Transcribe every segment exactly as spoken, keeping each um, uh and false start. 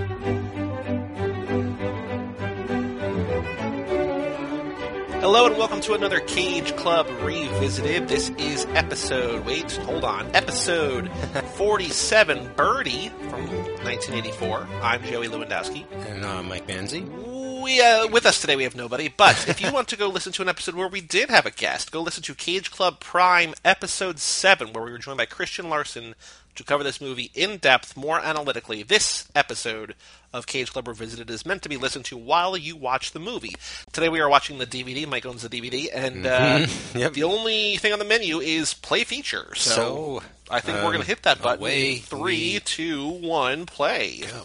Hello and welcome to another Cage Club Revisited. This is episode, wait, hold on, episode forty-seven, Birdie from nineteen eighty-four. I'm Joey Lewandowski. And I'm Mike Manzi. We, uh, with us today we have nobody, but if you want to go listen to an episode where we did have a guest, go listen to Cage Club Prime episode seven, where we were joined by Christian Larson to cover this movie in depth, more analytically. This episode of Cage Club Revisited is meant to be listened to while you watch the movie. Today we are watching the D V D. Mike owns the D V D, and uh, mm-hmm. yep. the only thing on the menu is play feature. So, so I think um, we're going to hit that button. Away Three, we... two, one, play. Go.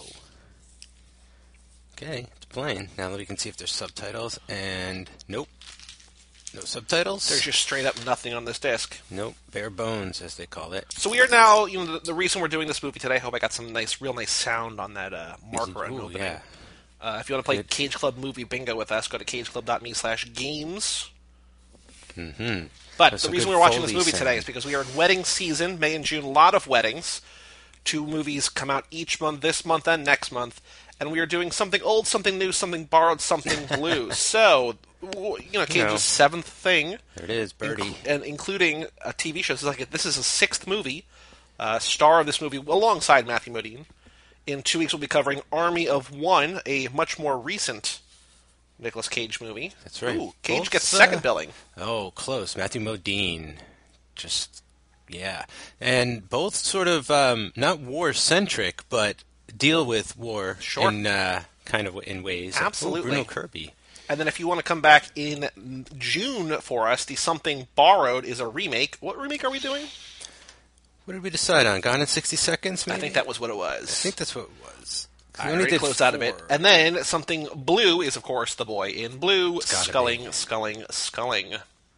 Okay, it's playing. Now that we can see if there's subtitles, and nope. No subtitles. There's just straight up nothing on this disc. Nope, bare bones, as they call it. So we are now, you know, the, the reason we're doing this movie today, I hope I got some nice, real nice sound on that uh, marker I'm Ooh, opening. yeah. Uh, if you want to play Good. Cage Club Movie Bingo with us, go to cageclub.me slash games. Mm-hmm. But That's the a reason good we're watching Foley this movie sound. today is because we are in wedding season, May and June, a lot of weddings. Two movies come out each month, this month and next month. And we are doing something old, something new, something borrowed, something blue. So, you know, Cage's know. seventh thing. There it is, Birdie. Inc- and including a T V show. So it's like this is a sixth movie. Uh, star of this movie, alongside Matthew Modine. In two weeks, we'll be covering Army of One, a much more recent Nicolas Cage movie. That's right. Ooh, Cage Both, gets uh, second billing. Oh, close. Matthew Modine. Just, yeah. And both sort of, um, not war-centric, but deal with war Sure. in uh, kind of in ways. Absolutely. Oh, Bruno Kirby. And then if you want to come back in June for us, the Something Borrowed is a remake. What remake are we doing? What did we decide on? Gone in sixty seconds, maybe? I think that was what it was. I think that's what it was. I We already did closed out of it. four. And then Something Blue is, of course, The Boy in Blue. It's gotta Sculling, be. sculling, sculling.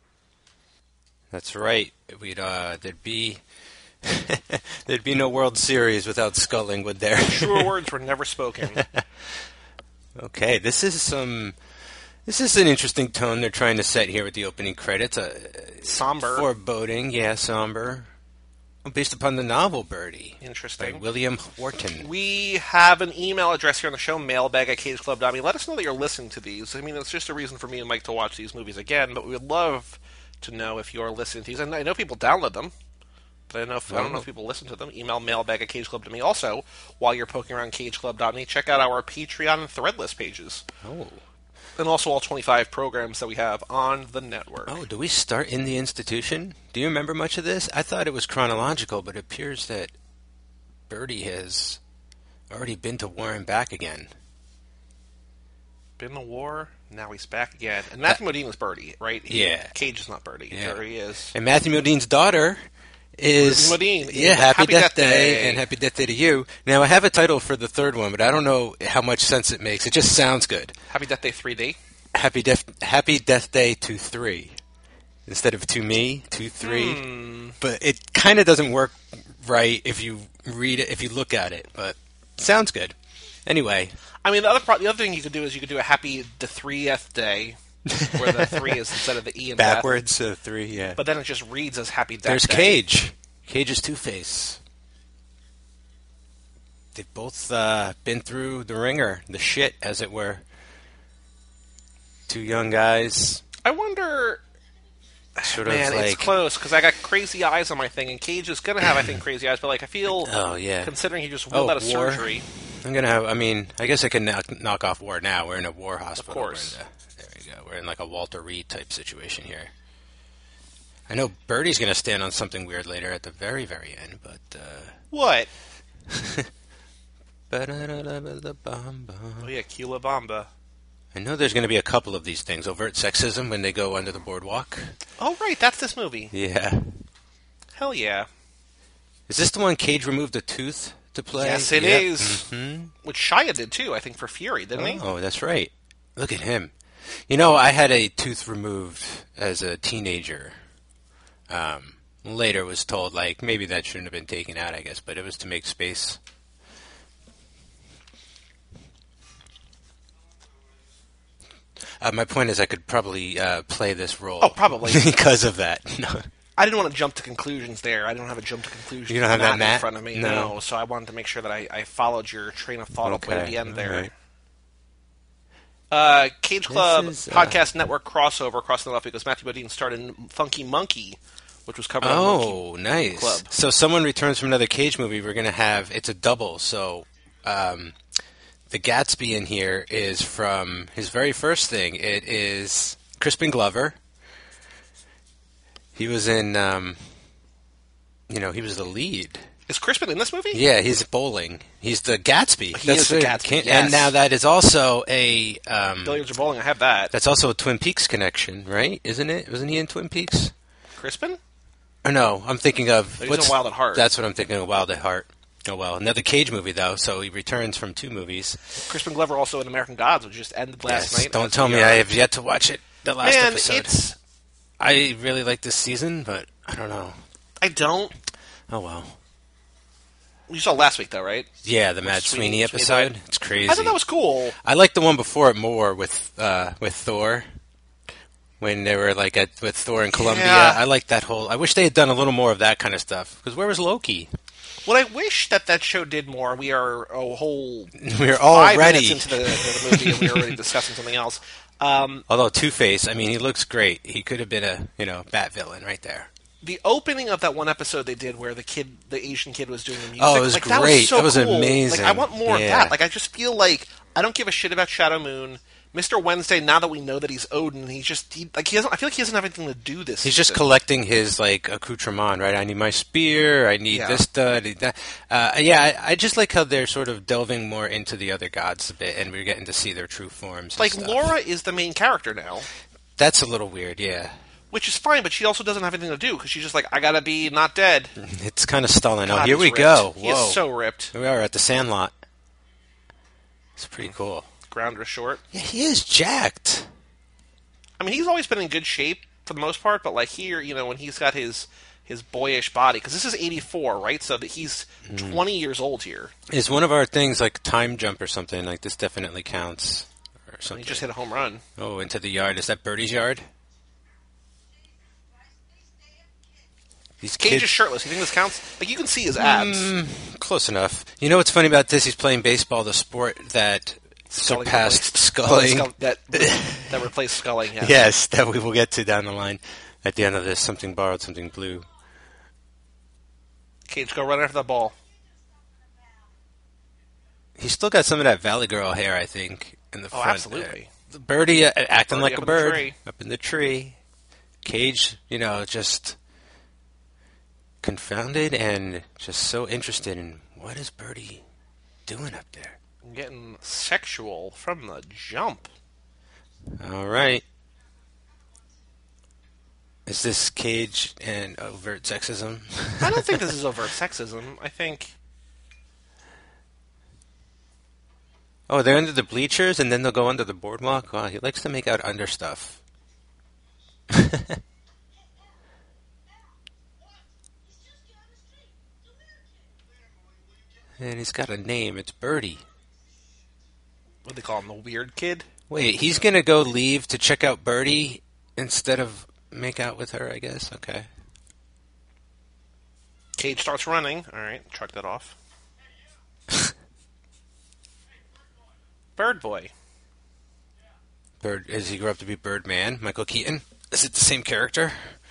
That's right. We'd uh, there'd be there'd be no World Series without sculling, would there? Truer words were never spoken. Okay, this is some. This is an interesting tone they're trying to set here with the opening credits. Uh, Somber. Foreboding, yeah, somber. Based upon the novel Birdie. By Interesting. William Wharton. We have an email address here on the show, mailbag at cageclub dot me. Let us know that you're listening to these. I mean, it's just a reason for me and Mike to watch these movies again, but we would love to know if you're listening to these. And I know people download them, but I don't know if, I don't know if people listen to them. Email mailbag at cageclub dot me. Also, while you're poking around cageclub dot me, check out our Patreon and Threadless pages. Oh. And also all twenty-five programs that we have on the network. Oh, do we start in the institution? Do you remember much of this? I thought it was chronological, but it appears that Birdie has already been to war and back again. Been to war, now he's back again. And Matthew Modine is Birdie, right? He- Yeah. Cage is not Birdie. Yeah. There he is. And Matthew Modine's daughter is... Ruby Modine. Yeah, Happy, Happy Death, Death Day, Day. and Happy Death Day to You. Now, I have a title for the third one, but I don't know how much sense it makes. It just sounds good. Happy Death Day three D. Happy Death Happy Death Day to three. Instead of to me, to three. Hmm. But it kind of doesn't work right if you read it, if you look at it, but sounds good. Anyway, I mean, the other part, the other thing you could do is you could do a Happy the threetieth Day, where the three is instead of the E in death. backwards, uh, three, yeah. But then it just reads as Happy Death There's Day. Cage. Cage is Two-Face. They've both uh, been through the ringer, the shit, as it were. Two young guys, I wonder, sort man, of like... it's close, because I got crazy eyes on my thing, and Cage is going to have, I think, crazy eyes, but like I feel, Oh, yeah. considering he just wheeled Oh, out of war. surgery, I'm gonna have. I mean, I guess I can knock, knock off war now. We're in a war hospital. course. We're in the, there we go. We're in like a Walter Reed type situation here. I know Birdie's gonna stand on something weird later at the very, very end, but. Uh, what? Oh I yeah, Kila Bamba. know there's gonna be a couple of these things. Overt sexism when they go under the boardwalk. Oh right, that's this movie. Yeah. Hell yeah. Is this the one Cage removed a tooth to play? Yes, it Yep. is. Mhm. Which Shia did too, I think, for Fury, didn't he? Oh, that's right. Look at him. You know, I had a tooth removed as a teenager. Um, later was told, like, maybe that shouldn't have been taken out, I guess, but it was to make space. Uh, my point is I could probably uh, play this role. Oh, probably. because of that. No. I didn't want to jump to conclusions there. I don't have a jump to conclusions. You don't have that mat in front of me. No. no. So I wanted to make sure that I, I followed your train of thought Okay. all the way to the end there. Right. Uh, Cage Club is, uh... Podcast Network crossover across the left because Matthew Modine starred in Funky Monkey, which was covered oh, on Monkey nice. Club. So someone returns from another Cage movie. We're going to have, it's a double. So um, the Gatsby in here is from his very first thing. It is Crispin Glover. He was in, um, you know, he was the lead. Is Crispin in this movie? Yeah, he's bowling. He's the Gatsby. He is the Gatsby, yes. And now that is also a... Um, Billiards or bowling, I have that. That's also a Twin Peaks connection, right? Isn't it? Wasn't he in Twin Peaks? Crispin? Or no, I'm thinking of... He's what's, in Wild at Heart. That's what I'm thinking of, Wild at Heart. Oh, well. Another Cage movie, though, so he returns from two movies. Crispin Glover also in American Gods, which just ended last yes, night. Don't tell me are... I have yet to watch it, the last Man, episode. it's... I really like this season, but I don't know. I don't. Oh, well. You saw last week, though, right? Yeah, the Matt Sweeney, Sweeney episode. Sweeney It's crazy. I thought that was cool. I like the one before it more with uh, with Thor. When they were like at with Thor in Colombia. Yeah. I like that whole... I wish they had done a little more of that kind of stuff. Because where was Loki? What I wish that that show did more, we are a whole We're five already... minutes into the, the movie and we're already discussing something else. Um, Although Two-Face, I mean, he looks great. He could have been a, you know, Bat villain right there. the opening of that one episode they did where the kid, the Asian kid, was doing the music. Oh, it was like, great. That was, so that was cool. amazing. Like, I want more yeah. of that. Like, I just feel like I don't give a shit about Shadow Moon. Mister Wednesday, now that we know that he's Odin, he's just he, like he doesn't. I feel like he doesn't have anything to do this. He's just season. collecting his like accoutrement, right? I need my spear. I need Yeah. this, that, I need that. Uh, yeah, I, I just like how they're sort of delving more into the other gods a bit, and we're getting to see their true forms. and Like stuff. Laura is the main character now, That's a little weird, yeah. which is fine, but she also doesn't have anything to do because she's just like, I gotta be not dead. It's kind of stalling. God, Oh, here he's we ripped. go. He Whoa, is so ripped. Here we are at the Sandlot. It's pretty cool. Ground or short. Yeah, he is jacked. I mean, he's always been in good shape for the most part, but like here, you know, when he's got his his boyish body, because this is eighty-four, right? So that he's Mm. twenty years old here. Is one of our things like time jump or something? Like this definitely counts or And something. he just hit a home run. Oh, into the yard. Is that Birdie's yard? These Cage kids. is shirtless. You think this counts? Like you can see his abs. Mm, close enough. You know what's funny about this? He's playing baseball, the sport that Sculling surpassed replaced- sculling. Oh, skull- that that replaced sculling. Yeah. Yes, that we will get to down the line at the end of this. Something borrowed, something blue. Cage, go run after that ball. He's still got some of that Valley Girl hair, I think, in the Oh, front. absolutely. There. Birdie uh, acting Birdie like up a in the bird tree. up in the tree. Cage, you know, just confounded and just so interested in what is Birdie doing up there. Getting sexual from the jump. All right. Is this Cage and overt sexism? I don't think this is overt sexism. I think Oh, they're under the bleachers and then they'll go under the boardwalk? Wow, he likes to make out under stuff. And he's got a name. It's Birdie. what do they call him, the weird kid. Wait, he's going to go leave to check out Birdie instead of make out with her, I guess? Okay. Cage starts running. All right, truck that off. Bird boy. Bird, does he grow up to be Birdman? Michael Keaton? Is it the same character?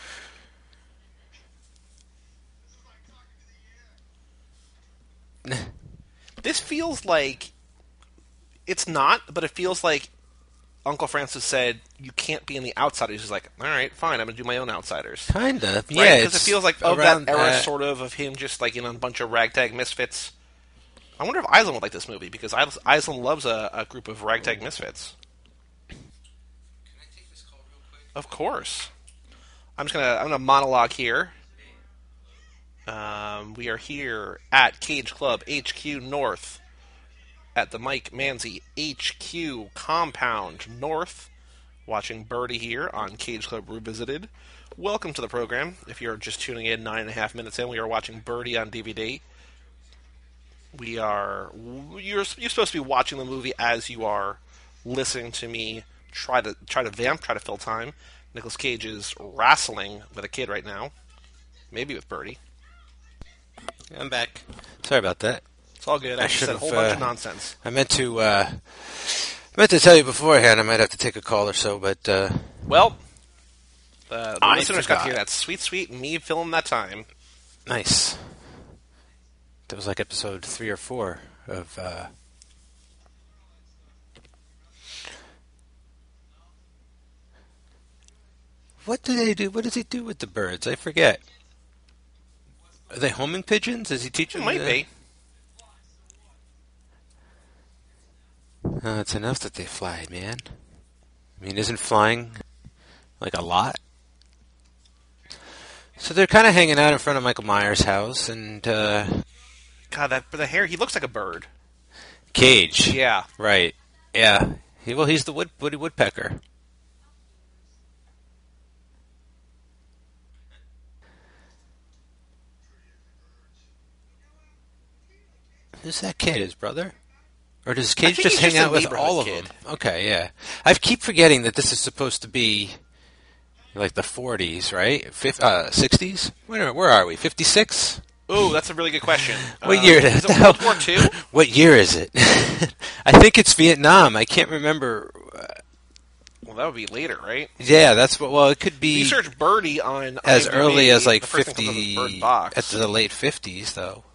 This feels like it's not, but it feels like Uncle Francis said you can't be in the Outsiders. He's like, all right, fine, I'm gonna do my own Outsiders. Kind of. Right? Yeah, Because it it's feels like of around that era, that. sort of, of him just like in a bunch of ragtag misfits. I wonder if Island would like this movie because Is- Island loves a, a group of ragtag misfits. Can I take this call real quick? Of course. I'm just gonna I'm gonna monologue here. Um, we are here at Cage Club H Q North at the Mike Manzi H Q compound North, watching Birdie here on Cage Club Revisited. Welcome to the program. If you're just tuning in nine and a half minutes in, we are watching Birdie on D V D. We are you're you're supposed to be watching the movie as you are listening to me try to try to vamp, try to fill time. Nicolas Cage is wrestling with a kid right now. Maybe with Birdie. I'm back. Sorry about that. It's all good. I, I just said a whole uh, bunch of nonsense. I meant to uh, I meant to tell you beforehand. I might have to take a call or so, but... Uh, well, uh, the listeners got to hear that sweet, sweet me filling that time. Nice. That was like episode three or four of... Uh, what do they do? What does he do with the birds? I forget. Are they homing pigeons? Is he teaching them? It might the... be. Uh, it's enough that they fly, man. I mean, isn't flying like a lot? So they're kind of hanging out in front of Michael Myers' house, and uh, God, that the hair, he looks like a bird. Cage. Yeah. Right. Yeah. He, well, he's the wood, Woody Woodpecker. Who's that kid? His brother? Or does Cage just hang out with all of them? Okay, yeah. I keep forgetting that this is supposed to be like the forties, right? Fif- uh, sixties? Where, where are we? fifty-six? Ooh, that's a really good question. What uh, year is it? World War Two? What year is it? I think it's Vietnam. I can't remember. Well, that would be later, right? Yeah, that's what. Well, it could be. You search Birdie on as I M D B, early as like fifty Bird Box. At the late fifties, though.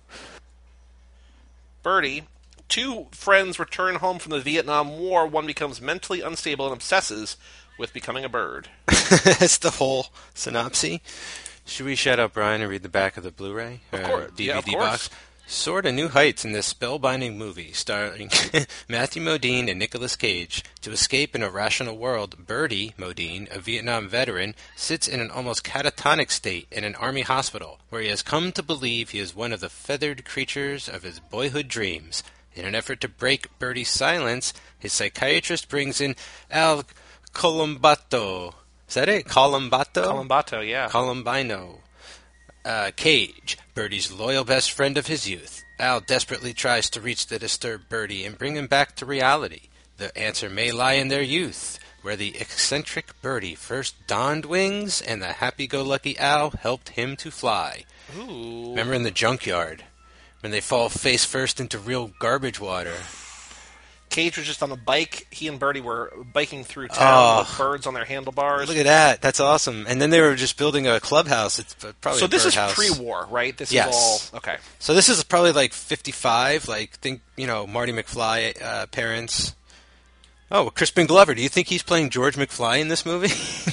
Birdie. Two friends return home from the Vietnam War. One becomes mentally unstable and obsesses with becoming a bird. That's the whole synopsis. Should we shut up, Brian, and read the back of the Blu-ray? Of course. Uh, D V D yeah, of box? course. Soar to new heights in this spellbinding movie starring Matthew Modine and Nicolas Cage. To escape an irrational world, Birdie Modine, a Vietnam veteran, sits in an almost catatonic state in an army hospital, where he has come to believe he is one of the feathered creatures of his boyhood dreams. In an effort to break Birdie's silence, his psychiatrist brings in Al Colombato. Is that it? Colombato? Colombato, yeah. Colombino. Uh, Cage, Birdie's loyal best friend of his youth. Al desperately tries to reach the disturbed Birdie and bring him back to reality. The answer may lie in their youth, where the eccentric Birdie first donned wings and the happy-go-lucky Al helped him to fly. Ooh. Remember in the junkyard, when they fall face first into real garbage water. Cage was just on a bike. He and Birdie were biking through town oh, with birds on their handlebars. Look at that. That's awesome. And then they were just building a clubhouse. It's probably So a this is house. pre-war, right? This yes. is all... Okay. So this is probably like fifty-five. Like, think, you know, Marty McFly uh, parents. Oh, Crispin Glover. Do you think he's playing George McFly in this movie?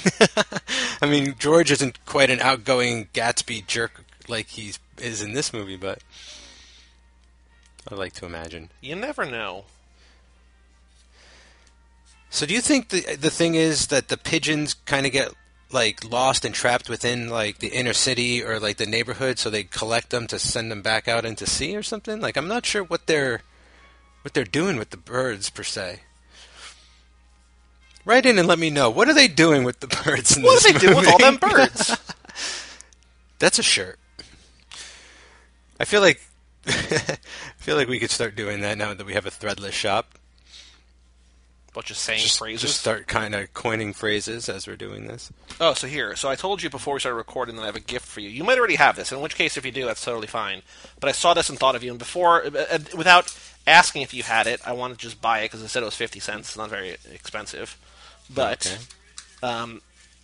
I mean, George isn't quite an outgoing Gatsby jerk like he is in this movie, but I like to imagine. You never know. So do you think the the thing is that the pigeons kind of get like lost and trapped within like the inner city or like the neighborhood, so they collect them to send them back out into sea or something? Like, I'm not sure what they're what they're doing with the birds per se. Write in and let me know. What are they doing with the birds in what this movie? What do they do with all them birds? That's a shirt. I feel like I feel like we could start doing that now that we have a threadless shop. But just saying just, phrases? Just start kind of coining phrases as we're doing this. Oh, so here. So I told you before we started recording that I have a gift for you. You might already have this, in which case, if you do, that's totally fine. But I saw this and thought of you, and before, uh, without asking if you had it, I wanted to just buy it because it said it was fifty cents. It's not very expensive. But, okay. um...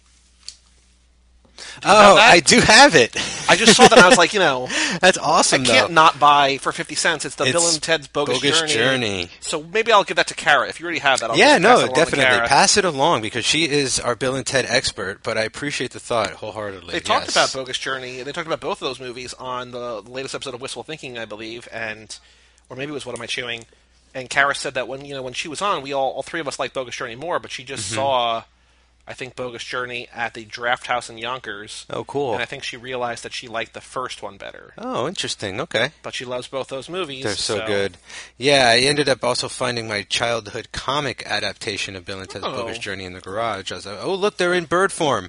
Oh, I do have it. I just saw that and I was like, you know... That's awesome, I can't though. not buy for fifty cents. It's the it's Bill and Ted's Bogus, Bogus Journey. Journey. So maybe I'll give that to Kara. If you already have that, I'll yeah, just no, pass it along definitely. to Kara. Pass it along because she is our Bill and Ted expert, but I appreciate the thought wholeheartedly. They talked yes. about Bogus Journey. They talked about both of those movies on the latest episode of Wistful Thinking, I believe, and or maybe it was What Am I Chewing? And Kara said that when you know when she was on, we all all three of us liked Bogus Journey more, but she just mm-hmm. saw... I think Bogus Journey at the Draft House in Yonkers. Oh, cool. And I think she realized that she liked the first one better. Oh, interesting. Okay. But she loves both those movies. They're so, so. good. Yeah, I ended up also finding my childhood comic adaptation of Bill and Ted's oh. Bogus Journey in the garage. I was like, oh, look, they're in bird form.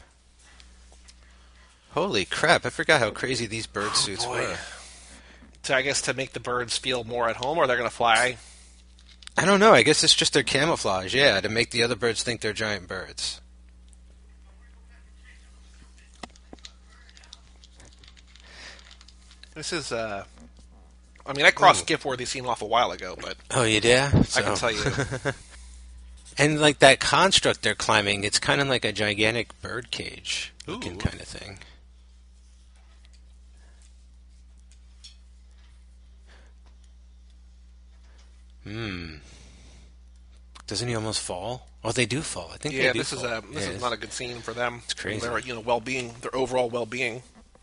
Holy crap, I forgot how crazy these bird oh, suits boy. were. So I guess to make the birds feel more at home, or they're going to fly? I don't know. I guess it's just their camouflage, yeah, to make the other birds think they're giant birds. This is, uh... I mean, I crossed Ooh. GIF-worthy scene off a while ago, but... Oh, you did? I can tell you. And, like, that construct they're climbing, it's kind of like a gigantic bird cage looking kind of thing. Hmm. Doesn't he almost fall? Oh, they do fall. I think yeah, they do this fall. is a this yeah, is not a good scene for them. It's crazy. Their, you know, well-being, their overall well-being.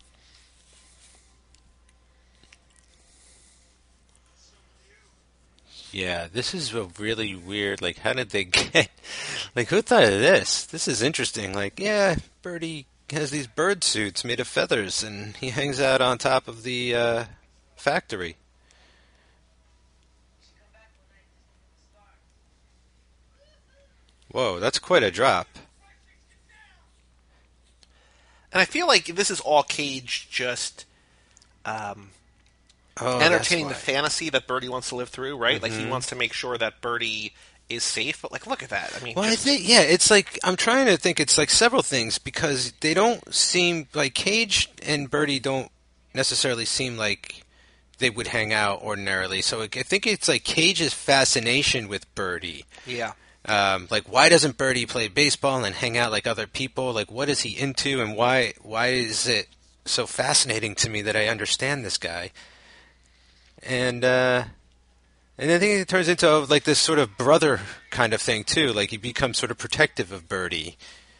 Yeah, this is a really weird, like, how did they get, like, who thought of this? This is interesting. Like, yeah, Birdie has these bird suits made of feathers, and he hangs out on top of the uh, factory. Whoa, that's quite a drop. And I feel like this is all Cage just um, oh, entertaining the that's why. fantasy that Birdie wants to live through, right? Mm-hmm. Like, he wants to make sure that Birdie is safe, but, like, look at that. I mean, Well, just... I think, yeah, it's like, I'm trying to think, it's like several things, because they don't seem, like, Cage and Birdie don't necessarily seem like they would hang out ordinarily, so I think it's like Cage's fascination with Birdie. Yeah. Um, like, why doesn't Birdie play baseball and hang out like other people? Like, what is he into, and why why is it so fascinating to me that I understand this guy? And uh, and I think it turns into like this sort of brother kind of thing too. Like, he becomes sort of protective of Birdie.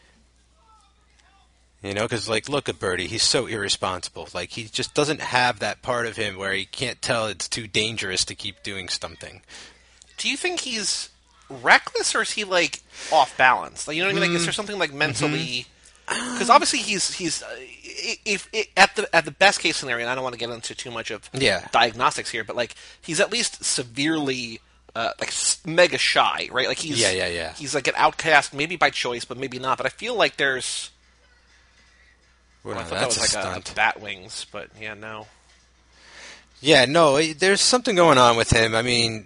You know, because, like, look at Birdie. He's so irresponsible. Like, he just doesn't have that part of him where he can't tell it's too dangerous to keep doing something. Do you think he's reckless, or is he, like, off balance? Like, you know what I mean? Like, is there something, like, mentally... Because obviously he's he's uh, if, if at the at the best case scenario, and I don't want to get into too much of Yeah. diagnostics here, but, like, he's at least severely uh, like s- mega shy, right? Like, he's Yeah, yeah, yeah. he's like an outcast, maybe by choice, but maybe not. But I feel like there's Well, well, I no, thought that that's was a like stunt. a, bat wings, but yeah, no. Yeah, no, it- there's something going on with him. I mean,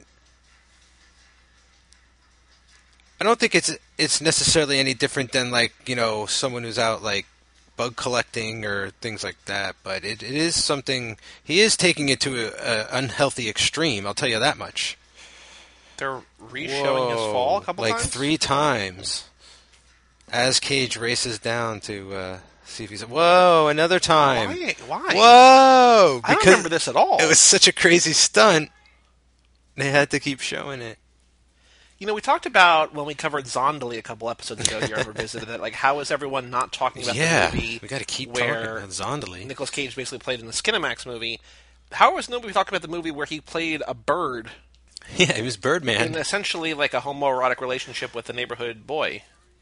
I don't think it's it's necessarily any different than, like, you know, someone who's out, like, bug collecting or things like that. But it, it is something, he is taking it to an unhealthy extreme, I'll tell you that much. They're re-showing his fall a couple like times? Like three times. As Cage races down to uh, see if he's... Whoa, another time. Why? Why? Whoa! I don't remember this at all. It was such a crazy stunt. They had to keep showing it. You know, we talked about when we covered Zondali a couple episodes ago. You ever visited it? Like, how is everyone not talking about yeah, the movie? we got to keep where talking about Zondali. Nicolas Cage basically played in the Skinamax movie. How was nobody talking about the movie where he played a bird? Yeah, he was Birdman. In essentially like a homoerotic relationship with a neighborhood boy.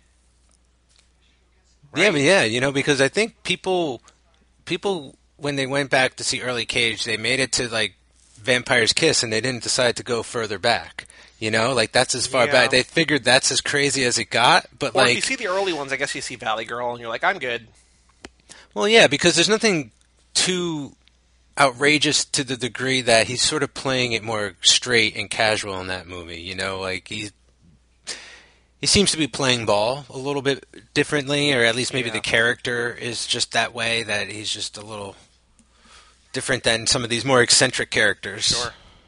Right? Yeah, but yeah, you know, because I think people, people when they went back to see early Cage, they made it to like Vampire's Kiss, and they didn't decide to go further back. You know, like that's as far yeah. back. They figured that's as crazy as it got. But or like, if you see the early ones, I guess you see Valley Girl, and you're like, I'm good. Well, yeah, because there's nothing too outrageous to the degree that he's sort of playing it more straight and casual in that movie. You know, like he's he seems to be playing ball a little bit differently, or at least maybe yeah. the character is just that way, that he's just a little different than some of these more eccentric characters. Sure.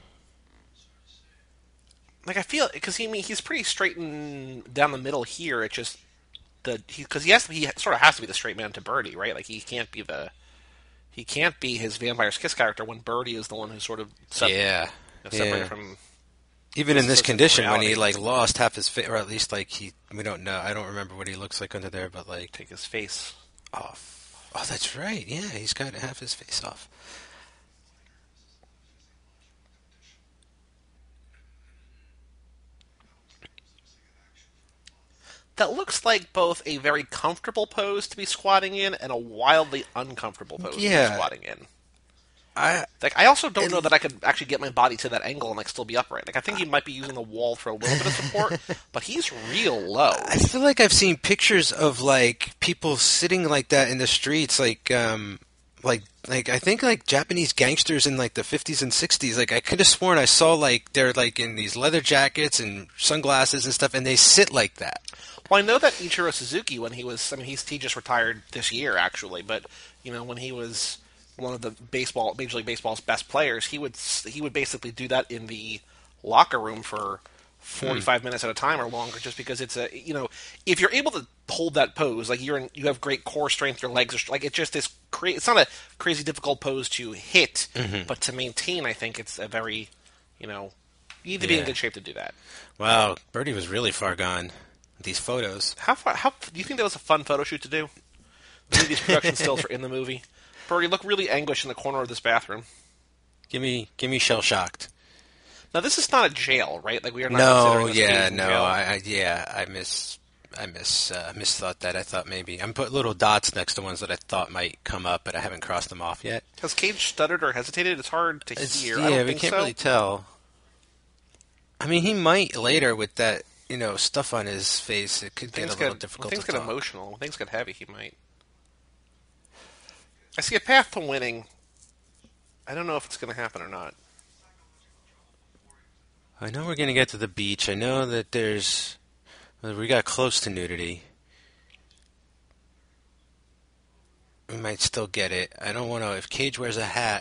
Like, I feel, because he, I mean, he's pretty straight and down the middle here. It just, the because he, he has to, he sort of has to be the straight man to Birdie, right? Like, he can't be the, he can't be his Vampire's Kiss character when Birdie is the one who's sort of sep- yeah, you know, separated yeah. from. Even in this condition, reality. when he like lost half his face, or at least like he, we don't know. I don't remember what he looks like under there, but like Take his face off. Oh, that's right. Yeah, he's got half his face off. that looks like both a very comfortable pose to be squatting in and a wildly uncomfortable pose Yeah. to be squatting in. I Like, I also don't it, know that I could actually get my body to that angle and like still be upright. Like, I think he might be using the wall for a little bit of support, but he's real low. I feel like I've seen pictures of like people sitting like that in the streets, like um, like like I think like Japanese gangsters in like the fifties and sixties. Like I could have sworn I saw like they're like in these leather jackets and sunglasses and stuff, and they sit like that. Well, I know that Ichiro Suzuki, when he was, I mean, he's he just retired this year actually, but you know, when he was one of the baseball Major League Baseball's best players, he would he would basically do that in the locker room for forty-five hmm. minutes at a time or longer, just because it's a you know if you're able to hold that pose, like you're in, you have great core strength, your legs are like it's just this cra- it's not a crazy difficult pose to hit, mm-hmm. but to maintain, I think it's a very you know you need to yeah. be in good shape to do that. Wow, Birdie was really far gone. These photos. How far? How do you think that was a fun photo shoot to do? Do these production stills are in the movie. Birdie, look really anguished in the corner of this bathroom. Give me, give me shell shocked. Now this is not a jail, right? Like we are not. No, yeah, no, I, I, yeah, I miss, I miss, uh, misthought that. I thought maybe I'm put little dots next to ones that I thought might come up, but I haven't crossed them off yet. Has Cage stuttered or hesitated? It's hard to it's, hear. Yeah, I don't we think can't so. really tell. I mean, he might later with that, you know, stuff on his face. It could get a little get, difficult. When things to get talk. emotional, when things get heavy, he might. I see a path to winning. I don't know if it's going to happen or not. I know we're going to get to the beach. I know that there's... We got close to nudity. We might still get it. I don't want to... If Cage wears a hat...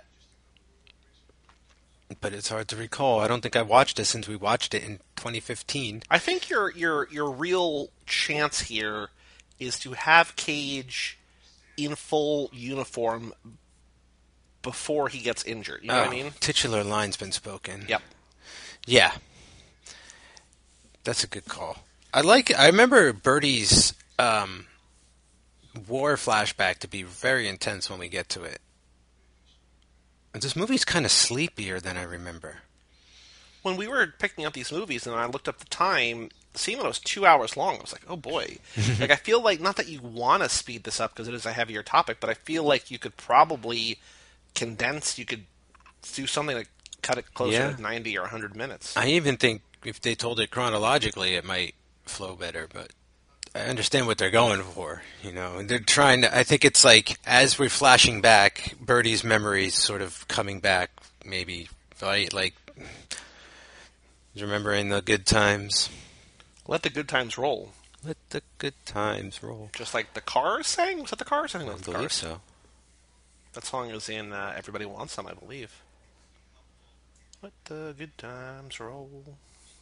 But it's hard to recall. I don't think I've watched it since we watched it in twenty fifteen. I think your your your real chance here is to have Cage in full uniform before he gets injured. You know oh, what I mean? Titular line's been spoken. Yep. Yeah. That's a good call. I like. I remember Birdie's um, war flashback to be very intense when we get to it. This movie's kind of sleepier than I remember. When we were picking up these movies and I looked up the time, seeing that it was two hours long, I was like, oh boy. Like, I feel like, not that you want to speed this up because it is a heavier topic, but I feel like you could probably condense, you could do something like cut it closer yeah. to ninety or one hundred minutes. I even think if they told it chronologically, it might flow better, but I understand what they're going for, you know. They're trying to, I think it's like, as we're flashing back, Birdie's memories sort of coming back, maybe, right? Like, remembering the good times. Let the good times roll. Let the good times roll. Just like the Cars sang? Was that the Cars? I think I that was the believe Cars. so. That song is in uh, Everybody Wants Some, I believe. Let the good times roll.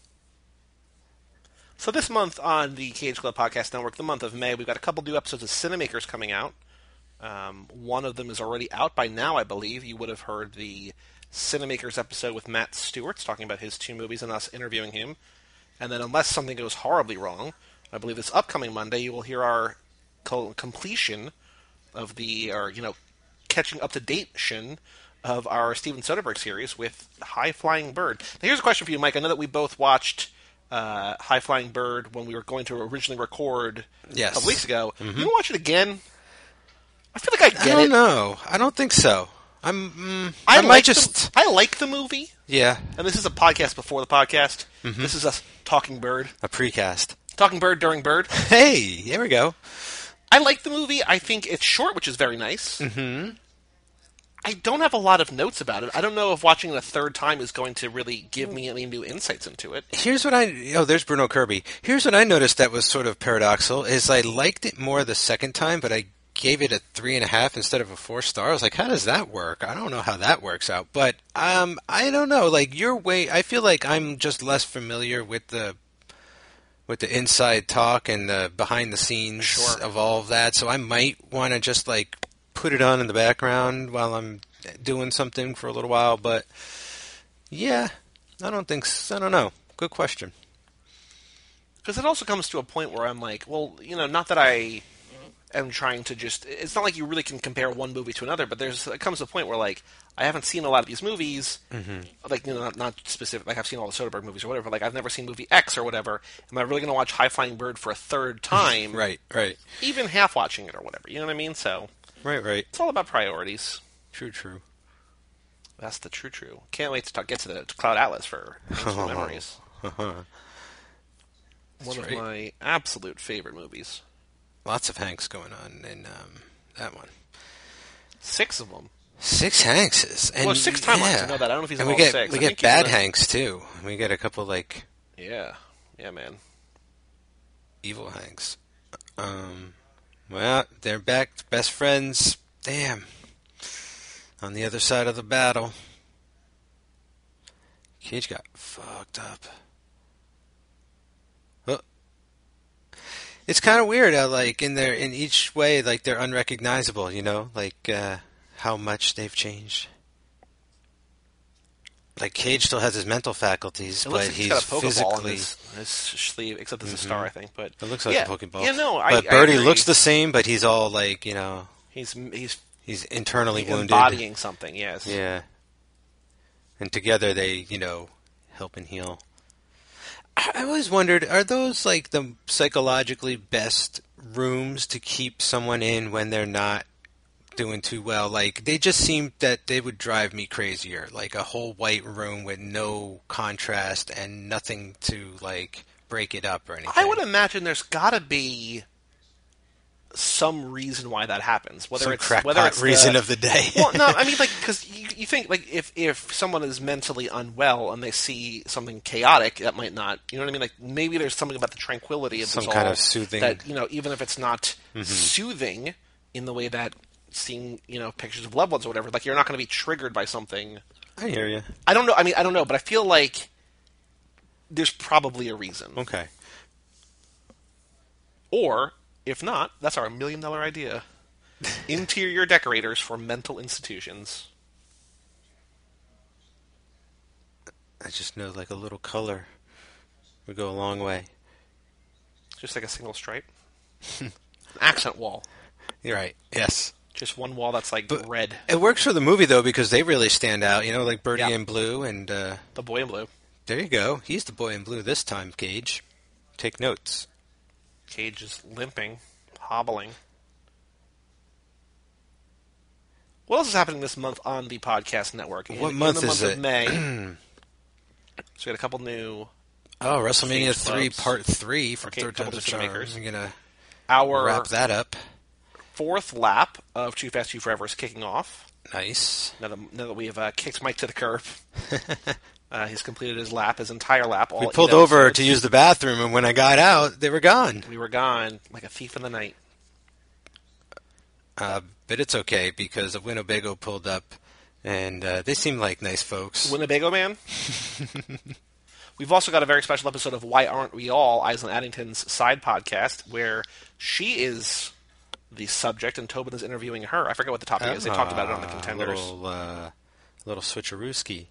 So this month on the Cage Club Podcast Network, the month of May, we've got a couple new episodes of Cinemakers coming out. Um, one of them is already out by now, I believe. You would have heard the Cinemakers episode with Matt Stewart talking about his two movies and us interviewing him. And then unless something goes horribly wrong, I believe this upcoming Monday, you will hear our co- completion of the, or, you know, catching up to date-tion of our Steven Soderbergh series with High Flying Bird. Now here's a question for you, Mike. I know that we both watched Uh, High Flying Bird when we were going to originally record yes. a couple weeks ago. Mm-hmm. You want to watch it again? I feel like I get it. I don't it. know. I don't think so. I'm. Mm, I, I like might just. The, I like the movie. Yeah. And this is a podcast before the podcast. Mm-hmm. This is us talking Bird. A precast. Talking Bird during Bird. Hey, here we go. I like the movie. I think it's short, which is very nice. Mm-hmm. I don't have a lot of notes about it. I don't know if watching it a third time is going to really give me any new insights into it. Here's what I... Oh, there's Bruno Kirby. Here's what I noticed that was sort of paradoxical, is I liked it more the second time, but I gave it a three and a half instead of a four star. I was like, how does that work? I don't know how that works out. But um, I don't know. Like, your way... I feel like I'm just less familiar with the... with the inside talk and the behind the scenes sure. of all of that, so I might want to just, like, put it on in the background while I'm doing something for a little while, but yeah, I don't think so. I don't know. Good question. Because it also comes to a point where I'm like, well, you know, not that I am trying to just... It's not like you really can compare one movie to another, but there's it comes to a point where, like, I haven't seen a lot of these movies, mm-hmm. like, you know, not, not specific, like, I've seen all the Soderbergh movies or whatever, like, I've never seen movie X or whatever. Am I really going to watch High Flying Bird for a third time? Right, right. Even half watching it or whatever, you know what I mean? So... Right, right. It's all about priorities. True, true. That's the true, true. Can't wait to talk, get to the to Cloud Atlas for oh. memories. One of right. my absolute favorite movies. Lots of Hanks going on in um, that one. Six of them. Six Hankses. And well, six timelines. yeah. I know that. I don't know if he's and in we all get, six. We I get bad Hanks, too. We get a couple, like... Yeah. Yeah, man. Evil Hanks. Um... Well, they're back, best friends. Damn. On the other side of the battle, Cage got fucked up. Oh. It's kind of weird how, like, in their in each way, like, they're unrecognizable, you know? Like, uh, how much they've changed. Like, Cage still has his mental faculties, it but like he's, he's got a Pokeball physically... in his, his sleeve, except it's mm-hmm. a star, I think. But it looks like yeah, a Pokeball. Yeah, no, but I, Birdie I agree. looks the same, but he's all, like, you know... He's he's he's internally wounded. Embodying something, yes. Yeah. And together they, you know, help and heal. I, I always wondered, are those, like, the psychologically best rooms to keep someone in when they're not doing too well? Like, they just seem that they would drive me crazier. Like, a whole white room with no contrast and nothing to, like, break it up or anything. I would imagine there's got to be some reason why that happens. Whether some it's crackpot whether it's reason the, of the day. Well, no, I mean, like, because you, you think, like, if if someone is mentally unwell and they see something chaotic, that might not, you know what I mean? Like, maybe there's something about the tranquility of some this kind all of soothing that, you know, even if it's not mm-hmm. soothing in the way that seeing, you know, pictures of loved ones or whatever, like, you're not going to be triggered by something. I hear you. I don't know. I mean, I don't know, but I feel like there's probably a reason. Okay. Or, if not, that's our million dollar idea. Interior decorators for mental institutions. I just know, like, a little color would go a long way. Just like a single stripe. An accent wall. You're right. Yes. Just one wall that's like but red. It works for the movie, though, because they really stand out. You know, like Birdie yeah. in Blue and... Uh, the boy in blue. There you go. He's the boy in blue this time, Cage. Take notes. Cage is limping, hobbling. What else is happening this month on the podcast network? In, what month in the is month it? Of May. So we got a couple new... Oh, WrestleMania three, clubs. Part three for okay, Third Time's a Charm. makers. I'm going to Our wrap that up. Fourth lap of Too Fast, Too Forever is kicking off. Nice. Now that, now that we have uh, kicked Mike to the curb. uh, he's completed his lap, his entire lap. All we pulled over to use the bathroom, and when I got out, they were gone. We were gone like a thief in the night. Uh, but it's okay, because a Winnebago pulled up, and uh, they seem like nice folks. Winnebago man? We've also got a very special episode of Why Aren't We All, Isla Addington's side podcast, where she is the subject and Tobin is interviewing her. I forget what the topic uh, is. They talked about it on the Contenders. A little, uh, little switcherooski.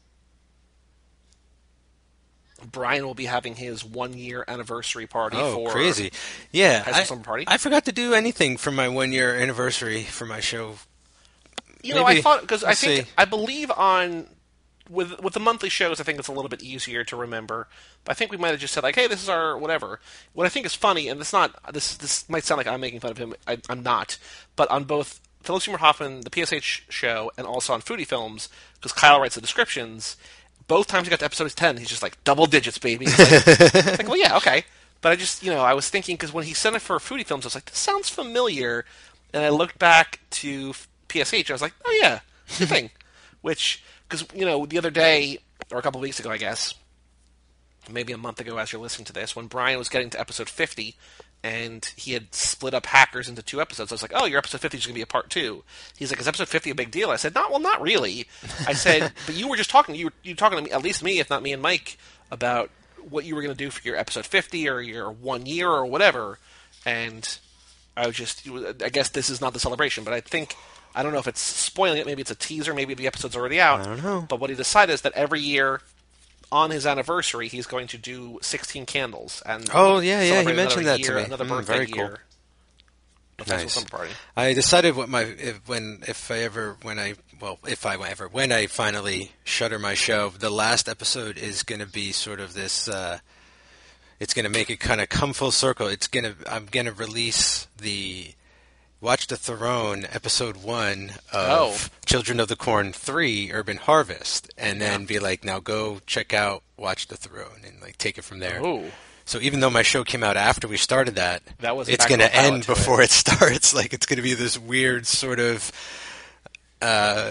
Brian will be having his one-year anniversary party oh, for... crazy. Yeah, High School I, Summer Party. I forgot to do anything for my one-year anniversary for my show. You know, Maybe. I thought... Because I Let's think... see. I believe on... With with the monthly shows, I think it's a little bit easier to remember. But I think we might have just said, like, hey, this is our whatever. What I think is funny, and it's not... This this might sound like I'm making fun of him. I, I'm not. But on both Philip Seymour Hoffman, the P S H show, and also on Foodie Films, because Kyle writes the descriptions, both times he got to episode ten, he's just like, double digits, baby. It's like, like, well, yeah, okay. But I just, you know, I was thinking, because when he sent it for Foodie Films, I was like, this sounds familiar. And I looked back to P S H, and I was like, oh, yeah, the thing. Which... Because, you know, the other day, or a couple of weeks ago, I guess, maybe a month ago as you're listening to this, when Brian was getting to episode fifty, and he had split up Hackers into two episodes, I was like, oh, your episode fifty is going to be a part two. He's like, is episode fifty a big deal? I said, not, well, not really. I said, but you were just talking, you were, you were talking to me, at least me, if not me and Mike, about what you were going to do for your episode fifty, or your one year, or whatever, and I was just, I guess this is not the celebration, but I think... I don't know if it's spoiling it. Maybe it's a teaser. Maybe the episode's already out. I don't know. But what he decided is that every year, on his anniversary, he's going to do sixteen candles. And oh, yeah, yeah. He mentioned that year, to me. Another Mm, birthday very cool. year. Nice. Summer party. I decided what my if, when if I ever when I well if I ever when I finally shutter my show, the last episode is going to be sort of this. Uh, it's going to make it kind of come full circle. It's going to I'm going to release the. Watch the Throne, episode one of oh. Children of the Corn three, Urban Harvest, and then yeah. be like, now go check out Watch the Throne, and like take it from there. Oh. So even though my show came out after we started that, that was it's going to end to before it. it starts. Like it's going to be this weird sort of uh,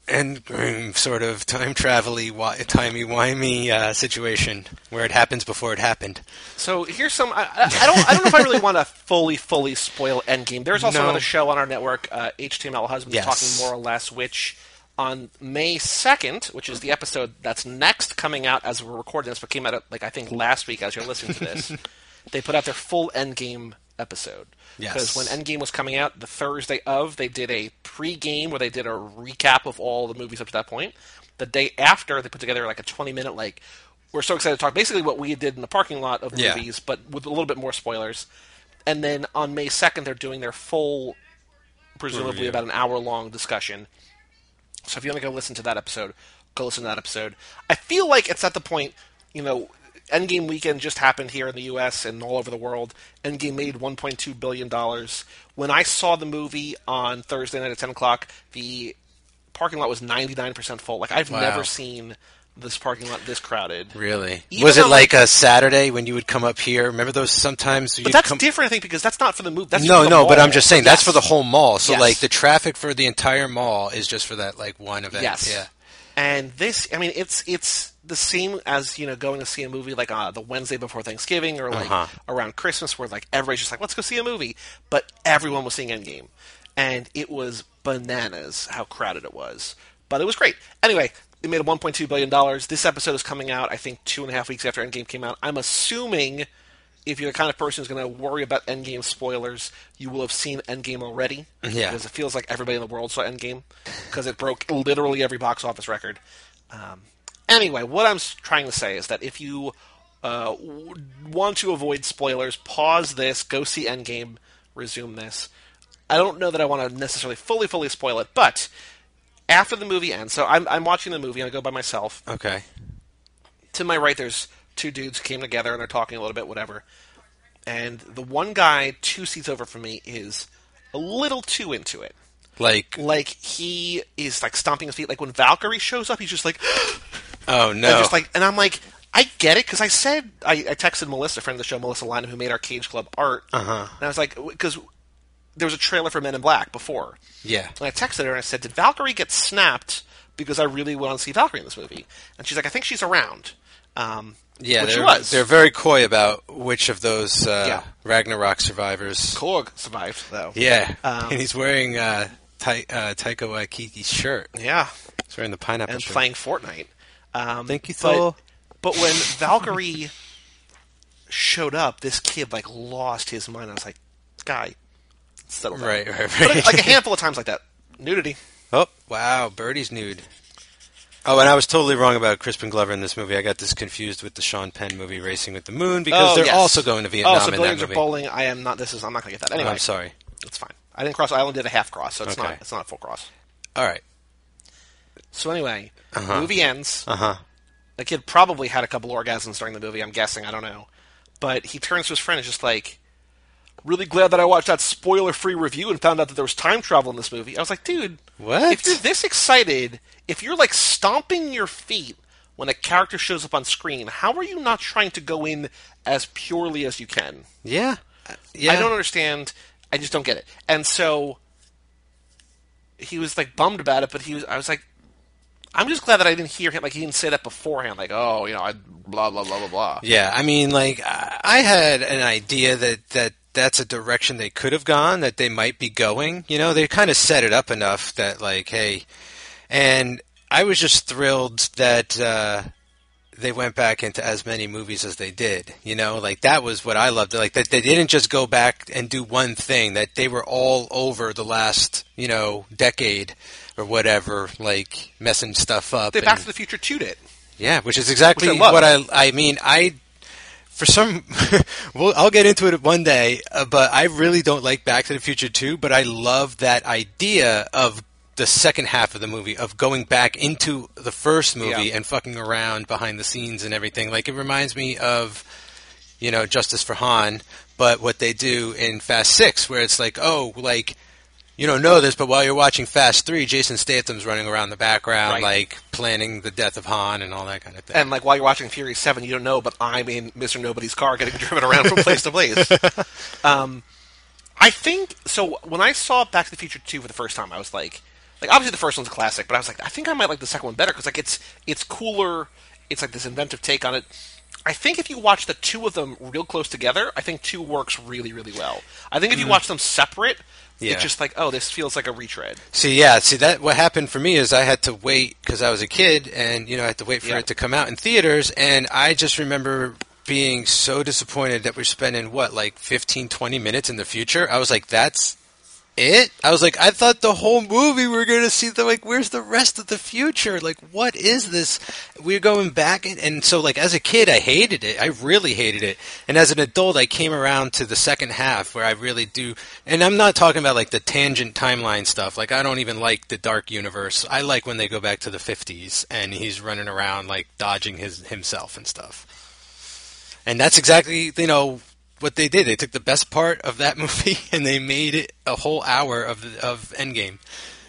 Endgame sort of time travel-y, wi- timey-wimey uh, situation where it happens before it happened. So here's some. I, I don't. I don't know if I really want to fully, fully spoil Endgame. There's also No. another show on our network, uh, H T M L Husbands, Yes. talking more or less. Which on May second, which is the episode that's next coming out as we're recording this, but came out at, like I think last week as you're listening to this, they put out their full Endgame episode. Because Yes. when Endgame was coming out, the Thursday of, they did a pre-game where they did a recap of all the movies up to that point. The day after, they put together like a twenty-minute, like, we're so excited to talk, basically what we did in the parking lot of Yeah. movies, but with a little bit more spoilers. And then on May second, they're doing their full, presumably Review. about an hour-long discussion. So if you want to go listen to that episode, go listen to that episode. I feel like it's at the point, you know, Endgame weekend just happened here in the U S and all over the world. Endgame made one point two billion dollars. When I saw the movie on Thursday night at ten o'clock, the parking lot was ninety-nine percent full. Like, I've Wow. never seen this parking lot this crowded. Really? Even Was it though- like a Saturday when you would come up here? Remember those sometimes? But you'd that's come... different, I think, because that's not for the movie. That's No, for the no, but mall. I'm just saying that's Yes. for the whole mall. So Yes. like the traffic for the entire mall is just for that like one event. Yes. Yeah. And this, I mean, it's it's the same as, you know, going to see a movie like uh, the Wednesday before Thanksgiving or like Uh-huh. around Christmas where like everybody's just like, let's go see a movie. But everyone was seeing Endgame. And it was bananas how crowded it was. But it was great. Anyway, it made one point two billion dollars. This episode is coming out, I think, two and a half weeks after Endgame came out. I'm assuming if you're the kind of person who's going to worry about Endgame spoilers, you will have seen Endgame already. Yeah. Because it feels like everybody in the world saw Endgame. Because it broke literally every box office record. Um, anyway, what I'm s- trying to say is that if you uh, w- want to avoid spoilers, pause this, go see Endgame, resume this. I don't know that I want to necessarily fully, fully spoil it, but after the movie ends, so I'm, I'm watching the movie and I go by myself. Okay. To my right, there's two dudes who came together and they're talking a little bit, whatever. And the one guy two seats over from me is a little too into it. Like, Like, he is, like, stomping his feet. Like, when Valkyrie shows up, he's just like... oh And, no. just like, and I'm like, I get it, because I said... I, I texted Melissa, a friend of the show, Melissa Lynham, who made our Cage Club art. Uh-huh. And I was like... Because there was a trailer for Men in Black before. Yeah. And I texted her and I said, did Valkyrie get snapped because I really want to see Valkyrie in this movie? And she's like, I think she's around. Um, Yeah, which she they're, was. they're very coy about which of those uh, Yeah. Ragnarok survivors. Korg survived, though. Yeah, Um, and he's wearing uh, Ta- uh, Taika Waititi's shirt. Yeah. He's wearing the pineapple And shirt. playing Fortnite. Um, Thank you, but, Thor. but when Valkyrie showed up, this kid, like, lost his mind. I was like, guy, settle down. Right, right, right. But like a handful of times like that. Nudity. Oh, wow, Birdie's nude. Oh, and I was totally wrong about Crispin Glover in this movie. I got this confused with the Sean Penn movie, Racing with the Moon, because Oh, they're yes. also going to Vietnam Oh, so in that billiards or movie. bowling, I am not, this is, I'm not going to get that. Anyway. I'm sorry. It's fine. I didn't cross, I only did a half cross, so it's Okay. not, it's not a full cross. All right. So anyway, Uh-huh. movie ends. Uh-huh. The kid probably had a couple orgasms during the movie, I'm guessing, I don't know. But he turns to his friend and is just like, really glad that I watched that spoiler-free review and found out that there was time travel in this movie. I was like, dude, What? if you're this excited, if you're like stomping your feet when a character shows up on screen, how are you not trying to go in as purely as you can? Yeah. Uh, Yeah. I don't understand. I just don't get it. And so he was like bummed about it, but he was. I was like, I'm just glad that I didn't hear him. Like he didn't say that beforehand. Like, oh, you know, I blah blah blah blah blah. Yeah, I mean, like, I I had an idea that, that that's a direction they could have gone, that they might be going. You know, they kind of set it up enough that, like, hey, and I was just thrilled that uh, they went back into as many movies as they did. You know, like, that was what I loved. Like, that they didn't just go back and do one thing, that they were all over the last, you know, decade or whatever, like, messing stuff up. They and- Back to the Future two'd it. Yeah, which is exactly Which I love. what I. I mean, I. For some, well, I'll get into it one day. Uh, but I really don't like Back to the Future two. But I love that idea of the second half of the movie, of going back into the first movie Yeah. and fucking around behind the scenes and everything. Like, it reminds me of, you know, Justice for Han. But what they do in Fast Six, where it's like, oh, like. You don't know this, but while you're watching Fast three, Jason Statham's running around the background, Right. like, planning the death of Han and all that kind of thing. And like while you're watching Fury Seven, you don't know, but I'm in Mister Nobody's car, getting driven around from place to place. Um, I think so. When I saw Back to the Future two for the first time, I was like, like obviously the first one's a classic, but I was like, I think I might like the second one better because like it's it's cooler. It's like this inventive take on it. I think if you watch the two of them real close together, I think two works really, really well. I think if you Mhm. watch them separate, Yeah. it's just like, oh, this feels like a retread. See, yeah, see that what happened for me is I had to wait because I was a kid, and you know I had to wait for Yeah. it to come out in theaters, and I just remember being so disappointed that we're spending what like fifteen, twenty minutes in the future. I was like, that's it? I was like, I thought the whole movie we were going to see the, like, where's the rest of the future? Like, what is this? We're going back. And, and so, like, as a kid, I hated it. I really hated it. And as an adult, I came around to the second half where I really do. And I'm not talking about, like, the tangent timeline stuff. Like, I don't even like the Dark Universe. I like when they go back to the fifties and he's running around, like, dodging his himself and stuff. And that's exactly, you know, what they did. They took the best part of that movie and they made it a whole hour of of Endgame,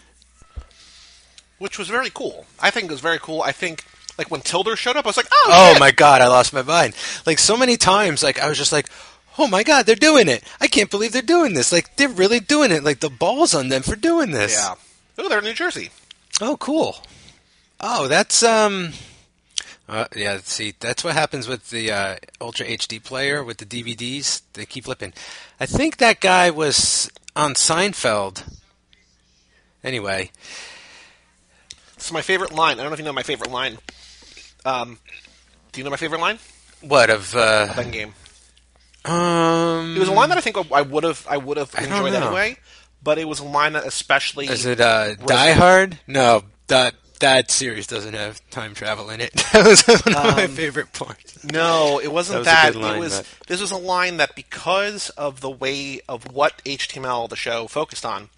Which was very cool. I think it was very cool. I think, like, when Tilda showed up, I was like, oh, oh shit! my god, I lost my mind. Like, so many times, like, I was just like, oh my god, they're doing it. I can't believe they're doing this. Like, they're really doing it. Like, the balls on them for doing this. Yeah. Oh, they're in New Jersey. Oh, cool. Oh, that's, um... Uh, yeah, see, that's what happens with the uh, Ultra H D player, with the D V Ds. They keep flipping. I think that guy was on Seinfeld. Anyway. So my favorite line, I don't know if you know my favorite line. Um, do you know my favorite line? What, of... Uh, Of Endgame. um, It was a line that I think I would have I would have I don't enjoyed know. anyway, but it was a line that especially... Is it uh, Die Hard? No, that that series doesn't have time travel in it. That was one of my Um, favorite parts. No, it wasn't That that. was a good line, it was but- this was a line that because of the way of what H T M L the show focused on,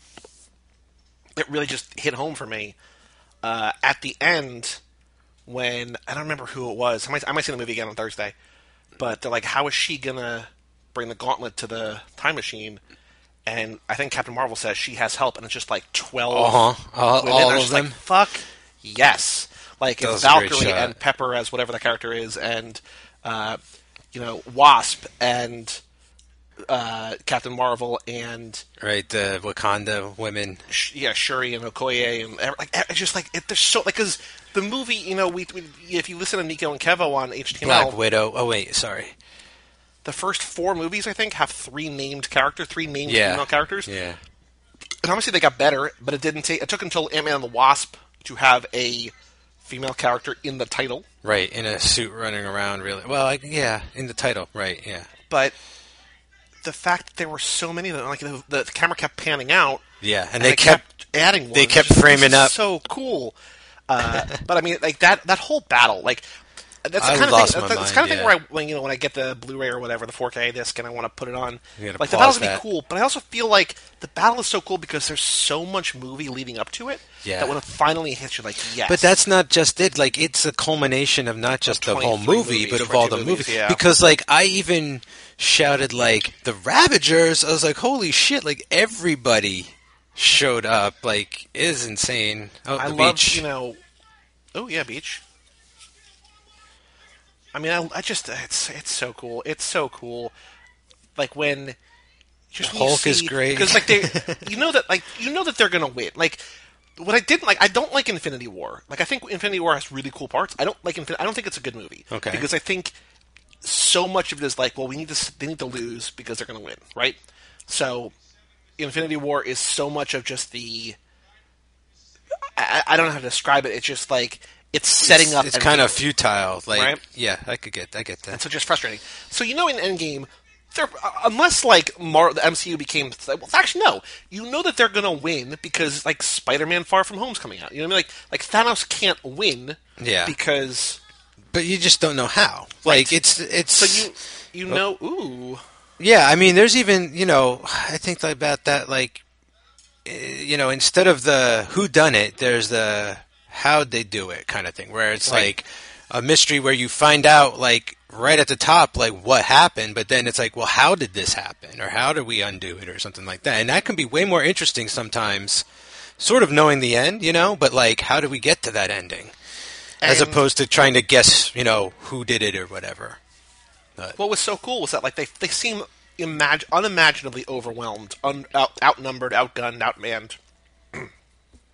it really just hit home for me. Uh, at the end, when I don't remember who it was, I might I might see the movie again on Thursday, but they're like, "How is she gonna bring the gauntlet to the time machine?" And I think Captain Marvel says she has help, and it's just like twelve Uh-huh. All, women. all I was of just them? like, fuck yes. Like That it's was a great Valkyrie shot. and Pepper as whatever the character is, and uh, you know Wasp and uh, Captain Marvel and Right, the Wakanda women. Sh- yeah Shuri and Okoye and ev- like it's just like it, there's so like because the movie you know we, we if you listen to Nico and Kevo on H T M L, Black Widow. Oh, wait, sorry. the first four movies I think have three named characters, three named Yeah. female characters. Yeah. And obviously they got better, but it didn't take. It took until Ant-Man and the Wasp to have a female character in the title. Right, in a suit running around, really. Well, I, yeah, in the title, right, yeah. But the fact that there were so many of them, like the, the camera kept panning out, Yeah, and, and they it kept... adding. One. they It was kept just- framing this is up- So cool. Uh, but I mean, like that that whole battle, like. That's the I kind lost of my thing. That's the mind, kind of thing yeah. where I, when you know, when I get the Blu-ray or whatever, the four K disc, and I want to put it on, You gotta like the pause battles would be that. cool. But I also feel like the battle is so cool because there's so much movie leading up to it Yeah. that when it finally hits, you're like, yes. But that's not just it. Like, it's a culmination of not just the whole twenty-three movie, movies, but of all the twenty-two movies, movies. yeah. Because, like, I even shouted, like, the Ravagers. I was like, holy shit, like, everybody showed up. Like, it is insane. Oh, I the love, beach. you know. Oh yeah, beach. I mean, I, I just it's it's so cool. It's so cool. Like when just when you Hulk is see- great. because like they, you know that like you know that they're gonna win. Like what I didn't like, I don't like Infinity War. Like I think Infinity War has really cool parts. I don't like Infin- I don't think it's a good movie. Okay. Because I think so much of it is like, well, we need to s- they need to lose because they're gonna win, right? So Infinity War is so much of just the. I, I don't know how to describe it. It's just like it's setting up. It's and kind of doing- futile. Like, Right? yeah, I could get, I get that. and so just frustrating. So you know, in Endgame, they're uh, unless like Mar- the M C U became well, actually no, you know that they're gonna win because like Spider-Man: Far From Home's coming out. You know what I mean? Like like Thanos can't win. Yeah. Because But you just don't know how. Right. Like, it's, it's. so you you know ooh Yeah, I mean, there's even, you know, I think about that, like, eh, you know, instead of the who done it, there's the how'd they do it kind of thing, where it's Right. like a mystery where you find out, like, right at the top, like, what happened, but then it's like, well, how did this happen, or how did we undo it, or something like that. And that can be way more interesting sometimes, sort of knowing the end, you know, but, like, how did we get to that ending? As And- opposed to trying to guess, you know, who did it or whatever. what was so cool was that like they they seem imag- unimaginably overwhelmed, un- out- outnumbered, outgunned, outmanned.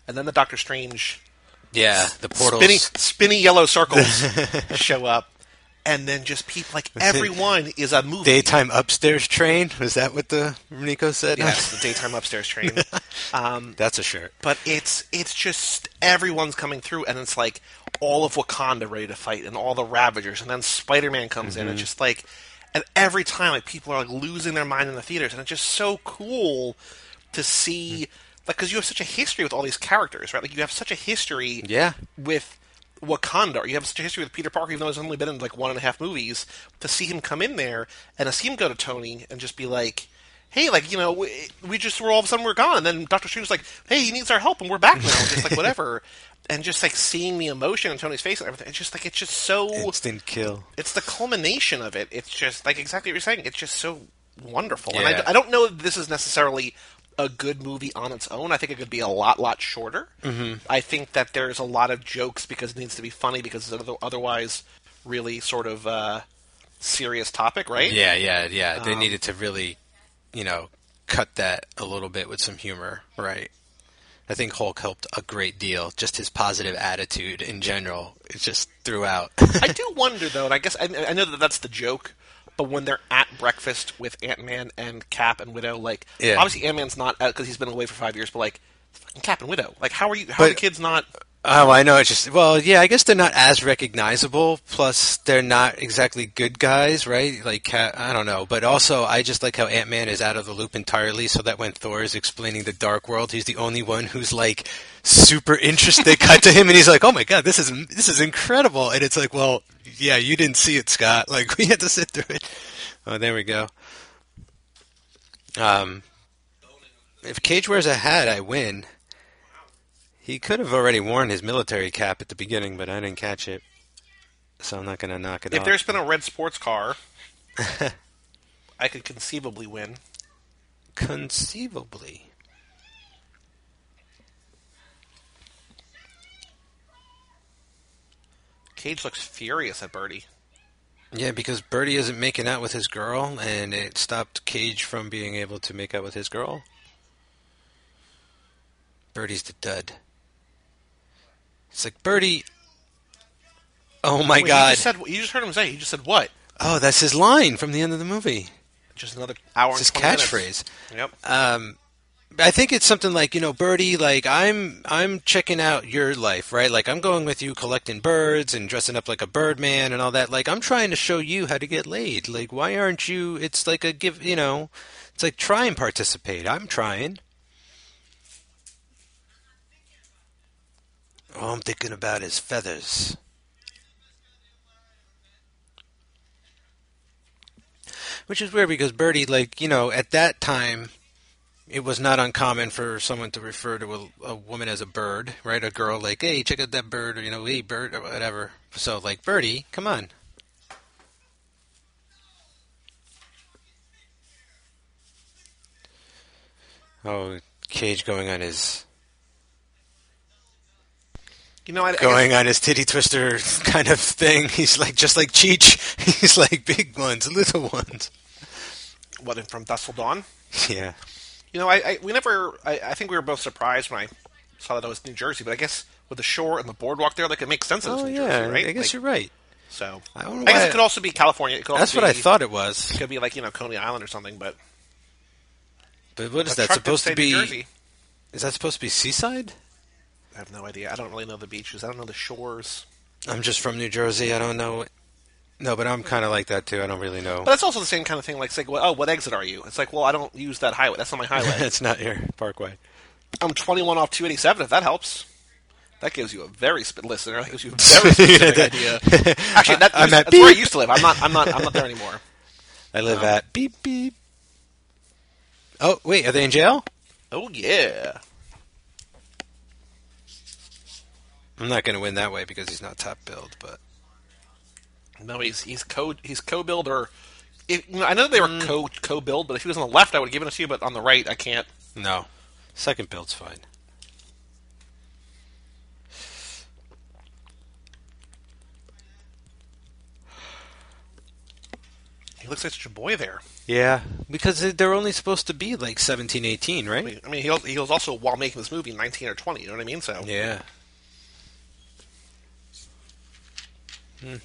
and then the Doctor Strange Yeah, the portals. spinny, spinny yellow circles show up, and then just people like everyone is a movie. Daytime upstairs train? Was that what the Nico said? Yes, the daytime upstairs train. Um, That's a shirt. but it's it's just everyone's coming through, and it's like all of Wakanda ready to fight, and all the Ravagers, and then Spider-Man comes Mm-hmm. in. It's just like, and every time like people are like losing their mind in the theaters, and it's just so cool to see, like, because you have such a history with all these characters, right? Like you have such a history, Yeah. with Wakanda, or you have such a history with Peter Parker, even though he's only been in like one and a half movies. To see him come in there and to see him go to Tony and just be like, hey, like, you know, we, we just were all of a sudden we're gone, and then Doctor Strange was like, hey, he needs our help, and we're back now, just like whatever, and just like seeing the emotion in Tony's face and everything, it's just like it's just so Instant kill. it's the culmination of it. It's just like exactly what you're saying. It's just so wonderful, and Yeah. I, I don't know if this is necessarily a good movie on its own. I think it could be a lot, lot shorter. Mm-hmm. I think that there's a lot of jokes because it needs to be funny because it's other- otherwise really sort of uh, serious topic, right? Yeah, yeah, yeah. They Um, needed to really, you know, cut that a little bit with some humor, right? I think Hulk helped a great deal. Just his positive attitude in general, it's just throughout. I do wonder though, and I guess I, I know that that's the joke. But when they're at breakfast with Ant-Man and Cap and Widow, like, Yeah. obviously Ant-Man's not, because he's been away for five years, but, like, it's fucking Cap and Widow. Like, how are you, how are the But- kids not... Oh, I know. It's just, well, yeah, I guess they're not as recognizable. Plus, they're not exactly good guys, right? Like, Ca- I don't know. But also, I just like how Ant-Man is out of the loop entirely, so that when Thor is explaining the Dark World, he's the only one who's, like, super interested. They cut to him, and he's like, oh my god, this is, this is incredible. And it's like, well, yeah, you didn't see it, Scott. Like, we had to sit through it. Oh, there we go. Um, if Cage wears a hat, I win. He could have already worn his military cap at the beginning, but I didn't catch it. So I'm not going to knock it If off. there's been a red sports car, I could conceivably win. Conceivably. Cage looks furious at Birdie. Yeah, because Birdie isn't making out with his girl, and it stopped Cage from being able to make out with his girl. Birdie's the dud. It's like, Birdie... Oh my Wait, god. You just, said, you just heard him say, he just said what? Oh, that's his line from the end of the movie. Just another hour It's his and twenty catchphrase. minutes. Yep. Um, I think it's something like, you know, Birdie, like, I'm I'm checking out your life, right? Like, I'm going with you collecting birds and dressing up like a birdman and all that. Like, I'm trying to show you how to get laid. Like, why aren't you... It's like a give, you know... It's like, try and participate. I'm trying. All I'm thinking about is feathers. Which is weird because Birdie, like, you know, at that time, it was not uncommon for someone to refer to a, a woman as a bird, right? A girl, like, hey, check out that bird, or, you know, hey, bird, or whatever. So, like, Birdie, come on. Oh, Cage going on his... You know, I, I Going guess, on his titty twister kind of thing. He's like, just like Cheech. He's like, big ones, little ones. what, from Dusk Till Dawn? Yeah. You know, I, I we never. I, I think we were both surprised when I saw that it was New Jersey, but I guess with the shore and the boardwalk there, like it makes sense that it's Oh, New yeah, Jersey, right? I guess Like, you're right. So I don't know I guess why- it could also be California. It could That's also what I be- thought it was. It could be like, you know, Coney Island or something, but But what is a that truck did supposed say to be? New Jersey. Is that supposed to be seaside? I have no idea. I don't really know the beaches. I don't know the shores. I'm just from New Jersey. I don't know. No, but I'm kind of like that too. I don't really know. But that's also the same kind of thing. Like, say, well, oh, what exit are you? It's like, well, I don't use that highway. That's not my highway. It's not your Parkway. I'm twenty-one off two eighty-seven. If that helps, that gives you a very sp- listener. That gives you a very specific idea. Actually, that, I'm at that's where I beep. used to live. I'm not. I'm not. I'm not there anymore. I live Um, at beep beep. Oh wait, are they in jail? Oh yeah. I'm not going to win that way because he's not top billed. But No, he's he's co he's co-billed or. If, you know, I know they were Mm. co co-billed, but if he was on the left, I would have given it to you. But on the right, I can't. no, second billed's fine. He looks like such a boy there. Yeah, because they're only supposed to be like seventeen, eighteen, right? I mean, I mean he, was, he was also, while making this movie, nineteen or twenty, you know what I mean? So Yeah. Hmm.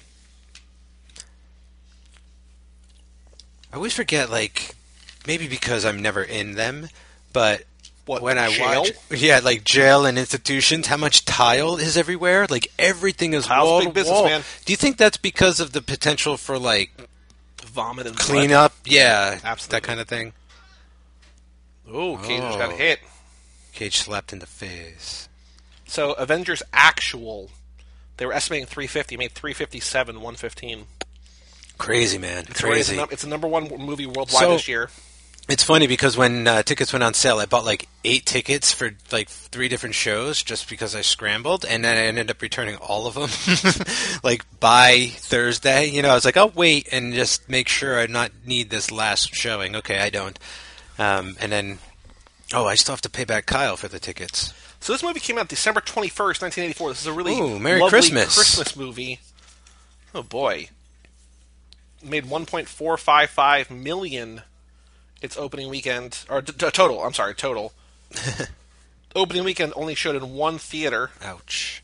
I always forget, like, maybe because I'm never in them, but What, when I jail? watch, yeah, like jail and institutions, how much tile is everywhere? Like everything is Tile's wall big to business, wall. man. Do you think that's because of the potential for like Vomit and clean blood. up? Yeah, Absolutely. that kind of thing. Oh, Cage just got Oh. hit. Cage slapped in the face. So Avengers Actual, they were estimating three fifty, made three fifty-seven, one fifteen. Crazy, man. It's, Crazy. a, num- it's the number one movie worldwide So- this year. It's funny because when uh, tickets went on sale, I bought like eight tickets for like three different shows just because I scrambled, and then I ended up returning all of them like by Thursday. You know, I was like, I'll wait and just make sure I not need this last showing. Okay, I don't. Um, and then, oh, I still have to pay back Kyle for the tickets. So this movie came out December twenty-first, nineteen eighty-four. This is a really Ooh, Merry lovely Christmas. Christmas movie. Oh, boy. Made one point four five five million its opening weekend. Or t- t- total, I'm sorry, total. Opening weekend only showed in one theater. Ouch.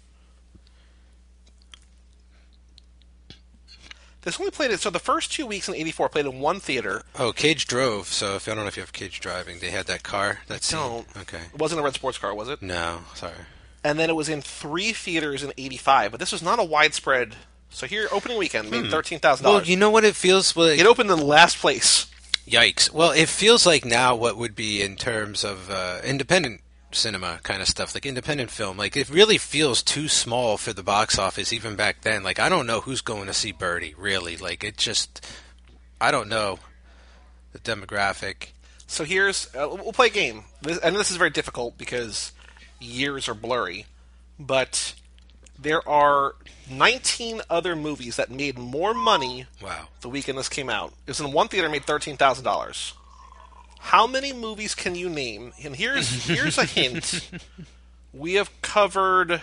This only played it, so the first two weeks in eighty-four played in one theater. Oh, Cage drove, so if I don't know if you have Cage driving, they had that car. That scene. Don't. Okay. It wasn't a red sports car, was it? No, sorry. And then it was in three theaters in eighty-five, but this was not a widespread. So here, opening weekend, made thirteen thousand Well, dollars. you know what it feels like? It opened in last place. Yikes. Well, it feels like now what would be in terms of uh, independent cinema kind of stuff, like independent film. Like, it really feels too small for the box office, even back then. Like, I don't know who's going to see Birdie, really. Like, it just... I don't know the demographic. So here's, uh, we'll play a game. This, and this is very difficult because years are blurry. But there are nineteen other movies that made more money Wow. the weekend this came out. It was in one theater, made thirteen thousand dollars. How many movies can you name? And here's here's a hint. We have covered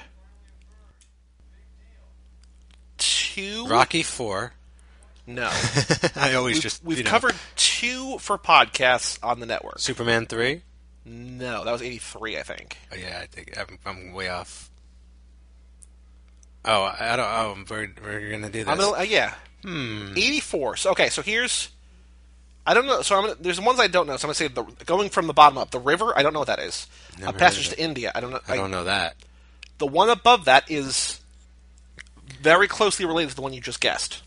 two. Rocky four. No, I always we've, just... we've you know. covered two for podcasts on the network. Superman three? No, that was eighty-three, I think. Oh, yeah, I think I'm, I'm way off. Oh, I I don't... Oh, we're, we're going to do this. I'm gonna, uh, yeah, Hmm. eighty-four. So okay, so here's. I don't know. So I'm gonna, there's ones I don't know. So I'm gonna say the going from the bottom up. The river. I don't know what that is. Never A heard Passage of it. to India. I don't know. I don't know that. The one above that is very closely related to the one you just guessed.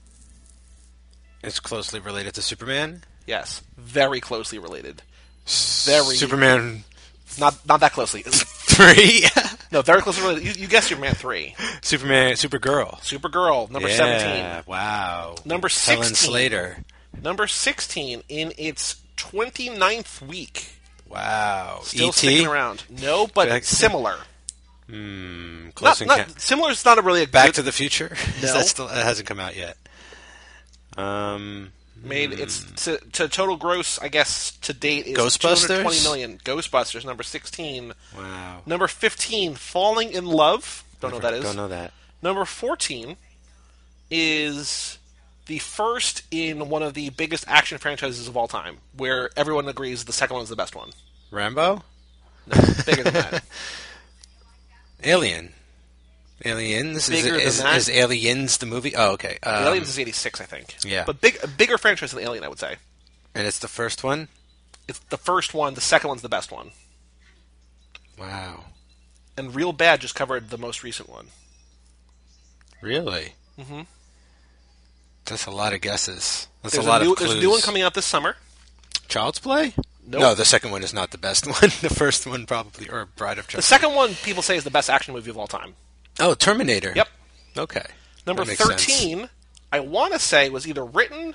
It's closely related to Superman? Yes, very closely related. Very Superman not not that closely. three? No, very closely related. You, you guessed Superman three. Superman, Supergirl. Supergirl number yeah, seventeen. Wow. Number Helen sixteen. Slater. Number sixteen in its twenty-ninth week. Wow. Still E T? sticking around. No, but Back- similar. Hmm. Close Not, not, encounter. similar is not a really a Back good, to the Future? No. that still that hasn't come out yet. Um. made its to, to total gross, I guess, to date is Ghostbusters? two hundred twenty million. Ghostbusters number sixteen. Wow. Number fifteen, Falling in Love. Don't know what that is. Don't know that. Number fourteen is the first in one of the biggest action franchises of all time, where everyone agrees the second one is the best one. Rambo? No, bigger than that. Alien. Aliens? Bigger is, than is, that. is Aliens the movie? Oh, okay. Um, Aliens is eighty-six, I think. yeah. But big, a bigger franchise than Alien, I would say. And it's the first one? It's the first one. The second one's the best one. Wow. And Real Bad just covered the most recent one. Really? Mm-hmm. That's a lot of guesses. That's There's a lot new, of clues. There's a new one coming out this summer. Child's Play? Nope. No, the second one is not the best one. The first one probably, or Bride of The Chucky. second one, people say, is the best action movie of all time. Oh, Terminator. Yep. Okay. Number That makes sense. thirteen, I want to say, was either written...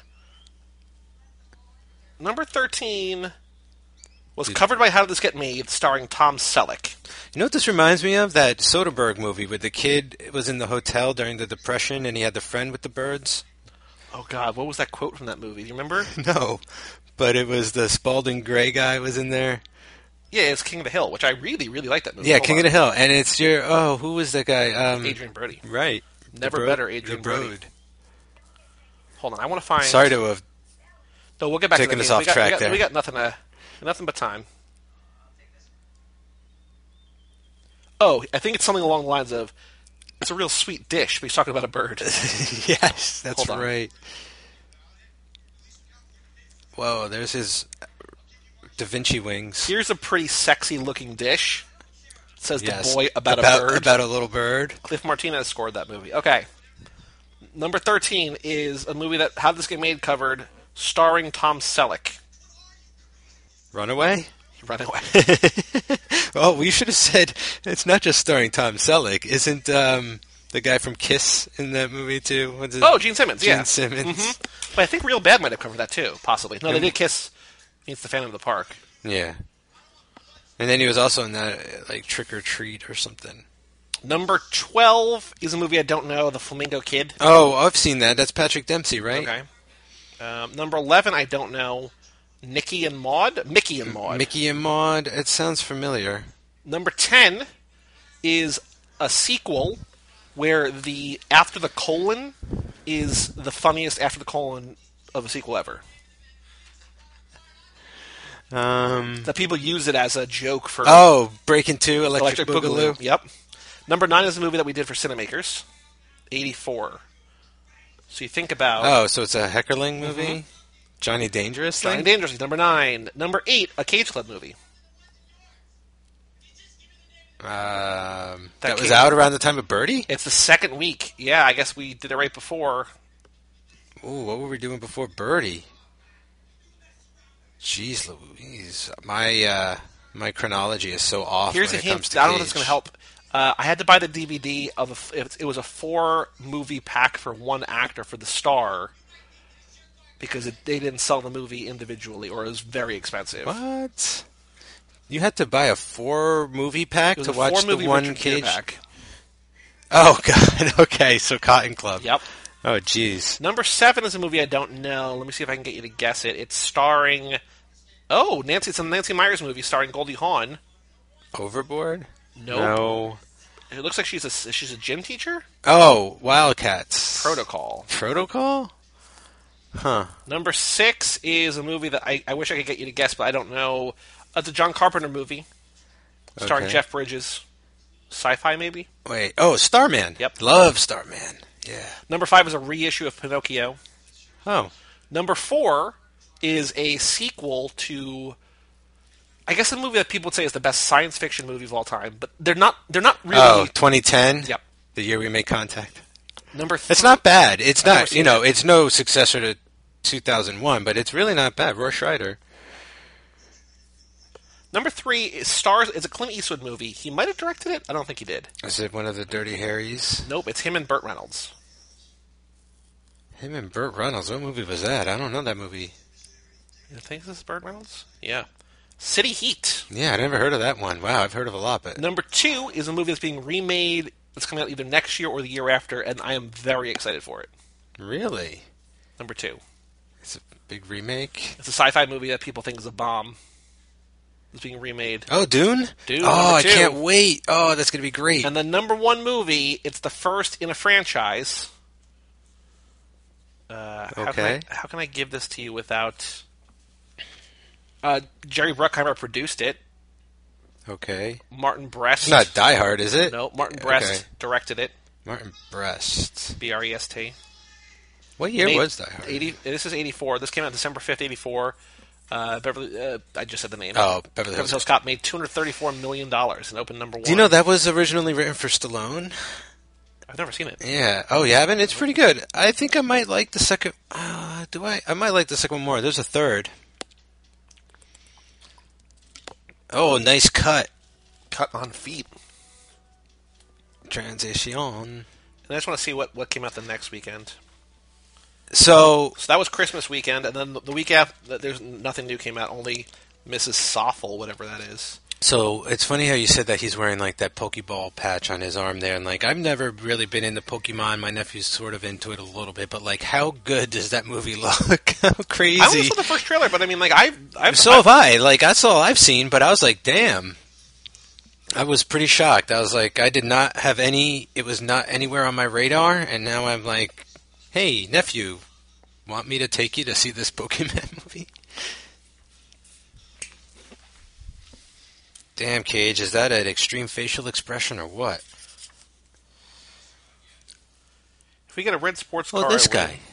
Number thirteen was Did- covered by How Did This Get Made, starring Tom Selleck. You know what this reminds me of? That Soderbergh movie where the kid was in the hotel during the Depression and he had the friend with the birds. Oh, God, what was that quote from that movie? Do you remember? No, but it was the Spalding Gray guy was in there. Yeah, it's King of the Hill, which I really, really like that movie. Yeah, Hold King on. of the Hill. And it's your, oh, who was that guy? Um, Adrian Brody. Right. Never The Bro- better, Adrian the Brody. Broad. Hold on, I want to find... Sorry to have No, we'll get back Taking to us that. off we got, track we got, there. We got nothing, uh, nothing but time. Oh, I think it's something along the lines of, it's a real sweet dish, but he's talking about a bird. Yes, that's Hold on. right. Whoa, there's his Da Vinci wings. Here's a pretty sexy-looking dish. It says Yes. the boy about, about a bird. About a little bird. Cliff Martinez scored that movie. Okay. Number thirteen is a movie that How Did This Get Made covered, starring Tom Selleck. Runaway? Runaway. Oh, we should have said it's not just starring Tom Selleck. Isn't um, the guy from Kiss in that movie too? What's his... Oh, Gene Simmons, Gene yeah. Simmons. Mm-hmm. But I think Real Bad might have covered that too, possibly. No, they did Kiss Meets the Phantom of the Park. Yeah. And then he was also in that, like, Trick or Treat or something. Number twelve is a movie I don't know, The Flamingo Kid. Oh, I've seen that. That's Patrick Dempsey, right? Okay. Um, number eleven, I don't know, Nicky and Maud? Mickey and Maud. Mickey and Maud. It sounds familiar. Number ten is a sequel where the after the colon is the funniest after the colon of a sequel ever. Um. That people use it as a joke for Oh, Breaking Two, Electric, Electric Boogaloo. Boogaloo. Yep. Number nine is a movie that we did for Cinemakers. eighty-four. So you think about... Oh, so it's a Heckerling movie? Mhm. Johnny Dangerous Johnny thing? Dangerous is number nine. Number eight, a Cage Club movie. Um, That that was came- out around the time of Birdie? It's the second week. Yeah, I guess we did it right before. Ooh, what were we doing before Birdie? Jeez Louise. My, uh, my chronology is so off Here's when a it hint. comes to I don't know if it's Cage. going to help. Uh, I had to buy the D V D of a, it, it was a four movie pack for one actor for The Star because it, they didn't sell the movie individually, or it was very expensive. What? You had to buy a four movie pack It was to a watch four the movie one Richard Gere Cage? pack. Oh, God. Okay, so Cotton Club. Yep. Oh, jeez. Number seven is a movie I don't know. Let me see if I can get you to guess it. It's starring. Oh, Nancy! It's a Nancy Myers movie starring Goldie Hawn. Overboard? Nope. No. It looks like she's a she's a gym teacher. Oh, Wildcats. Protocol. Protocol? Huh. Number six is a movie that I, I wish I could get you to guess, but I don't know. It's a John Carpenter movie starring Okay. Jeff Bridges. Sci-fi, maybe. Wait. Oh, Starman. Yep. Love Starman. Yeah. Number five is a reissue of Pinocchio. Oh. Number four is a sequel to, I guess, a movie that people would say is the best science fiction movie of all time, but they're not. They're not really. Oh, twenty ten? Yep. The year we made contact. Number. Three, It's not bad. It's I've never not, seen you know, it. it's no successor to two thousand one, but it's really not bad. Roy Scheider. Number three is stars. It's a Clint Eastwood movie. He might have directed it. I don't think he did. Is it one of the Dirty Harrys? Nope. It's him and Burt Reynolds. Him and Burt Reynolds. What movie was that? I don't know that movie. You think this is Burt Reynolds? Yeah. City Heat. Yeah, I never heard of that one. Wow, I've heard of a lot, but Number two is a movie that's being remade. It's coming out either next year or the year after, and I am very excited for it. really? Number two. It's a big remake. It's a sci-fi movie that people think is a bomb. It's being remade. Oh, Dune? Dune, Oh, number I two. can't wait. Oh, that's going to be great. And the number one movie, it's the first in a franchise. Uh, how, can Okay. I, how can I give this to you without... Uh, Jerry Bruckheimer produced it. Okay. Martin Brest... It's not Die Hard, is it? No, Martin Brest Okay. directed it. Martin Brest. B R E S T. What year Made- was Die Hard? eighty. This is eighty-four. This came out December fifth, eighty-four. Uh, Beverly, uh, I just said the name. Oh, Beverly Beverly Hills. Hills Cop made two hundred thirty-four million dollars and opened number one. Do you know that was originally written for Stallone? I've never seen it. Yeah. Oh, you haven't? It's pretty good. I think I might like the second. Uh, do I? I might like the second one more. There's a third. Oh, nice cut. Cut on feet. Transition. And I just want to see what, what came out the next weekend. So, So that was Christmas weekend, and then the week after, there's nothing new came out. Only Missus Soffel, whatever that is. so it's funny how you said that he's wearing like that Pokeball patch on his arm there, and like I've never really been into Pokemon. My nephew's sort of into it a little bit, but like, how good does that movie look? How crazy! I only saw the first trailer, but I mean, like I've, I've So have I. Like, that's all I've seen, but I was like, damn. I was pretty shocked. I was like, I did not have any, it was not anywhere on my radar, and now I'm like, hey, nephew, want me to take you to see this Pokemon movie? Damn, Cage, is that an extreme facial expression or what? If we get a red sports car... Well, this I guy. win.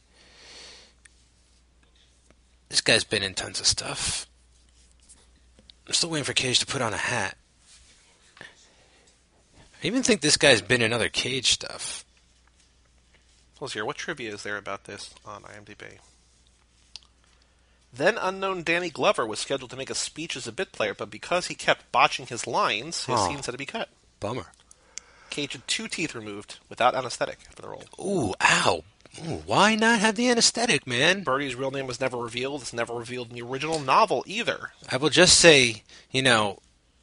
This guy's been in tons of stuff. I'm still waiting for Cage to put on a hat. I even think this guy's been in other Cage stuff. Let's hear. What trivia is there about this on IMDb? Then unknown Danny Glover was scheduled to make a speech as a bit player, but because he kept botching his lines, his Oh. scenes had to be cut. Bummer. Cage had two teeth removed without anesthetic for the role. Ooh, ow. Ooh, why not have the anesthetic, man? Birdie's real name was never revealed. It's never revealed in the original novel either. I will just say, you know,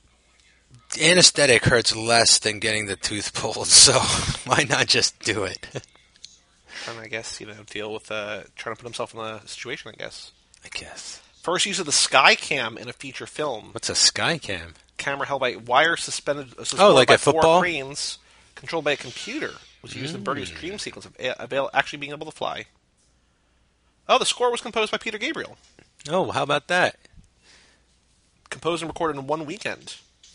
anesthetic hurts less than getting the tooth pulled, so why not just do it? And I guess, you know, deal with uh, trying to put himself in a situation, I guess. I guess. First use of the Skycam in a feature film. What's a Skycam? Camera held by wire suspended, uh, Oh, supported like by a football? four cranes, controlled by a computer. Was used in Birdie's dream sequence of a- avail- actually being able to fly. Oh, the score was composed by Peter Gabriel. Oh, how about that? Composed and recorded in one weekend.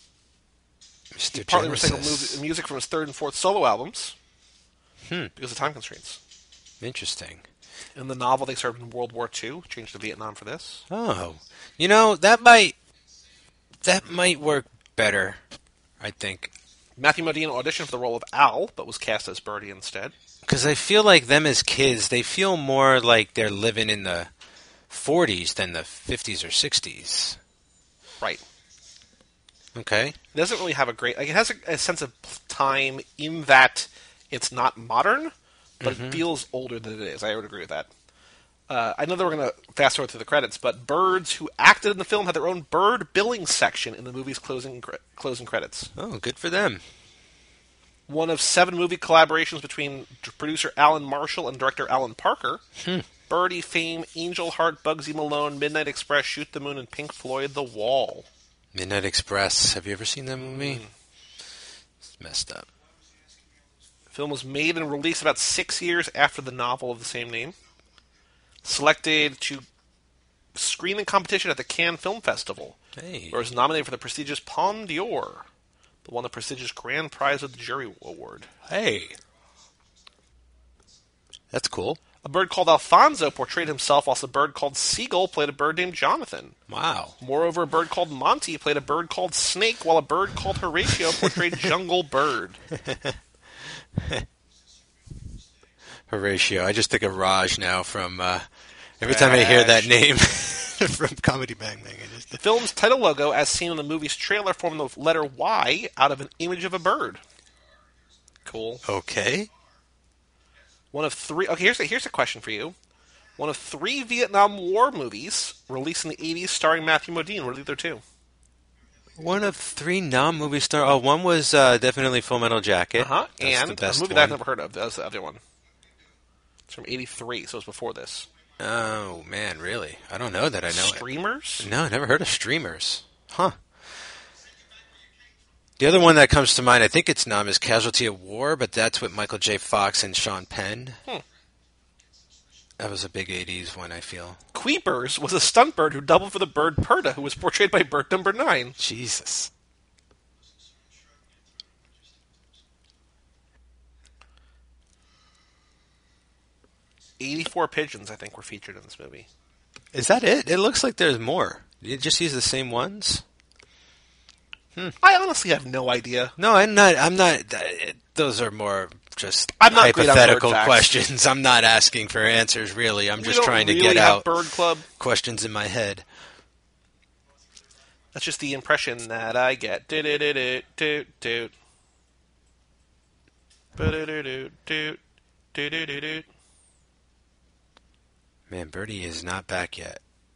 Mister He partly Genesis. recycled mu- music from his third and fourth solo albums Hmm. because of time constraints. Interesting. In the novel, they served in World War Two. Changed to Vietnam for this. Oh. You know, that might that might work better, I think. Matthew Modine auditioned for the role of Al, but was cast as Birdie instead. Because I feel like them as kids, they feel more like they're living in the forties than the fifties or sixties. Right. Okay. It doesn't really have a great... Like, it has a, a sense of time in that it's not modern, but Mm-hmm. it feels older than it is. I would agree with that. Uh, I know that we're going to fast forward through the credits, but birds who acted in the film had their own bird billing section in the movie's closing cre- closing credits. Oh, good for them. One of seven movie collaborations between d- producer Alan Marshall and director Alan Parker. Hmm. Birdie fame, Angel Heart, Bugsy Malone, Midnight Express, Shoot the Moon, and Pink Floyd, The Wall. Midnight Express. Have you ever seen that movie? Mm. It's messed up. The film was made and released about six years after the novel of the same name. Selected to screen in competition at the Cannes Film Festival, Hey. where it was nominated for the prestigious Palme d'Or, but won the prestigious Grand Prize of the Jury Award. Hey. That's cool. A bird called Alfonso portrayed himself, whilst a bird called Seagull played a bird named Jonathan. Wow. Moreover, a bird called Monty played a bird called Snake, while a bird called Horatio portrayed Jungle Bird. Horatio. I just think of Raj now from, uh, every time I hear that Raj. name from Comedy Bang Bang. I just, The film's title logo, as seen in the movie's trailer, formed the letter Y out of an image of a bird. Cool. okay. One of three... Okay, here's a, here's a question for you. One of three Vietnam War movies released in the eighties starring Matthew Modine. What are the other two? One of three non-movie star. Oh, one was uh, definitely Full Metal Jacket. Uh-huh. That's And the best a movie one. that I've never heard of. That was the other one. It's from eighty-three, so it's before this. Oh, man, really? I don't know that I know Streamers? it. No, I never heard of Streamers. Huh. The other one that comes to mind, I think it's nom, is Casualty of War, but that's with Michael J. Fox and Sean Penn. Hmm. That was a big eighties one, I feel. Queepers was a stunt bird who doubled for the bird Perta, who was portrayed by bird number nine. Jesus. eighty-four pigeons, I think, were featured in this movie. Is that it? It looks like there's more. You just use the same ones? I honestly have no idea. No, I'm not. I'm not. Those are more just I'm not great on bird hypothetical facts. questions. I'm not asking for answers, really. I'm We just don't trying to really get have out Bird Club. questions in my head. That's just the impression that I get. Do do do do do do. Do do do do do do do do. Man, Birdie is not back yet.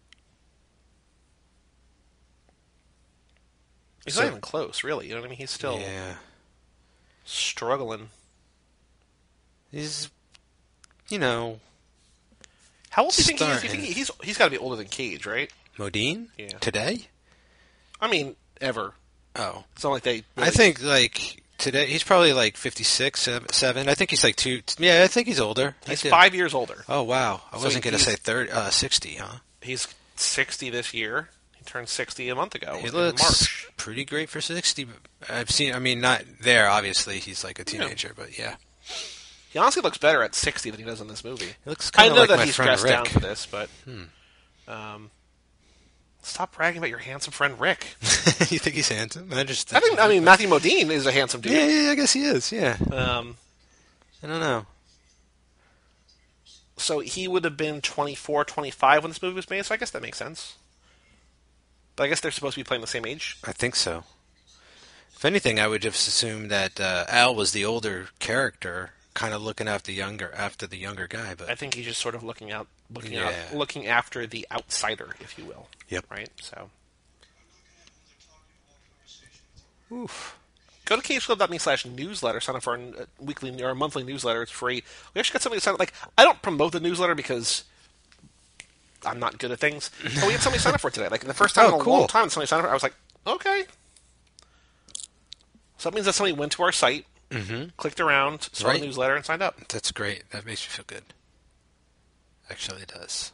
He's So- not even close, really. You know what I mean? He's still Yeah. struggling. He's, you know, How old do you think he is? You Starting. think he- he's he's got to be older than Cage, right? Modine? Yeah. Today? I mean, ever. Oh. It's not like they. I think, like, today. He's probably like fifty-six, seven. seven. I think he's like two. Yeah, I think he's older. He's I five years older. Oh, wow. I So wasn't going to he's- say thirty, uh, sixty, huh? He's sixty this year. He turned sixty a month ago. He in looks March. pretty great for sixty. I've seen, I mean, not there, obviously. He's like a teenager, but yeah. He honestly looks better at sixty than he does in this movie. He looks I kind of know like that my he's friend dressed Rick. down for this, but Hmm. um, stop bragging about your handsome friend Rick. You think he's handsome? I just I think. I mean, Matthew Modine is a handsome dude. Yeah, yeah, I guess he is, yeah. Um, I don't know. so he would have been twenty-four, twenty-five when this movie was made, so I guess that makes sense. But I guess they're supposed to be playing the same age. I think so. If anything, I would just assume that uh, Al was the older character, kind of looking after younger after the younger guy. But I think he's just sort of looking out, looking Yeah. out, looking after the outsider, if you will. Yep. Right. So oof. go to cageclub dot me slash newsletter. Sign up for our uh, weekly or monthly newsletter. It's free. We actually got somebody to sign up. Like, I don't promote the newsletter because I'm not good at things. But we had somebody sign up for it today. Like the first time Oh, in a cool. long time somebody signed up for it, I was like, okay. So that means that somebody went to our site, Mm-hmm. clicked around, saw Right. the newsletter, and signed up. That's great. That makes me feel good. Actually, it does.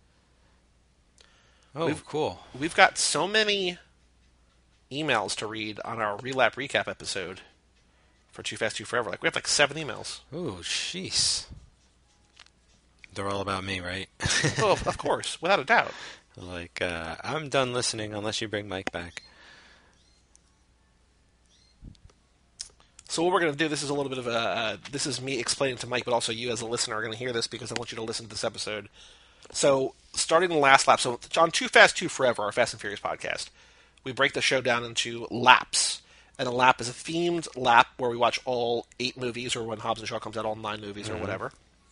Oh, We've- cool. We've got so many emails to read on our relap recap episode for Too Fast, Too Forever. Like we have like seven emails. Ooh, jeez. They're all about me, right? Well, of, of course, without a doubt. Like, uh, I'm done listening unless you bring Mike back. So what we're going to do, this is a little bit of a, uh, this is me explaining to Mike, but also you as a listener are going to hear this because I want you to listen to this episode. So starting the last lap, so on Too Fast, Too Forever, our Fast and Furious podcast, we break the show down into laps. And a lap is a themed lap where we watch all eight movies, or when Hobbs and Shaw comes out, all nine movies, or whatever.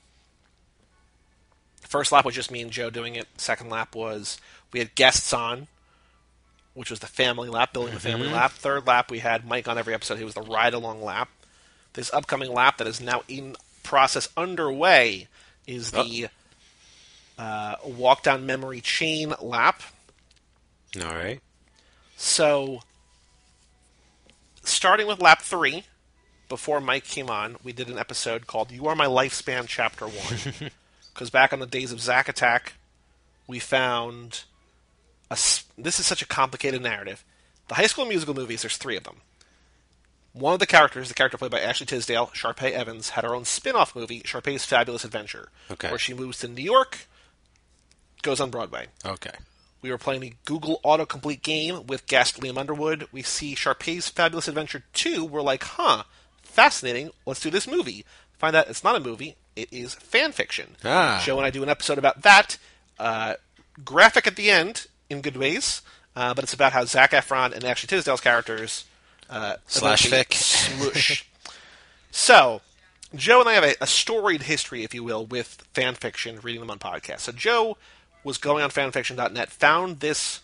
First lap was just me and Joe doing it. Second lap was we had guests on, which was the family lap, building the family lap. Third lap, we had Mike on every episode. He was the ride-along lap. This upcoming lap that is now in process underway is the uh, walk down memory chain lap. All right. So, starting with lap three, before Mike came on, we did an episode called You Are My Lifespan Chapter one. Because back on the days of Zack Attack, we found... A, this is such a complicated narrative. The High School Musical movies, there's three of them. One of the characters, the character played by Ashley Tisdale, Sharpay Evans, had her own spin-off movie, Sharpay's Fabulous Adventure, Okay. where she moves to New York, goes on Broadway. Okay. We were playing the Google autocomplete game with guest Liam Underwood. We see Sharpay's Fabulous Adventure two. We're like, huh, fascinating. Let's do this movie. Find out it's not a movie. It is fan fiction. Ah. Joe and I do an episode about that. Uh, graphic at the end, in good ways. Uh, but it's about how Zac Efron and Ashley Tisdale's characters... Uh, Slash eventually fic. Smoosh. So, Joe and I have a, a storied history, if you will, with fan fiction, reading them on podcasts. So Joe was going on fanfiction dot net, found this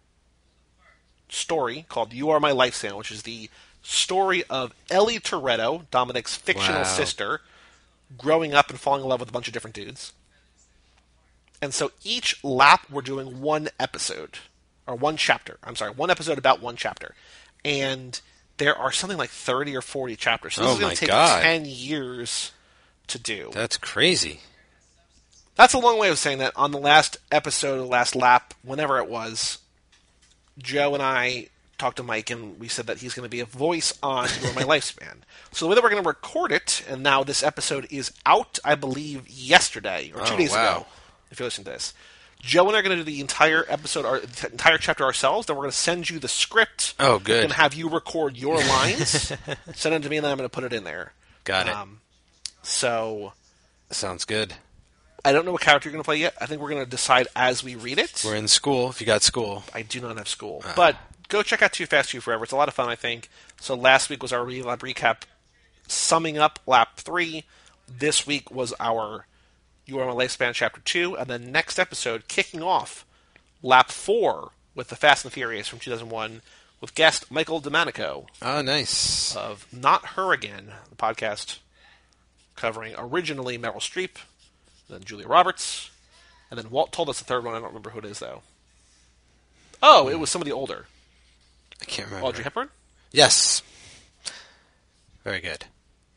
story called You Are My Lifespan, which is the story of Ellie Toretto, Dominic's fictional Wow. sister, growing up and falling in love with a bunch of different dudes. And so each lap we're doing one episode, or one chapter. I'm sorry, one episode about one chapter. And there are something like thirty or forty chapters. So this Oh is going my to take God. ten years to do. That's crazy. That's a long way of saying that on the last episode, the last lap, whenever it was, Joe and I talked to Mike, and we said that he's going to be a voice on You Are My Lifespan. So the way that we're going to record it, and now this episode is out, I believe, yesterday, or two Oh, days wow. ago, if you're listening to this. Joe and I are going to do the entire episode, or the entire chapter ourselves, then we're going to send you the script. Oh, good. And have you record your lines, send it to me, and then I'm going to put it in there. Got it. Um, so... Sounds good. I don't know what character you're going to play yet. I think we're going to decide as we read it. We're in school, if you got school. I do not have school. Ah. But go check out Too Fast, Too Forever. It's a lot of fun, I think. So last week was our lap recap summing up lap three. This week was our You Are My Lifespan Chapter two. And then next episode, kicking off lap four with the Fast and Furious from two thousand one with guest Michael DeManico Oh, nice. of Not Her Again, the podcast covering originally Meryl Streep, then Julia Roberts, and then Walt told us the third one. I don't remember who it is, though. Oh, it was somebody older. I can't remember. Audrey Hepburn? Yes. Very good.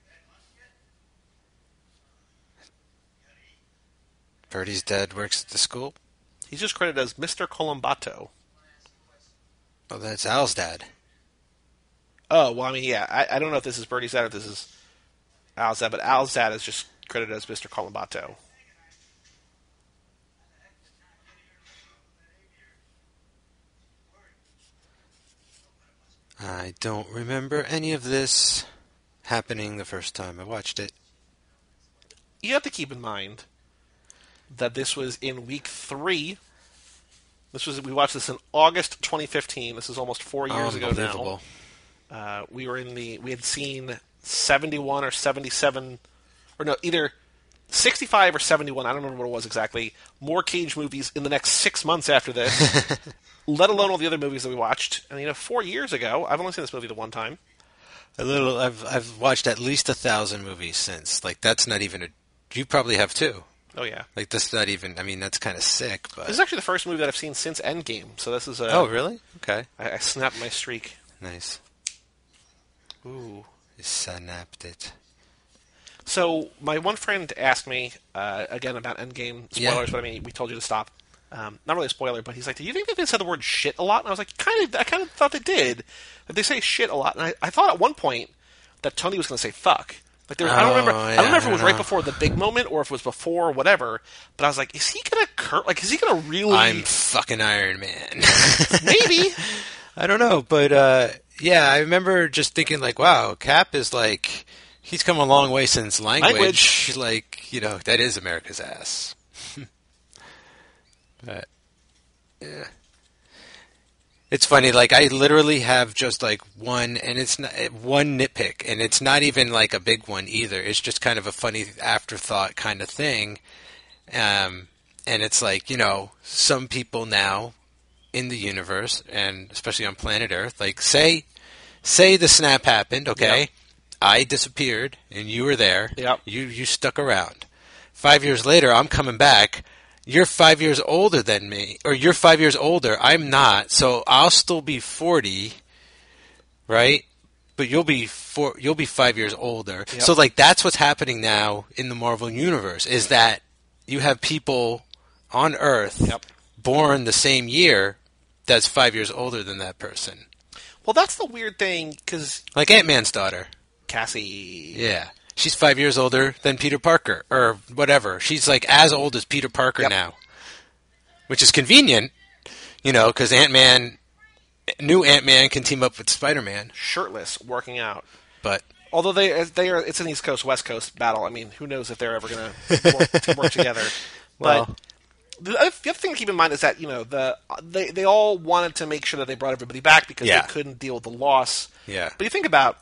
Birdie's dad works at the school? He's just credited as Mister Colombato. Oh, that's Al's dad. Oh, well, I mean, yeah. I, I don't know if this is Birdie's dad or if this is Al's dad, but Al's dad is just credited as Mister Colombato. I don't remember any of this happening the first time I watched it. You have to keep in mind that this was in week three. This was we watched this in August twenty fifteen. This is almost four years ago now. Uh, we were in the we had seen seventy-one or seventy-seven, or no, either sixty-five or seventy-one. I don't remember what it was exactly. More Cage movies in the next six months after this. Let alone all the other movies that we watched. And, you know, four years ago, I've only seen this movie the one time. A little. I've I've watched at least a thousand movies since. Like, that's not even a. You probably have too. Oh yeah. Like, that's not even. I mean, that's kind of sick. But this is actually the first movie that I've seen since Endgame. So this is a. Oh really? Okay. I, I snapped my streak. Nice. Ooh. You snapped it. So my one friend asked me uh, again about Endgame spoilers, Yeah. but I mean, we told you to stop. Um, not really a spoiler, but he's like, "Do you think that they said the word shit a lot?" And I was like, "Kind of. I kind of thought they did. That they say shit a lot." And I, I thought at one point that Tony was going to say "fuck." Like there, was, I don't Oh, remember. yeah, I don't remember if it was I right know. before the big moment or if it was before or whatever. But I was like, "Is he going to cur? Like, is he going to really?" I'm fucking Iron Man. Maybe. I don't know, but uh, yeah, I remember just thinking like, wow, Cap is like, he's come a long way since language. Language. Like, you know, that is America's ass. But yeah, it's funny. Like, I literally have just like one, and it's not one nitpick, and it's not even like a big one either. It's just kind of a funny afterthought kind of thing. Um, and it's like, you know, some people now in the universe, and especially on planet Earth, like say, say the snap happened, okay? Yep. I disappeared, and you were there. Yep. You you stuck around. Five years later, I'm coming back. You're five years older than me, or you're five years older. I'm not, so I'll still be forty, right? But you'll be four, you'll be five years older. Yep. So like that's what's happening now in the Marvel universe is that you have people on Earth Yep. born the same year that's five years older than that person. Well, that's the weird thing because Like Ant-Man's daughter. Cassie. Yeah. She's five years older than Peter Parker, or whatever. She's like as old as Peter Parker Yep. now. Which is convenient, you know, because Ant-Man, new Ant-Man can team up with Spider-Man. Shirtless, working out. But Although they they are, it's an East Coast West Coast battle. I mean, who knows if they're ever going to work, work together? Well. But the other, the other thing to keep in mind is that you know the they they all wanted to make sure that they brought everybody back because Yeah. they couldn't deal with the loss. yeah, But you think about,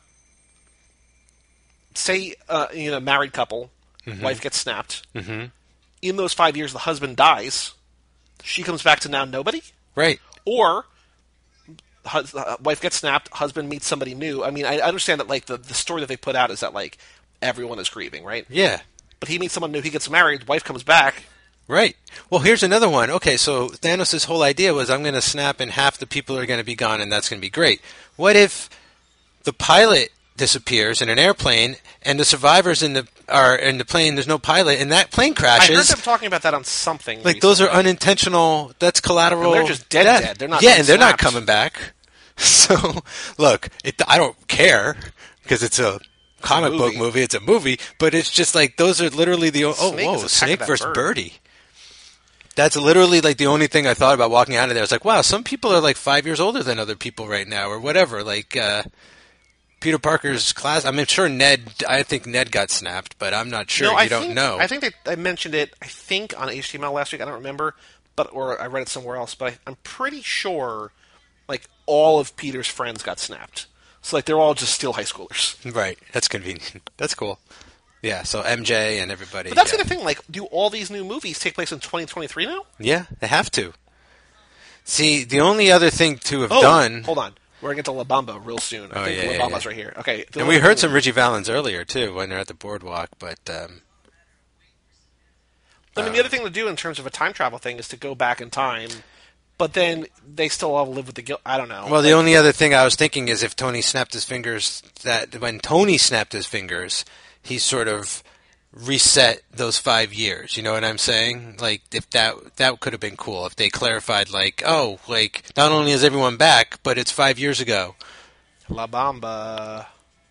say, uh, you know, married couple, wife gets snapped. hmm In those five years, the husband dies. She comes back to now nobody, right. or hus- uh, wife gets snapped, husband meets somebody new. I mean, I understand that like the, the story that they put out is that like everyone is grieving, right? Yeah, But he meets someone new, he gets married, wife comes back. right. Well, here's another one. Okay, so Thanos' whole idea was I'm going to snap and half the people are going to be gone and that's going to be great. What if the pilot disappears in an airplane and the survivors in the are in the plane, there's no pilot, and that plane I heard crashes? them talking about that on something. Like, those are recently. unintentional, that's collateral. And they're just dead death. dead. They're not Yeah, and they're not snapped. coming back. So, look, it, I don't care, because it's a comic book movie. movie, it's a movie, but it's just like, those are literally the, o- oh, Snake whoa, is attacking Snake that versus bird. Birdie. That's literally like the only thing I thought about walking out of there. It's like, wow, some people are like five years older than other people right now, or whatever. Like, uh, Peter Parker's class, I mean, I'm sure Ned, I think Ned got snapped, but I'm not sure. No, you I don't think, know. I think they I mentioned it. I think on H T M L last week. I don't remember, but or I read it somewhere else. But I, I'm pretty sure, like all of Peter's friends got snapped. So like they're all just still high schoolers. Right. That's convenient. That's cool. Yeah, so M J and everybody. But that's yeah. the other thing. Like, do all these new movies take place in twenty twenty-three now? Yeah, they have to. See, the only other thing to have Oh, done... hold on. We're going to get to La Bamba real soon. I Oh, think yeah, La yeah, Bamba's yeah. right here. Okay. the And only we heard thing- some Richie Valens earlier, too, when they're at the boardwalk, but... Um, I mean, the other thing to do in terms of a time travel thing is to go back in time but then they still all live with the guilt. I don't know. Well, the Like, only other thing I was thinking is if Tony snapped his fingers, that when Tony snapped his fingers, he sort of reset those five years. You know what I'm saying? Like, if that that could have been cool if they clarified, like, oh, like not only is everyone back, but it's five years ago. La Bamba.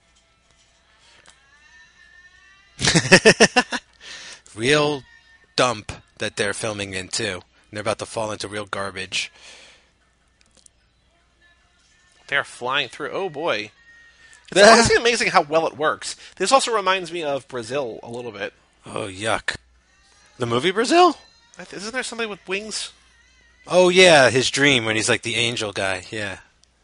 Real dump that they're filming in too. They're about to fall into real garbage. They're flying through. Oh boy. It's honestly amazing how well it works. This also reminds me of Brazil a little bit. Oh, yuck. The movie Brazil? Isn't there somebody with wings? Oh, yeah, his dream when he's like the angel guy. Yeah.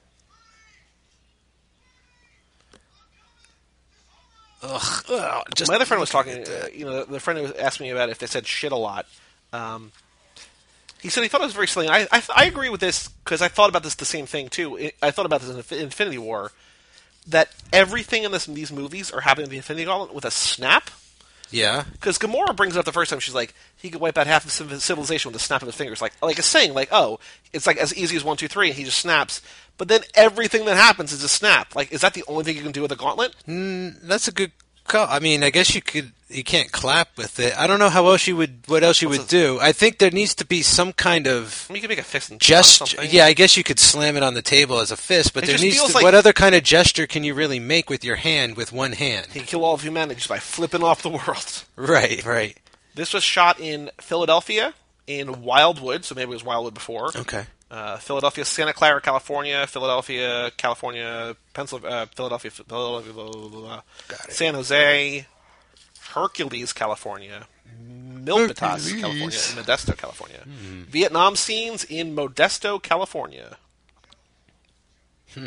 Ugh. Ugh just My other friend was talking, uh, you know, the friend who asked me about if they said shit a lot. Um, he said he thought it was very silly. I, I, I agree with this because I thought about this the same thing, too. I thought about this in Infinity War. That everything in this, these movies are happening in the Infinity Gauntlet with a snap. Yeah. Because Gamora brings it up the first time. She's like, he could wipe out half of civilization with a snap of his fingers. Like, like a saying, like, oh, it's like as easy as one, two, three, and he just snaps. But then everything that happens is a snap. Like, is that the only thing you can do with a gauntlet? Mm, that's a good call. I mean, I guess you could. You can't clap with it. I don't know how else you would. What else you What's would a, do? I think there needs to be some kind of. You could make a fist and gesture. Yeah, I guess you could slam it on the table as a fist, but it there needs to. Like what other kind of gesture can you really make with your hand with one hand? He can kill all of humanity just by flipping off the world. Right, right. This was shot in Philadelphia, in Wildwood, so maybe it was Wildwood before. Okay. Uh, Philadelphia, Santa Clara, California, Philadelphia, California, Pennsylvania, uh, Philadelphia, Philadelphia blah, blah, blah, San Jose, Hercules, California, Milpitas, California, and Modesto, California. Hmm. Vietnam scenes in Modesto, California. Hmm.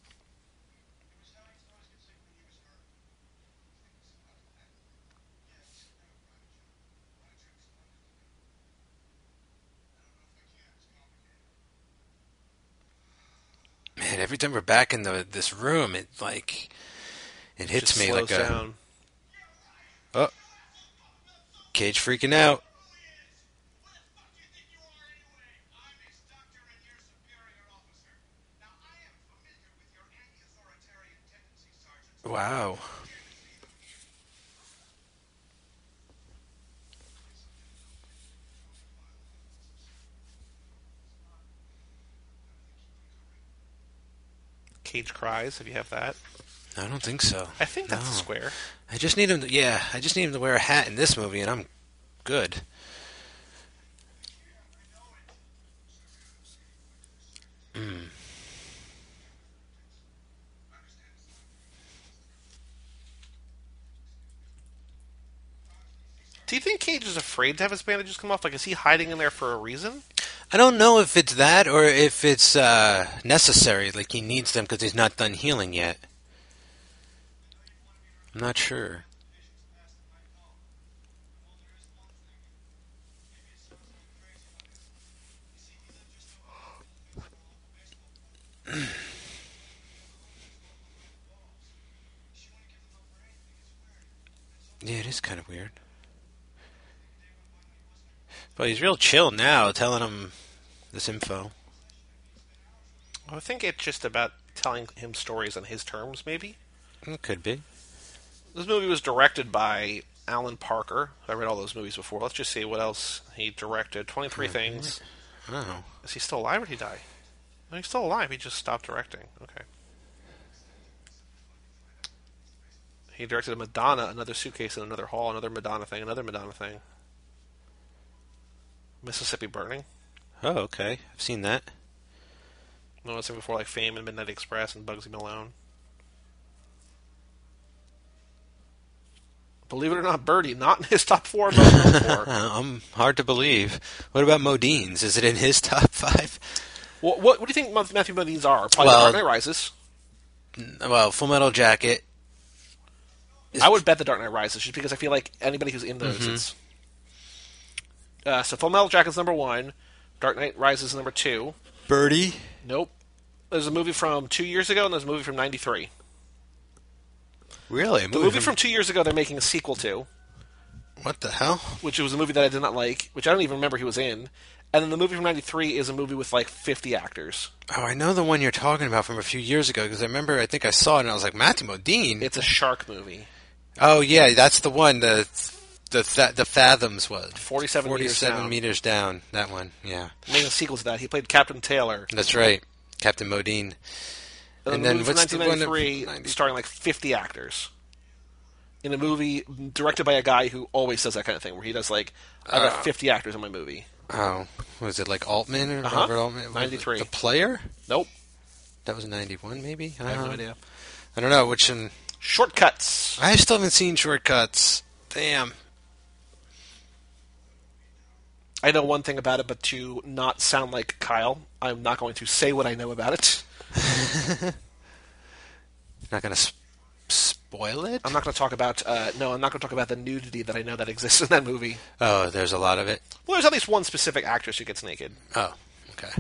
Man, every time we're back in the this room, it like it hits Just me slows like a. Down. Oh, Cage freaking out. Wow. Cage cries, if you have that. I don't think so. I think that's no. a square. I just need him to, yeah, I just need him to wear a hat in this movie and I'm good. Mm. Do you think Cage is afraid to have his bandages come off? Like, is he hiding in there for a reason? I don't know if it's that or if it's uh, necessary, like he needs them because he's not done healing yet. I'm not sure. Yeah, it is kind of weird. But he's real chill now, telling him this info. I think it's just about telling him stories on his terms, maybe? It could be. This movie was directed by Alan Parker. I read all those movies before. Let's just see what else he directed. twenty-three okay. things. Oh. Is he still alive or did he die? No, he's still alive. He just stopped directing. Okay. He directed a Madonna, another suitcase in another hall, another Madonna thing, another Madonna thing. Mississippi Burning. Oh, okay. I've seen that. No, it's before like Fame and Midnight Express and Bugsy Malone. Believe it or not, Birdie, not in his top four. four. I'm hard to believe. What about Modine's? Is it in his top five? Well, what, what do you think Matthew Modine's are? Probably well, Dark Knight Rises. Well, Full Metal Jacket. I would bet the Dark Knight Rises, just because I feel like anybody who's in those, mm-hmm. it's... Uh, so Full Metal Jacket's number one. Dark Knight Rises is number two. Birdie? Nope. There's a movie from two years ago, and there's a movie from ninety-three. Really? A the movie from... from two years ago they're making a sequel to. What the hell? which was a movie that I did not like, which I don't even remember he was in. And then the movie from ninety-three is a movie with like fifty actors. Oh, I know the one you're talking about from a few years ago, because I remember, I think I saw it, and I was like, Matthew Modine? It's a shark movie. Oh, yeah, that's the one, the the th- the Fathoms was. forty-seven, forty-seven meters down. meters down, that one, yeah. Made a sequel to that. He played Captain Taylor. That's right, Captain Modine. And, And the then movie from what's the one nineteen that- ninety-three, ninety starring like fifty actors. In a movie directed by a guy who always does that kind of thing, where he does like, I've got Uh. fifty actors in my movie. Oh, was it like Altman or Uh-huh. Robert Altman? ninety-three. The Player? Nope. That was ninety-one, maybe? I have no Uh, idea. I don't know, which one. Shortcuts. I still haven't seen Shortcuts. Damn. I know one thing about it, but to not sound like Kyle, I'm not going to say what I know about it. Not going to sp- spoil it? I'm not going to talk about, uh, no, I'm not going to talk about the nudity that I know that exists in that movie. Oh, there's a lot of it? Well, there's at least one specific actress who gets naked. Oh, okay.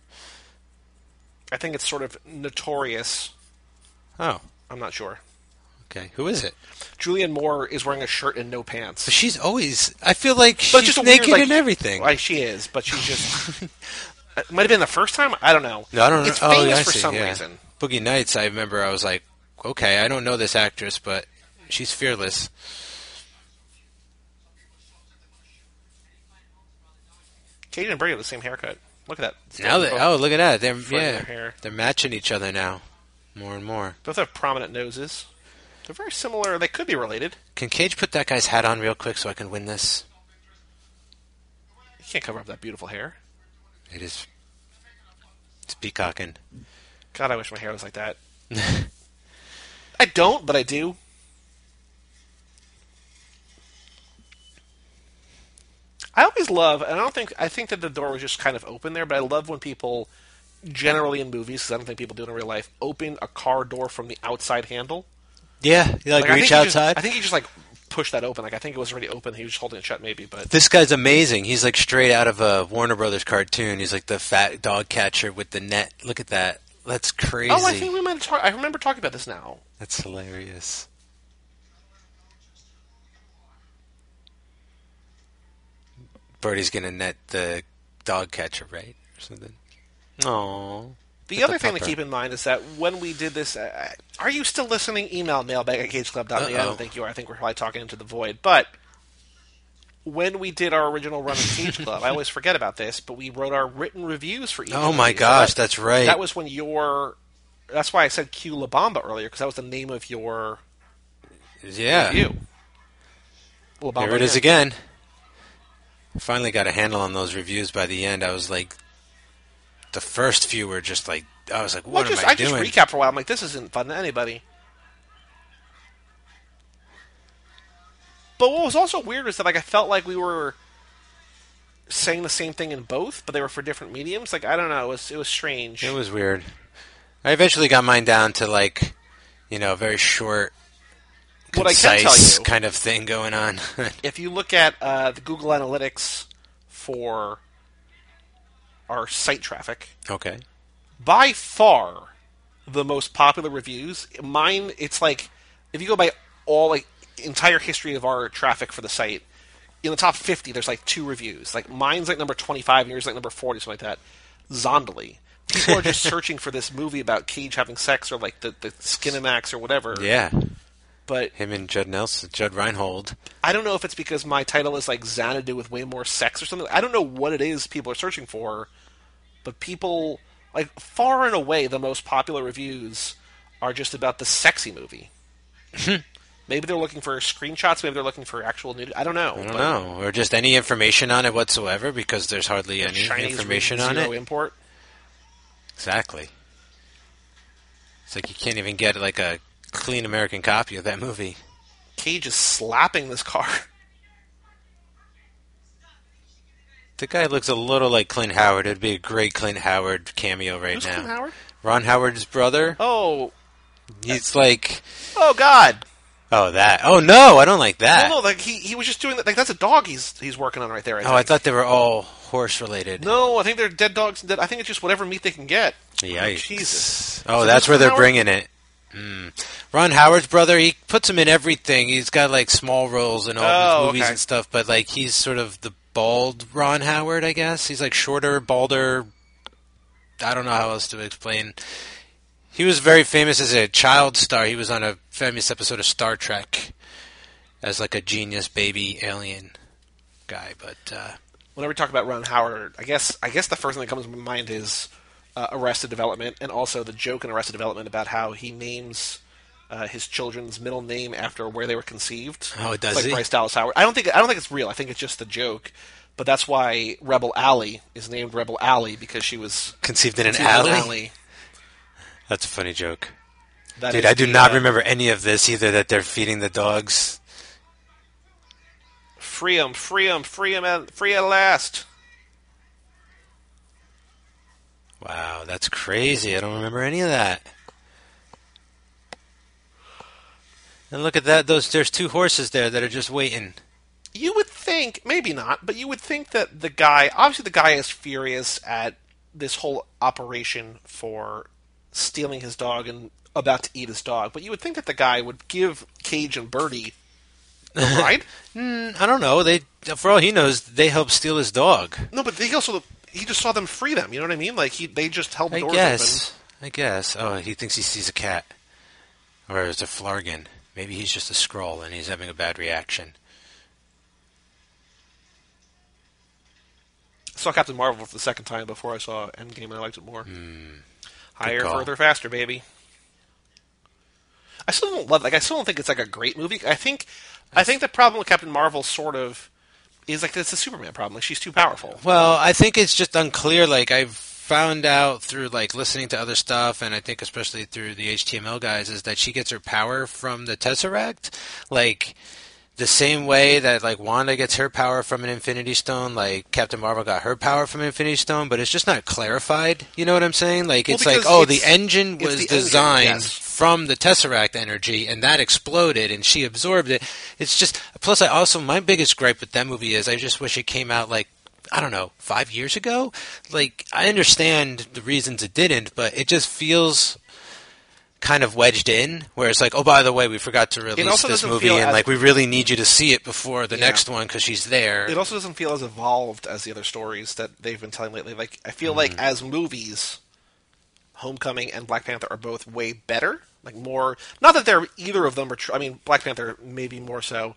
I think it's sort of notorious. Oh, I'm not sure. okay. Who is it? Julianne Moore is wearing a shirt and no pants. But she's always... I feel like But she's it's just a naked weird, like, and everything. Like, she is, but she's just... It might have been the first time? I don't know. No, I don't know. It's Oh, famous yeah, I for see, some yeah. reason. Boogie Nights, I remember I was like, okay, I don't know this actress, but she's fearless. Katie and Brady have the same haircut. Look at that. It's Now that, both- oh, look at that. They're, Frizz in yeah, their hair. they're matching each other now. More and more. Both have prominent noses. They're very similar. They could be related. Can Cage put that guy's hat on real quick so I can win this? You can't cover up that beautiful hair. It is... It's peacocking. God, I wish my hair was like that. I don't, but I do. I always love, and I don't think, I think that the door was just kind of open there, but I love when people, generally in movies, because I don't think people do it in real life, open a car door from the outside handle. Yeah, you like, I reach think he just- outside? I think he just like pushed that open. Like I think it was already open. He was just holding it shut, maybe. But This guy's amazing. He's like straight out of a Warner Brothers cartoon. He's like the fat dog catcher with the net. Look at that. That's crazy. oh, I think we might have talked. I remember talking about this now. That's hilarious. Birdie's gonna net the dog catcher, right? Or something. Aww. The With other the thing to pupper. keep in mind is that when we did this, uh, are you still listening? Email mailbag at cageclub dot me. I Uh-oh. don't think you are. I think we're probably talking into the void. But when we did our original run of Cage Club, I always forget about this, but we wrote our written reviews for each Oh of my these. gosh, that, that's right. That was when your... That's why I said Q La Bamba earlier, because that was the name of your Yeah. review. La Bamba Here it is again. I finally got a handle on those reviews by the end. I was like, the first few were just like, I was like, Well, what I just, am I, I just doing? recapped for a while. I'm like, this isn't fun to anybody. But what was also weird is that like I felt like we were saying the same thing in both, but they were for different mediums. Like I don't know, it was it was strange. It was weird. I eventually got mine down to like, you know, very short, What I can concise tell you- kind of thing going on. If you look at uh, the Google Analytics for our site traffic, Okay. by far the most popular reviews, mine, it's like, if you go by all, like, entire history of our traffic for the site, in the top fifty, there's like two reviews. Like, mine's like number twenty-five, and yours like number forty, something like that. Zondali. People are just searching for this movie about Cage having sex, or like the, the Skinamax or whatever. Yeah. But Him and Judd Nelson, Judd Reinhold. I don't know if it's because my title is like Xanadu with way more sex or something. I don't know what it is people are searching for, but people, like, far and away, the most popular reviews are just about the sexy movie. Maybe they're looking for screenshots. Maybe they're looking for actual nudity. I don't know. I don't but know. Or just any information on it whatsoever, because there's hardly any Chinese information with on zero it. import. Exactly. It's like you can't even get like a clean American copy of that movie. Cage is slapping this car. The guy looks a little like Clint Howard. It'd be a great Clint Howard cameo right Who's now. Clint Howard? Ron Howard's brother. Oh, He's like, oh God! oh that. Oh no, I don't like that. No, no, like he, he was just doing that. Like that's a dog he's he's working on right there. I oh, think. I thought they were all horse related. No, I think they're dead dogs. Dead, I think it's just whatever meat they can get. Yikes. Jesus. Oh, So that's this where they're Howard- bringing it. Mm. Ron Howard's brother, he puts him in everything. He's got like small roles in all Oh, his movies okay. and stuff, but like he's sort of the bald Ron Howard, I guess. He's like shorter, balder. I don't know how else to explain. He was very famous as a child star. He was on a famous episode of Star Trek as like a genius baby alien guy. But uh, Whenever we talk about Ron Howard, I guess I guess the first thing that comes to my mind is uh, Arrested Development, and also the joke in Arrested Development about how he names uh, his children's middle name after where they were conceived. Oh, does it's like he? Bryce Dallas Howard. I don't think I don't think it's real. I think it's just a joke. But that's why Rebel Alley is named Rebel Alley, because she was conceived in an conceived in alley? an alley. That's a funny joke. That Dude, is I do the, not uh, remember any of this, either that they're feeding the dogs. Free 'em, free 'em, free 'em, at, free at last. Wow, that's crazy. I don't remember any of that. And look at that. Those There's two horses there that are just waiting. You would think, maybe not, but you would think that the guy, obviously the guy is furious at this whole operation for stealing his dog and about to eat his dog, but you would think that the guy would give Cage and Birdie a ride. Mm, I don't know. They, for all he knows, they helped steal his dog. No, but he also, he just saw them free them, you know what I mean? Like, he, they just held the I doors guess. open. I guess. Oh, he thinks he sees a cat. Or it's a Flargan. Maybe he's just a Skrull and he's having a bad reaction. I saw Captain Marvel for the second time before I saw Endgame, and I liked it more. Mm, Higher, call. further, faster, baby. I still don't love. Like, I still don't think it's like a great movie. I think, I think the problem with Captain Marvel sort of is like it's a Superman problem. Like, she's too powerful. Well, I think it's just unclear. Like, I've found out through like listening to other stuff, and I think especially through the H T M L guys, is that she gets her power from the Tesseract. Like, the same way that like Wanda gets her power from an Infinity Stone, like Captain Marvel got her power from an Infinity Stone, but it's just not clarified. You know what I'm saying? Like, Well, it's like, because oh, it's- the engine it's was the engine, designed yes. from the Tesseract energy, and that exploded, and she absorbed it. It's just. Plus, I also my biggest gripe with that movie is I just wish it came out like, I don't know, five years ago. Like, I understand the reasons it didn't, but it just feels kind of wedged in, where it's like, oh, by the way, we forgot to release also this doesn't movie, feel and as- like we really need you to see it before the Yeah. next one because she's there. It also doesn't feel as evolved as the other stories that they've been telling lately. Like, I feel like as movies, Homecoming and Black Panther are both way better. Like, more. Not that they're either of them are. Tr- I mean, Black Panther maybe more so.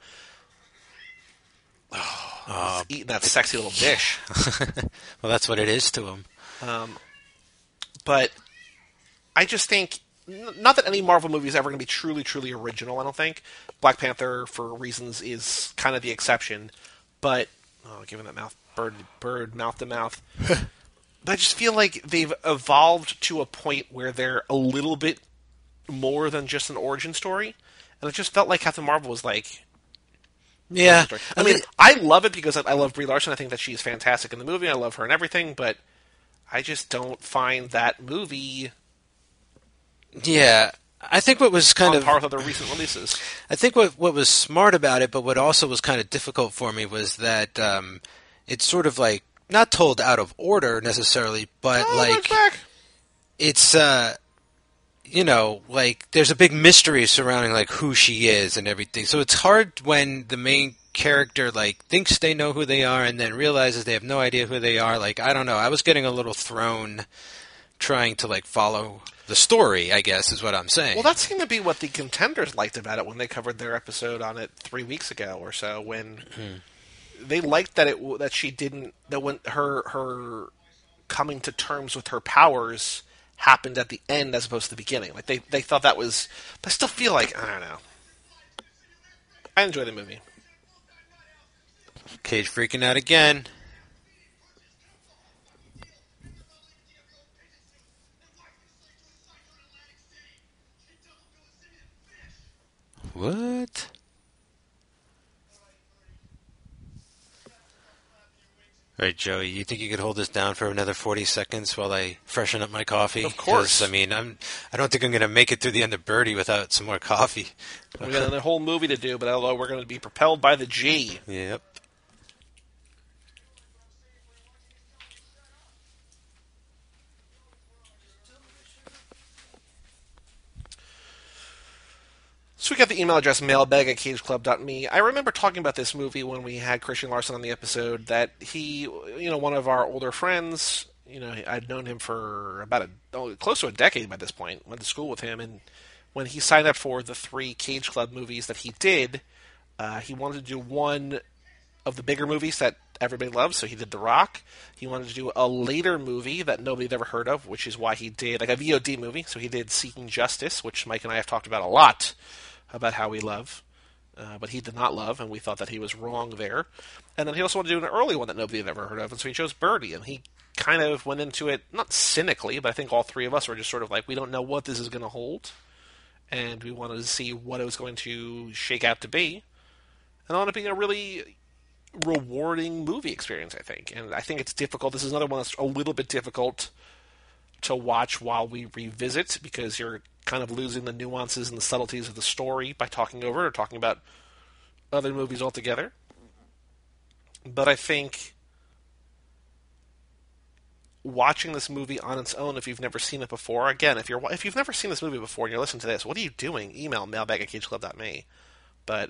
Oh, he's eating that sexy little dish. Well, that's what it is to him. Um, but I just think, n- not that any Marvel movie is ever going to be truly, truly original, I don't think. Black Panther, for reasons, is kind of the exception. But, oh, giving that mouth, bird, bird, mouth to mouth. But I just feel like they've evolved to a point where they're a little bit more than just an origin story. And it just felt like Captain Marvel was like, Yeah, I mean, I love it because I I love Brie Larson. I think that she's fantastic in the movie. I love her and everything, but I just don't find that movie yeah. I think what was kind on of par with other recent releases. I think what what was smart about it, but what also was kind of difficult for me was that um, it's sort of like not told out of order necessarily, but Oh, like that's back. it's uh you know, like there's a big mystery surrounding like who she is and everything. So it's hard when the main character like thinks they know who they are and then realizes they have no idea who they are. Like, I don't know, I was getting a little thrown trying to like follow the story, I guess is what I'm saying. Well, that seemed to be what the Contenders liked about it when they covered their episode on it three weeks ago or so. When they liked that it that she didn't that when her her coming to terms with her powers happened at the end as opposed to the beginning. Like they they thought that was. But I still feel like I don't know. I enjoy the movie. Cage freaking out again. What? All right, Joey, you think you could hold this down for another forty seconds while I freshen up my coffee? Of course. 'Cause, I mean, I'm. I don't think I'm going to make it through the end of Birdie without some more coffee. We got a whole movie to do, but although we're going to be propelled by the G. Yep. So we got the email address mailbag at cage club dot me. I remember talking about this movie when we had Christian Larson on the episode, that he, you know, one of our older friends, you know, I'd known him for about a, oh, close to a decade by this point, went to school with him, and when he signed up for the three Cage Club movies that he did, uh, he wanted to do one of the bigger movies that everybody loves, so he did The Rock. He wanted to do a later movie that nobody had ever heard of, which is why he did, like a V O D movie, so he did Seeking Justice, which Mike and I have talked about a lot, about how we love, uh, but he did not love, and we thought that he was wrong there. And then he also wanted to do an early one that nobody had ever heard of, and so he chose Birdie, and he kind of went into it, not cynically, but I think all three of us were just sort of like, we don't know what this is going to hold, and we wanted to see what it was going to shake out to be. And it ended up being a really rewarding movie experience, I think. And I think it's difficult. This is another one that's a little bit difficult to watch while we revisit, because you're kind of losing the nuances and the subtleties of the story by talking over it or talking about other movies altogether. But I think watching this movie on its own, if you've never seen it before, again, if you're if you've never seen this movie before and you're listening to this, what are you doing? Email mailbag at cage club dot me. But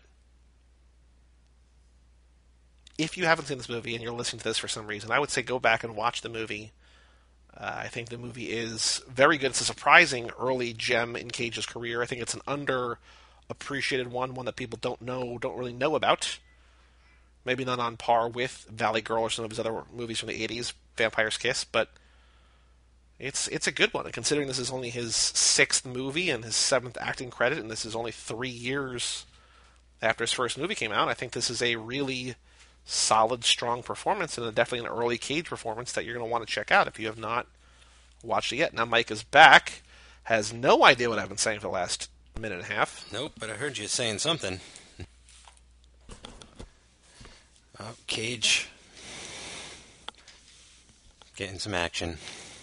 if you haven't seen this movie and you're listening to this for some reason, I would say go back and watch the movie. Uh, I think the movie is very good. It's a surprising early gem in Cage's career. I think it's an underappreciated one, one that people don't know, don't really know about. Maybe not on par with Valley Girl or some of his other movies from the eighties, Vampire's Kiss, but it's it's a good one. And considering this is only his sixth movie and his seventh acting credit, and this is only three years after his first movie came out, I think this is a really solid, strong performance, and definitely an early Cage performance that you're going to want to check out if you have not watched it yet. Now Mike is back, has no idea what I've been saying for the last minute and a half. Nope, but I heard you saying something. Oh, Cage. Getting some action.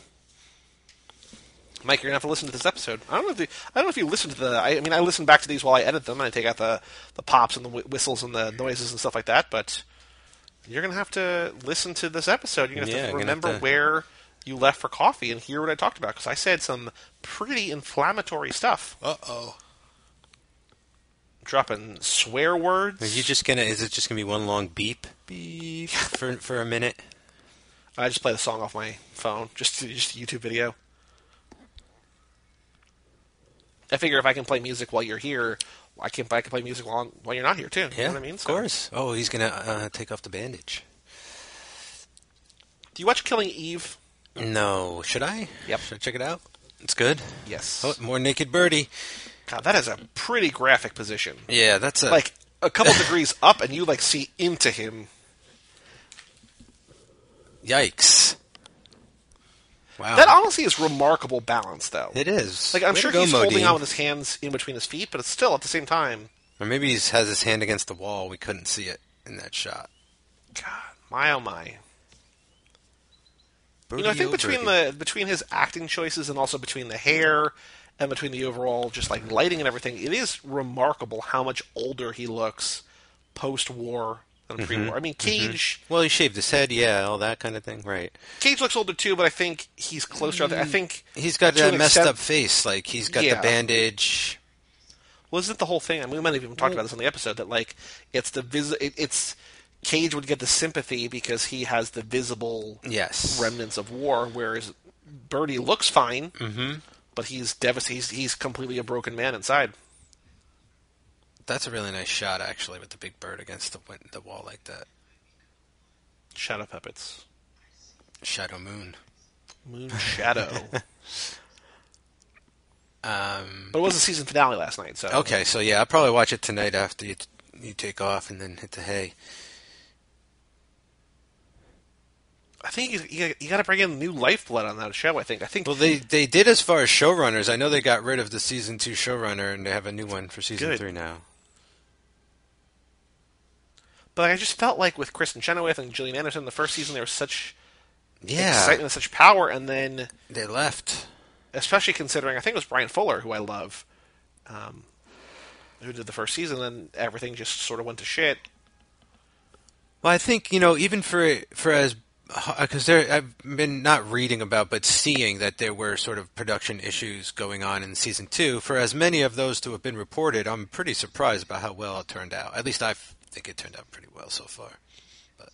Mike, you're gonna have to listen to this episode. I don't know if you, I don't know if you listen to the. I, I mean, I listen back to these while I edit them, and I take out the, the pops and the whistles and the noises and stuff like that. But you're gonna have to listen to this episode. You're gonna have yeah, to remember have to... where you left for coffee and hear what I talked about, because I said some pretty inflammatory stuff. Uh oh. Dropping swear words. Are you just gonna? Is it just gonna be one long beep beep for for a minute? I just play the song off my phone, just just a YouTube video. I figure if I can play music while you're here, I can I can play music while while you're not here too. Yeah, you know what I mean? So. Of course. Oh, he's gonna uh, take off the bandage. Do you watch Killing Eve? No. Should I? Yep. Should I check it out? It's good. Yes. Oh, more naked birdie. God, that is a pretty graphic position. Yeah, that's a... like a couple degrees up, and you like see into him. Yikes! Wow. That honestly is remarkable balance, though. It is. Like I'm Way sure to go, he's holding Modine. on with his hands in between his feet, but it's still at the same time. Or maybe he has his hand against the wall. We couldn't see it in that shot. God, my oh my. Birdie, You know, I think oh, between birdie. the between his acting choices and also between the hair and between the overall just like lighting and everything, it is remarkable how much older he looks post-war than Mm-hmm. pre-war. I mean, Cage. Mm-hmm. Well, he shaved his head, yeah, all that kind of thing, right? Cage looks older too, but I think he's closer. I think he's got to that an messed extent- up face. Like he's got Yeah. the bandage. Well, isn't the whole thing? I mean, we might have even talked about this on the episode that like it's the vis. It, it's Cage would get the sympathy because he has the visible Yes. remnants of war, whereas Birdie looks fine, Mm-hmm. but he's devastated. He's, he's completely a broken man inside. That's a really nice shot, actually, with the big bird against the win- the wall like that. Shadow puppets, Shadow Moon. Moon Shadow. Um, But it was the season finale last night, so okay, so yeah, I'll probably watch it tonight after you, t- you take off and then hit the hay. I think you, you, you got to bring in new lifeblood on that show. I think. I think. Well, they they did as far as showrunners. I know they got rid of the season two showrunner, and they have a new one for season Good. three now. But I just felt like with Kristen Chenoweth and Gillian Anderson, the first season there was such Yeah, excitement and such power, and then they left. especially considering I think it was Brian Fuller, who I love, um, who did the first season, and everything just sort of went to shit. Well, I think you know, even for for as because there I've been not reading about, but seeing that there were sort of production issues going on in season two. For as many of those to have been reported, I'm pretty surprised about how well it turned out. At least I think it turned out pretty well so far. But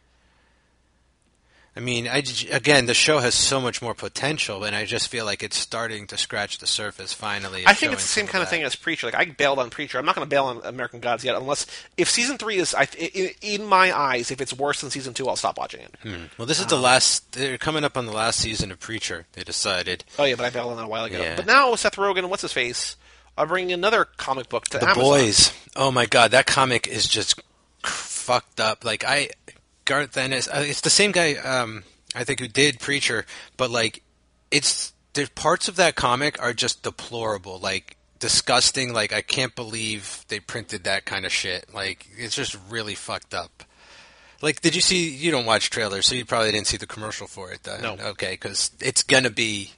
I mean, I, again, the show has so much more potential, and I just feel like it's starting to scratch the surface finally. I think it's the same kind of thing as Preacher. Like, I bailed on Preacher. I'm not going to bail on American Gods yet, unless if season three is, I, in, in my eyes, if it's worse than season two, I'll stop watching it. Hmm. Well, this is um, the last. They're coming up on the last season of Preacher. They decided. Oh yeah, but I bailed on that a while ago. Yeah. But now Seth Rogen and what's his face are bringing another comic book to The Amazon. Boys. Oh my God, that comic is just fucked up. Like I, Garth Ennis. It's the same guy. Um, I think who did Preacher, but like, it's there's parts of that comic are just deplorable, like disgusting. Like I can't believe they printed that kind of shit. Like it's just really fucked up. Like, did you see? You don't watch trailers, so you probably didn't see the commercial for it. Then. No. Okay, because it's gonna be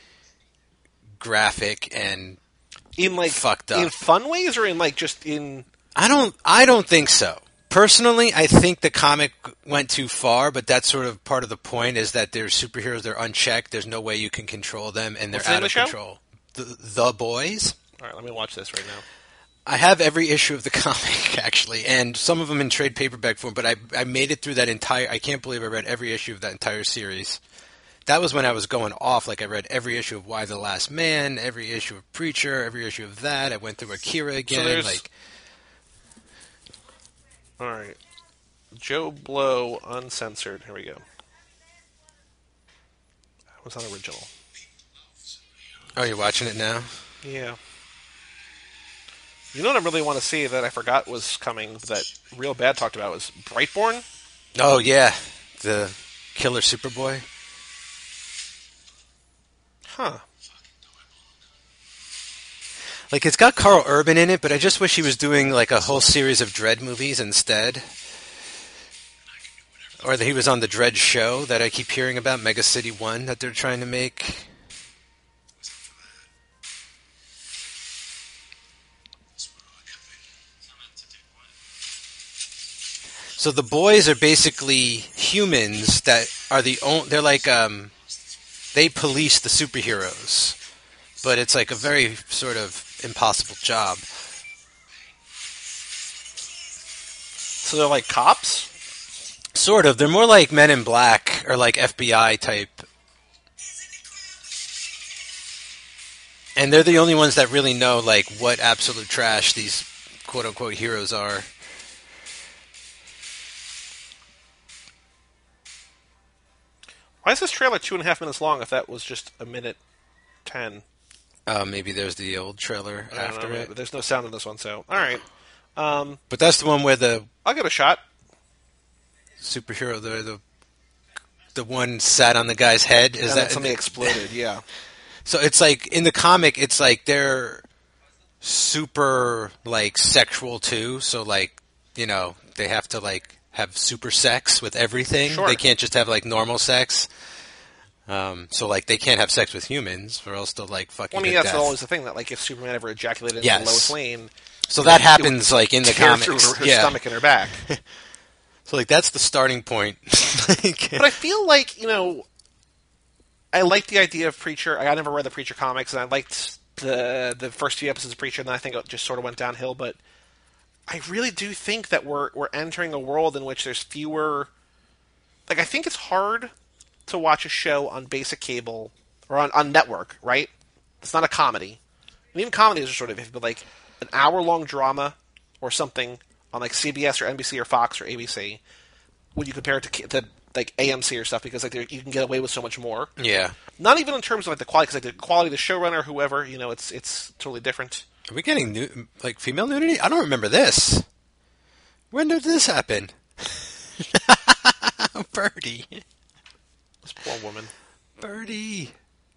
graphic and in like fucked up in fun ways, or in like just in. I don't. I don't think so. Personally, I think the comic went too far, but that's sort of part of the point is that they're superheroes, they're unchecked, there's no way you can control them, and they're What's the out name of of the control. The, the Boys? All right, let me watch this right now. I have every issue of the comic, actually, and some of them in trade paperback form, but I, I made it through that entire... I can't believe I read every issue of that entire series. That was when I was going off, like I read every issue of Y the Last Man, every issue of Preacher, every issue of that. I went through Akira again, so like... All right. Joe Blow, uncensored. Here we go. That was not original. Oh, you're watching it now? Yeah. You know what I really want to see that I forgot was coming, that Real Bad talked about, was Brightborn? Oh, yeah. The Killer Superboy. Huh. Like, it's got Carl Urban in it, but I just wish he was doing, like, a whole series of Dredd movies instead. Or that he was on the Dredd show that I keep hearing about, Mega City one, that they're trying to make. So the Boys are basically humans that are the only... They're like, um... They police the superheroes. But it's like a very sort of impossible job. So they're like cops? Sort of. They're more like Men in Black or like F B I type. And they're the only ones that really know like what absolute trash these quote-unquote heroes are. Why is this trailer two and a half minutes long if that was just a minute ten? Uh, maybe there's the old trailer after know, it. But there's no sound in this one, so... Alright. Um, but that's the one where the... I'll give it a shot. Superhero, the the, the one sat on the guy's head. Is and that something exploded, yeah. So it's like, in the comic, it's like they're super, like, sexual too. So, like, you know, they have to, like, have super sex with everything. Sure. They can't just have, like, normal sex. Um, so, like, they can't have sex with humans, or else they'll, like, fucking well, I mean, to that's death. always the thing, that, like, if Superman ever ejaculated yes. into Lois Lane... So that happens, like, in the tear comics. through her, her yeah. stomach and her back. So, like, that's the starting point. But I feel like, you know... I like the idea of Preacher. I never read the Preacher comics, and I liked the the first few episodes of Preacher, and then I think it just sort of went downhill, but I really do think that we're we're entering a world in which there's fewer... Like, I think it's hard to watch a show on basic cable, or on, on network, right? It's not a comedy. And even comedies are sort of iffy, but like an hour-long drama or something on like C B S or N B C or Fox or A B C, would you compare it to, to like A M C or stuff, because like you can get away with so much more. Yeah. Not even in terms of like the quality, because like the quality of the showrunner, whoever, you know, it's it's totally different. Are we getting new, like female nudity? I don't remember this. When did this happen? Birdie. This poor woman. Birdie.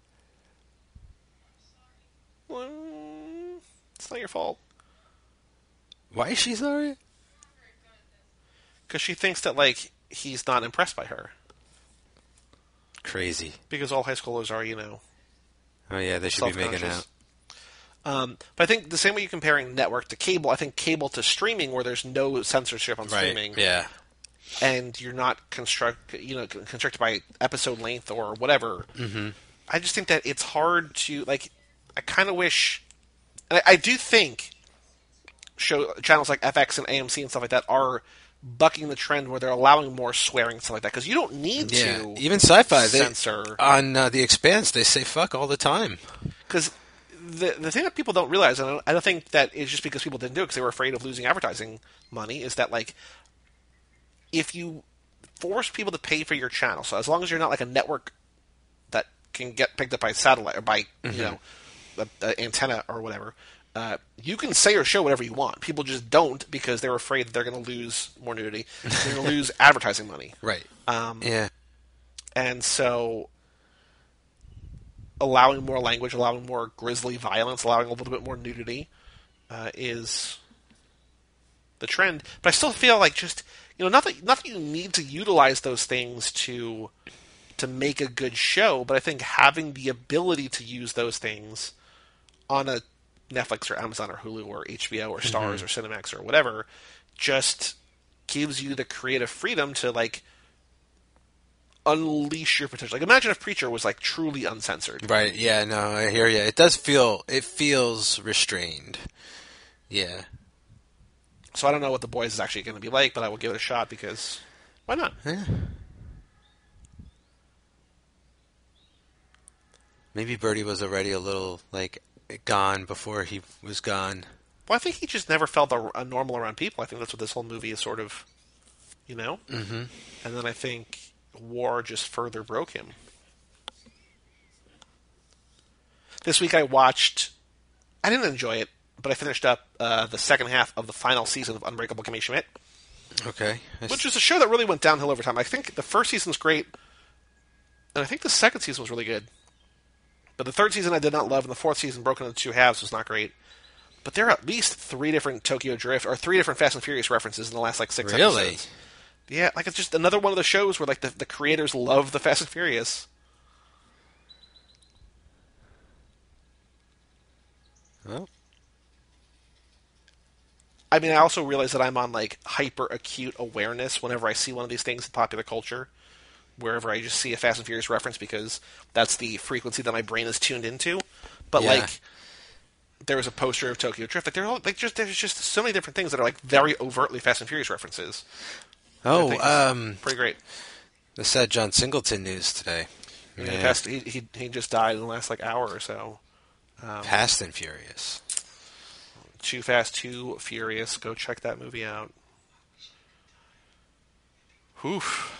Well, it's not your fault. Why is she sorry? Because she thinks that like he's not impressed by her. Crazy. Because all high schoolers are, you know. Oh yeah, they should be making out. Um, but I think the same way you're comparing network to cable, I think cable to streaming, where there's no censorship on right. streaming. Yeah. and you're not construct, you know, constricted by episode length or whatever. Mm-hmm. I just think that it's hard to like. I kind of wish, and I, I do think, show channels like F X and A M C and stuff like that are bucking the trend where they're allowing more swearing and stuff like that because you don't need Yeah, to even sci-fi censor they, on uh, The Expanse. They say fuck all the time. Because the the thing that people don't realize, and I don't think that it's just because people didn't do it because they were afraid of losing advertising money, is that like if you force people to pay for your channel, so as long as you're not like a network that can get picked up by satellite or by Mm-hmm. you know the, the antenna or whatever. Uh, you can say or show whatever you want. People just don't because they're afraid that they're going to lose more nudity. They're going to lose advertising money. Right. Um, Yeah. And so allowing more language, allowing more grisly violence, allowing a little bit more nudity uh, is the trend. But I still feel like just, you know, not that, not that you need to utilize those things to to make a good show, but I think having the ability to use those things on a Netflix or Amazon or Hulu or H B O or Starz Mm-hmm. or Cinemax or whatever just gives you the creative freedom to like unleash your potential. Like imagine if Preacher was like truly uncensored. Right. Yeah. No, I hear you. It does feel. It feels restrained. Yeah. So I don't know what The Boys is actually going to be like, but I will give it a shot because why not? Yeah. Maybe Birdie was already a little like gone before he was gone. Well, I think he just never felt a, a normal around people. I think that's what this whole movie is sort of, you know? Mm-hmm. And then I think war just further broke him. This week I watched, I didn't enjoy it, but I finished up uh, the second half of the final season of Unbreakable Kimmy Schmidt, Okay. I which was a show that really went downhill over time. I think the first season's great, and I think the second season was really good. But the third season I did not love, and the fourth season, broken into two halves, was not great. But there are at least three different Tokyo Drift, or three different Fast and Furious references in the last, like, six Really? episodes. Yeah, like, it's just another one of the shows where, like, the, the creators love the Fast and Furious. Well. I mean, I also realize that I'm on, like, hyper-acute awareness whenever I see one of these things in popular culture. Wherever I just see a Fast and Furious reference because that's the frequency that my brain is tuned into. But Yeah. like, there was a poster of Tokyo Drift. Like, there are like just there's just so many different things that are like very overtly Fast and Furious references. I Oh, think it's um, pretty great. the sad John Singleton news today. Yeah. He, Yeah. passed, he he he just died in the last like hour or so. Um, Fast and Furious. Too Fast, Too Furious. Go check that movie out. Oof.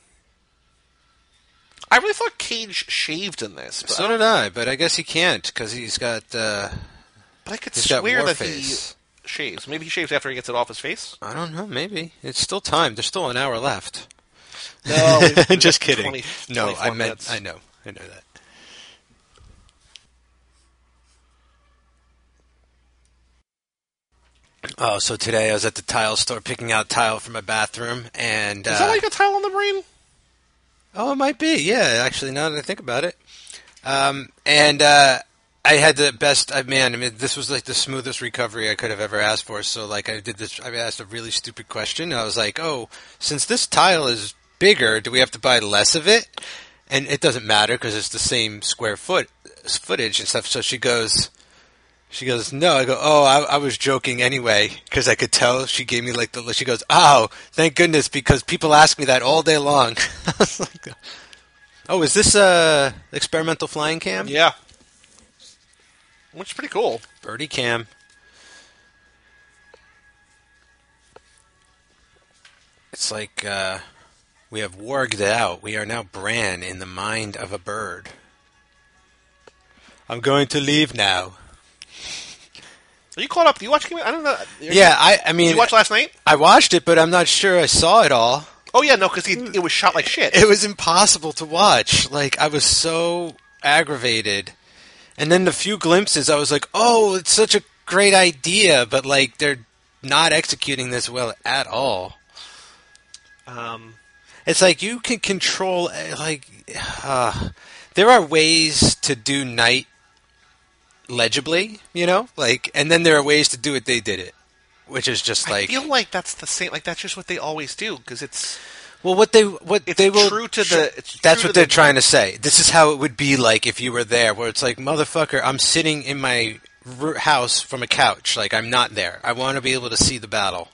I really thought Cage shaved in this. But So did I, but I guess he can't because he's got. Uh, But I could he's got swear war that face. he shaves. Maybe he shaves after he gets it off his face. I don't know. Maybe it's still time. There's still an hour left. No, we've- we've Just got kidding. twenty, No, I twenty-four meant. minutes. I know. I know that. Oh, so today I was at the tile store picking out tile for my bathroom, and Is uh, that why you got tile on the brain? oh, it might be. Yeah, actually, now that I think about it, um, and uh, I had the best. I man, I mean, this was like the smoothest recovery I could have ever asked for. So, like, I did this. I asked a really stupid question. I was like, "Oh, since this tile is bigger, do we have to buy less of it?" And it doesn't matter because it's the same square foot footage and stuff. So she goes. She goes, no. I go, oh, I, I was joking anyway, because I could tell. She gave me like the look. She goes, oh, thank goodness, because people ask me that all day long. I was like, oh, is this a experimental flying cam? Yeah. Which is pretty cool. Birdie cam. It's like uh, we have warged it out. We are now Bran in the mind of a bird. I'm going to leave now. Are you caught up? Do you watch Game of- I don't know. Are you- Yeah, I, I mean, Did you watch last night? I watched it, but I'm not sure I saw it all. Oh, yeah, no, because it was shot like shit. It was impossible to watch. Like, I was so aggravated. And then the few glimpses, I was like, oh, it's such a great idea, but, like, they're not executing this well at all. Um, It's like you can control, uh, like, uh, there are ways to do night legibly, you know? Like, and then there are ways to do it, they did it. which is just I like feel like that's the same. Like that's just what they always do because it's. Well, what they what it's they will true to the. It's that's true what to they're the, trying to say. This is how it would be like if you were there, where it's like, motherfucker, I'm sitting in my r- house from a couch, like I'm not there. I want to be able to see the battle.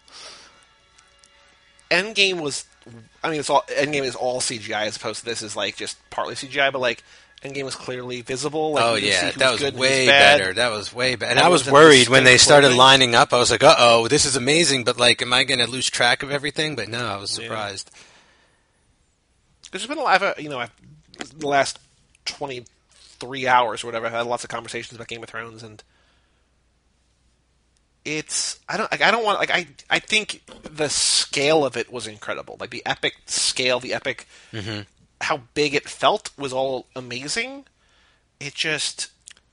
Endgame was, I mean, it's all Endgame is all C G I as opposed to this is like just partly C G I, but like Endgame was clearly visible. Like, oh you could yeah, see who that was was good way and who's bad. better. That was way better. And That I was was in worried when they distinct started clothing. lining up. I was like, uh oh, this is amazing, but like, am I going to lose track of everything? But no, I was Yeah. surprised. There's been a lot of, you know, I've, the last twenty-three hours or whatever, I've had lots of conversations about Game of Thrones, and it's, I don't, like, I don't want, like, I, I think the scale of it was incredible. Like, the epic scale, the epic, Mm-hmm. how big it felt was all amazing. It just,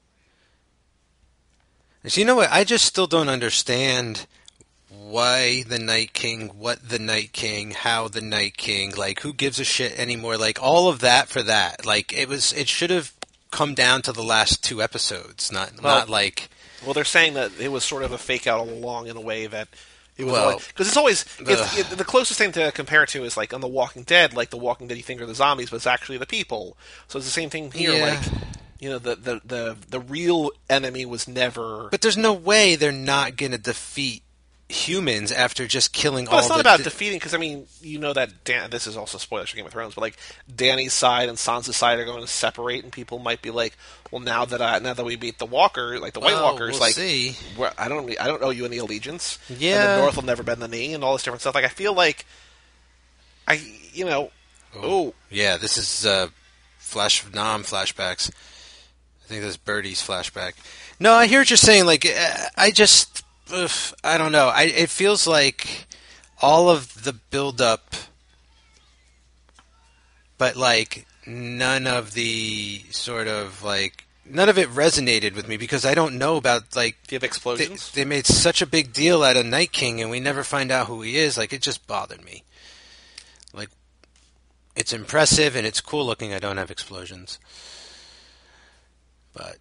So you know what? I just still don't understand why the Night King, what the Night King, how the Night King, like who gives a shit anymore? Like all of that for that. Like it was, it should have come down to the last two episodes, not Well, not like. well, they're saying that it was sort of a fake out all along in a way that it was Well, because it's always it's, ugh. it, the closest thing to compare it to is like on The Walking Dead, like The Walking Dead, you think are the zombies, but it's actually the people. So it's the same thing here. Yeah. Like you know, the, the the the real enemy was never. But there's no way they're not going to defeat humans after just killing But all. it's not the, about the, defeating, because I mean, you know that Dan, this is also spoilers for Game of Thrones, but like Dany's side and Sansa's side are going to separate, and people might be like, "Well, now that I now that we beat the Walker, like the White Well, Walkers, we'll like see. we're- I don't I don't owe you any allegiance. Yeah. and the North will never bend the knee, and all this different stuff. Like I feel like I you know oh, Yeah, this is uh, flash Nam flashbacks. I think that's Birdie's flashback. No, I hear what you're saying. Like, uh, I just, ugh, I don't know. I it feels like all of the build up, but like none of the sort of like none of it resonated with me because I don't know about like do you have they, explosions? they made such a big deal out of Night King and we never find out who he is. Like, it just bothered me. Like, it's impressive and it's cool looking. I don't have explosions. But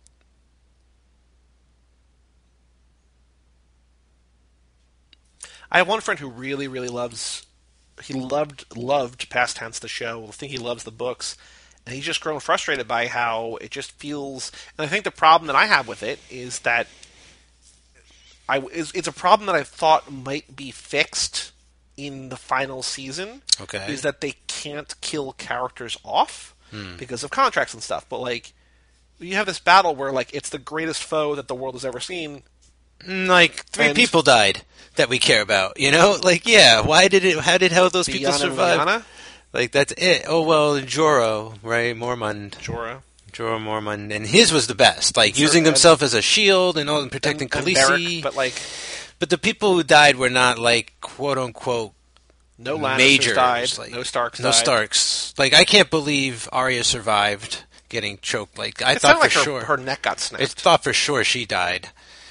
I have one friend who really, really loves. He loved loved past tense the show. I think he loves the books, and he's just grown frustrated by how it just feels. And I think the problem that I have with it is that I is it's a problem that I thought might be fixed in the final season. Okay. Is that they can't kill characters off Hmm. because of contracts and stuff. But like, you have this battle where like it's the greatest foe that the world has ever seen. mm, like three And- people died that we care about. You know, like yeah. Why did it? How did how those people Biana and survive? Lyanna, Like that's it. Oh well, Jorah, right? Mormont, Jorah. Jorah Mormont, and his was the best. Like Sure, using and- himself as a shield and all and protecting and, and Khaleesi. Beric, but like But the people who died were not like quote unquote no Lannisters majors. died, Like, no Starks no died. Starks. Like I can't believe Arya survived getting choked. Like I It thought sounded like for her, sure. her neck got snapped. I thought for sure she died.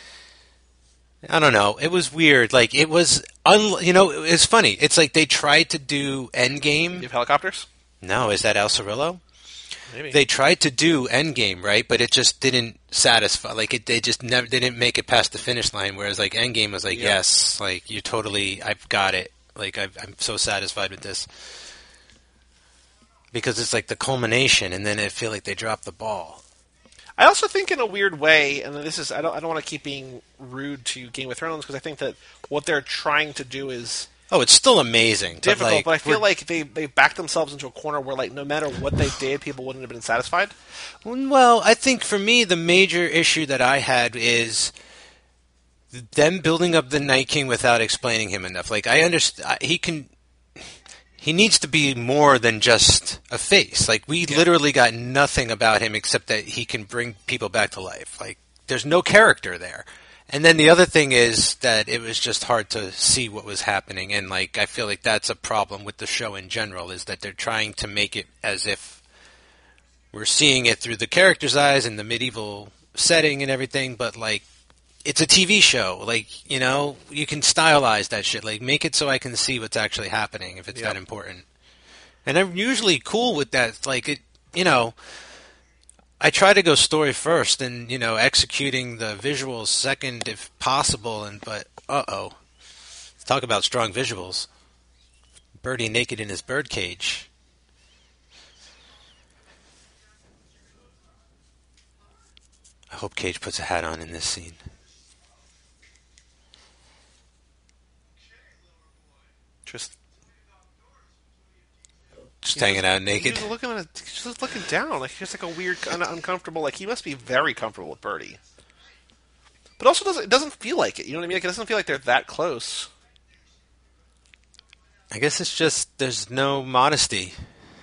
I don't know. It was weird. Like it was, un- you know, it's funny. It's like they tried to do You Endgame. have helicopters? No, is that El Cirillo? Maybe. They tried to do Endgame, right? But it just didn't satisfy. Like it, they just never they didn't make it past the finish line. Whereas like Endgame was like, Yeah. yes, like you totally, I've got it. Like I've, I'm so satisfied with this because it's like the culmination, and then I feel like they dropped the ball. I also think in a weird way, and this is I don't I don't want to keep being rude to Game of Thrones because I think that what they're trying to do is Oh, it's still amazing. difficult, but, like, but I feel we're- like they they backed themselves into a corner where like no matter what they did, people wouldn't have been satisfied. Well, I think for me, the major issue that I had is them building up the Night King without explaining him enough. Like, I understand he can, he needs to be more than just a face. Like, we literally got nothing about him except that he can bring people back to life. Like, there's no character there. And then the other thing is that it was just hard to see what was happening, and like I feel like that's a problem with the show in general, is that they're trying to make it as if we're seeing it through the character's eyes in the medieval setting and everything, but like it's a T V show. Like, you know, you can stylize that shit. Like, make it so I can see what's actually happening if it's Yep. that important. And I'm usually cool with that. Like, it, you know, I try to go story first, and you know, executing the visuals second if possible. And but uh oh, Talk about strong visuals. Birdie naked in his bird cage. I hope Cage puts a hat on in this scene. Just, just hanging just, out naked. He's looking at it, he's just looking down, like he's like a weird, un- uncomfortable. Like he must be very comfortable with Birdie, but also doesn't it doesn't feel like it. You know what I mean? Like it doesn't feel like they're that close. I guess it's just there's no modesty.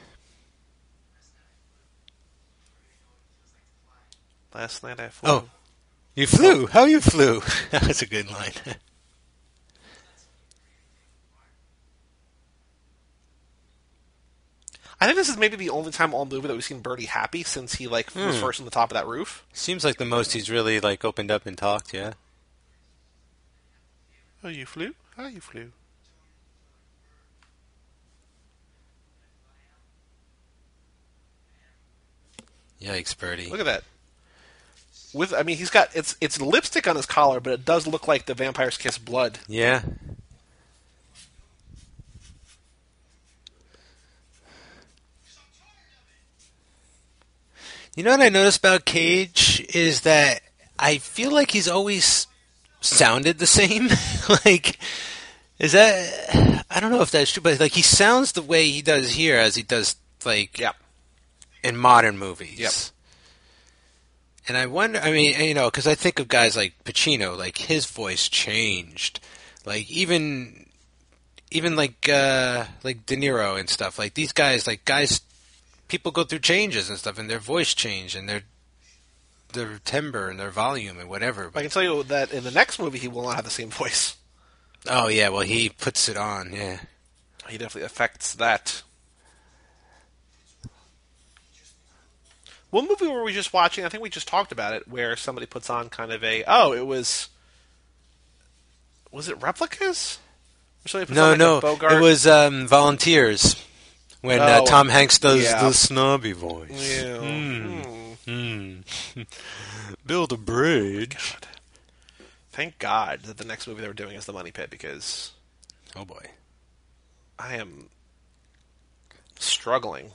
Last night I flew. Oh, you flew? How you flew? That's a good line. I think this is maybe the only time all movie that we've seen Birdie happy since he like was Hmm. first on the top of that roof. Seems like the most he's really like opened up and talked. Yeah. Oh, you flew? How you flew? Yikes, Birdie. Look at that. With I mean, he's got it's it's lipstick on his collar, but it does look like the vampire's kiss blood. Yeah. You know what I noticed about Cage is that I feel like he's always sounded the same. Like, is that... I don't know if that's true, but like he sounds the way he does here as he does like Yep. in modern movies. Yep. And I wonder, I mean, you know, because I think of guys like Pacino, like his voice changed. Like even, even like uh, like De Niro and stuff. Like these guys, like guys, people go through changes and stuff, and their voice change and their their timbre and their volume and whatever. I can tell you that in the next movie he will not have the same voice. Oh yeah, well he puts it on. Yeah, He definitely affects that. One movie were we just watching? I think we just talked about it, where somebody puts on kind of a oh, it was was it replicas? Or somebody puts no, on like no, a Bogart? it was um, Volunteers when Oh, uh, Tom Hanks does yeah. the snobby voice. Yeah. Mm. Hmm. Mm. Build a bridge. God. Thank God that the next movie they were doing is The Money Pit, because Oh boy. I am struggling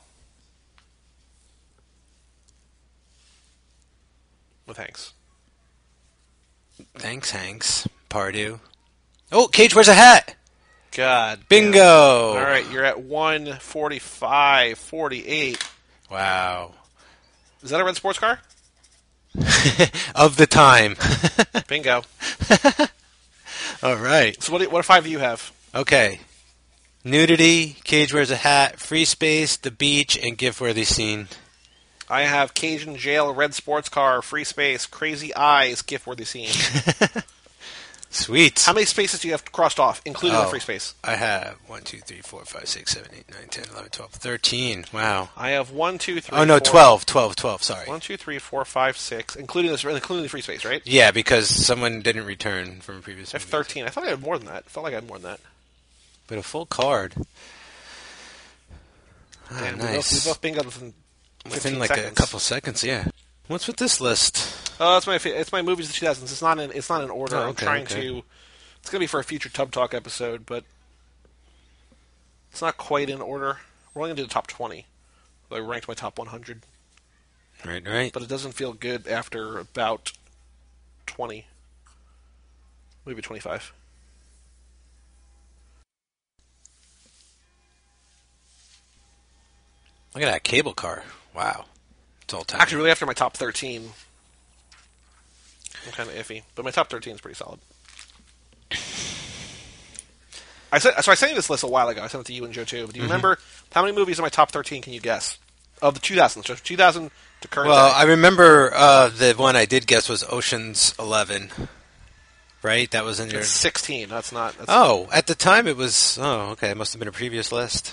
with Hanks. Thanks, Hanks. Pardew. Oh, Cage wears a hat. God. Bingo. Damn. All right, you're at one forty-five, forty-eight. Wow. Is that a red sports car? Of the time. Bingo. All right. So what, do, what five do you have? Okay. Nudity, Cage wears a hat, free space, the beach, and gift-worthy scene. I have Cage in jail, red sports car, free space, crazy eyes, gift-worthy scene. Sweet. How many spaces do you have crossed off, including the Oh. free space? I have one, two, three, four, five, six, seven, eight, nine, ten, eleven, twelve, thirteen. Wow. I have one, two, three. Oh no, four- twelve, twelve, twelve. Sorry. One, two, three, four, five, six, including this, including the free space, right? Yeah, because someone didn't return from a previous. I have movie. thirteen. I thought I had more than that. I felt like I had more than that. But a full card. Ah, Damn, nice. We both, we both bingoed within Within like seconds. a couple seconds, yeah. What's with this list? Oh, it's my fa- it's my movies of the two thousands. It's not in it's not in order. Oh, I'm okay, trying okay. to. It's gonna be for a future Tub Talk episode, but it's not quite in order. We're only gonna do the top twenty. I ranked my top one hundred, Right, right. but it doesn't feel good after about twenty, maybe twenty-five. Look at that cable car. Wow. It's all time. Actually, really after my top thirteen. I'm kind of iffy, but my top thirteen is pretty solid. I said, so I sent you this list a while ago. I sent it to you and Joe too. But do you Mm-hmm. remember how many movies in my top thirteen can you guess of the two thousands? So two thousand to current. Well, day. I remember uh, the one I did guess was Ocean's Eleven. Right? That was in your... It's sixteen. That's not. That's, Oh, at the time it was... Oh, okay. It must have been a previous list.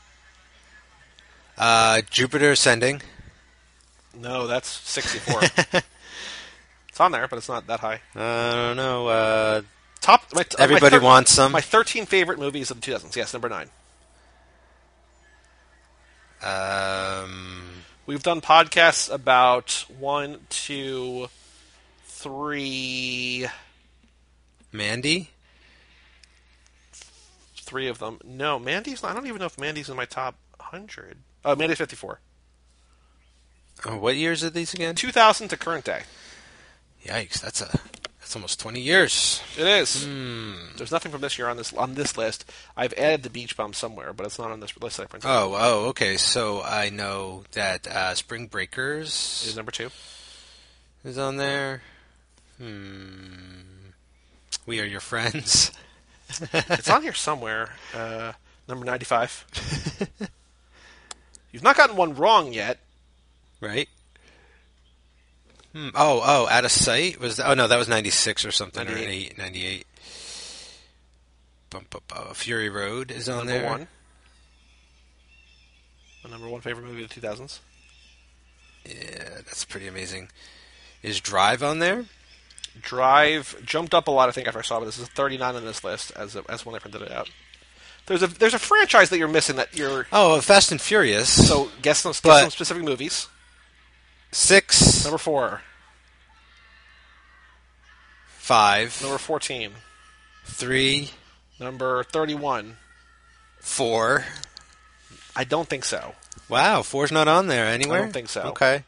Uh, Jupiter Ascending. No, that's sixty-four. It's on there, but it's not that high. I don't know. Uh, Top. My, uh, Everybody my thir- Wants Some. My thirteen favorite movies of the two thousands. Yes, number nine. um, We've done podcasts about one, two, three. Mandy? three of them. No, Mandy's. I don't even know if Mandy's in my top hundred. Oh, Mandy's fifty-four. Oh, what years are these again? two thousand to current day. Yikes! That's a that's almost twenty years. It is. Hmm. There's nothing from this year on this on this list. I've added the Beach Bum somewhere, but it's not on this list that I printed. Oh, oh, okay. So I know that uh, Spring Breakers Is number two. is on there. Hmm. We Are Your Friends. It's on here somewhere. Uh, number ninety-five. You've not gotten one wrong yet. Right? Hmm. Oh, oh, Out of Sight? Was that, oh, no, that was ninety-six or something. ninety-eight. Or ninety-eight. Bump, bump, uh, Fury Road is on Number there. one. My number one favorite movie of the two thousands. Yeah, that's pretty amazing. Is Drive on there? Drive jumped up a lot, I think, after I saw it. This is thirty-nine on this list as a, as when I printed it out. There's a there's a franchise that you're missing that you're. Oh, Fast and Furious. So guess some, guess But- some specific movies. Six. Number four. Five. Number fourteen. Three. Number thirty-one. Four. I don't think so. Wow, four's not on there anywhere? I don't think so. Okay.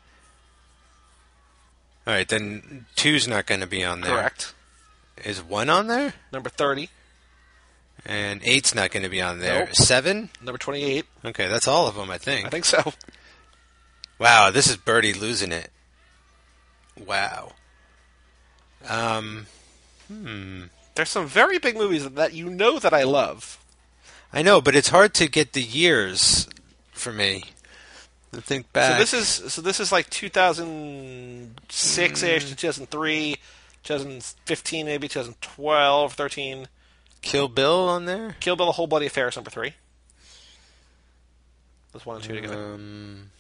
All right, then two's not going to be on there. Correct. Is one on there? Number thirty. And eight's not going to be on there. Nope. Seven? Number twenty-eight. Okay, that's all of them, I think. I think so. Wow, this is Birdie losing it. Wow. Um, hmm. There's some very big movies that you know that I love. I know, but it's hard to get the years for me. I think back. So this is so this is like two thousand six ish to two thousand three, two thousand fifteen maybe, two thousand twelve, thirteen. Kill Bill on there? Kill Bill: A Whole Bloody Affair is number three. That's one and two together. Um,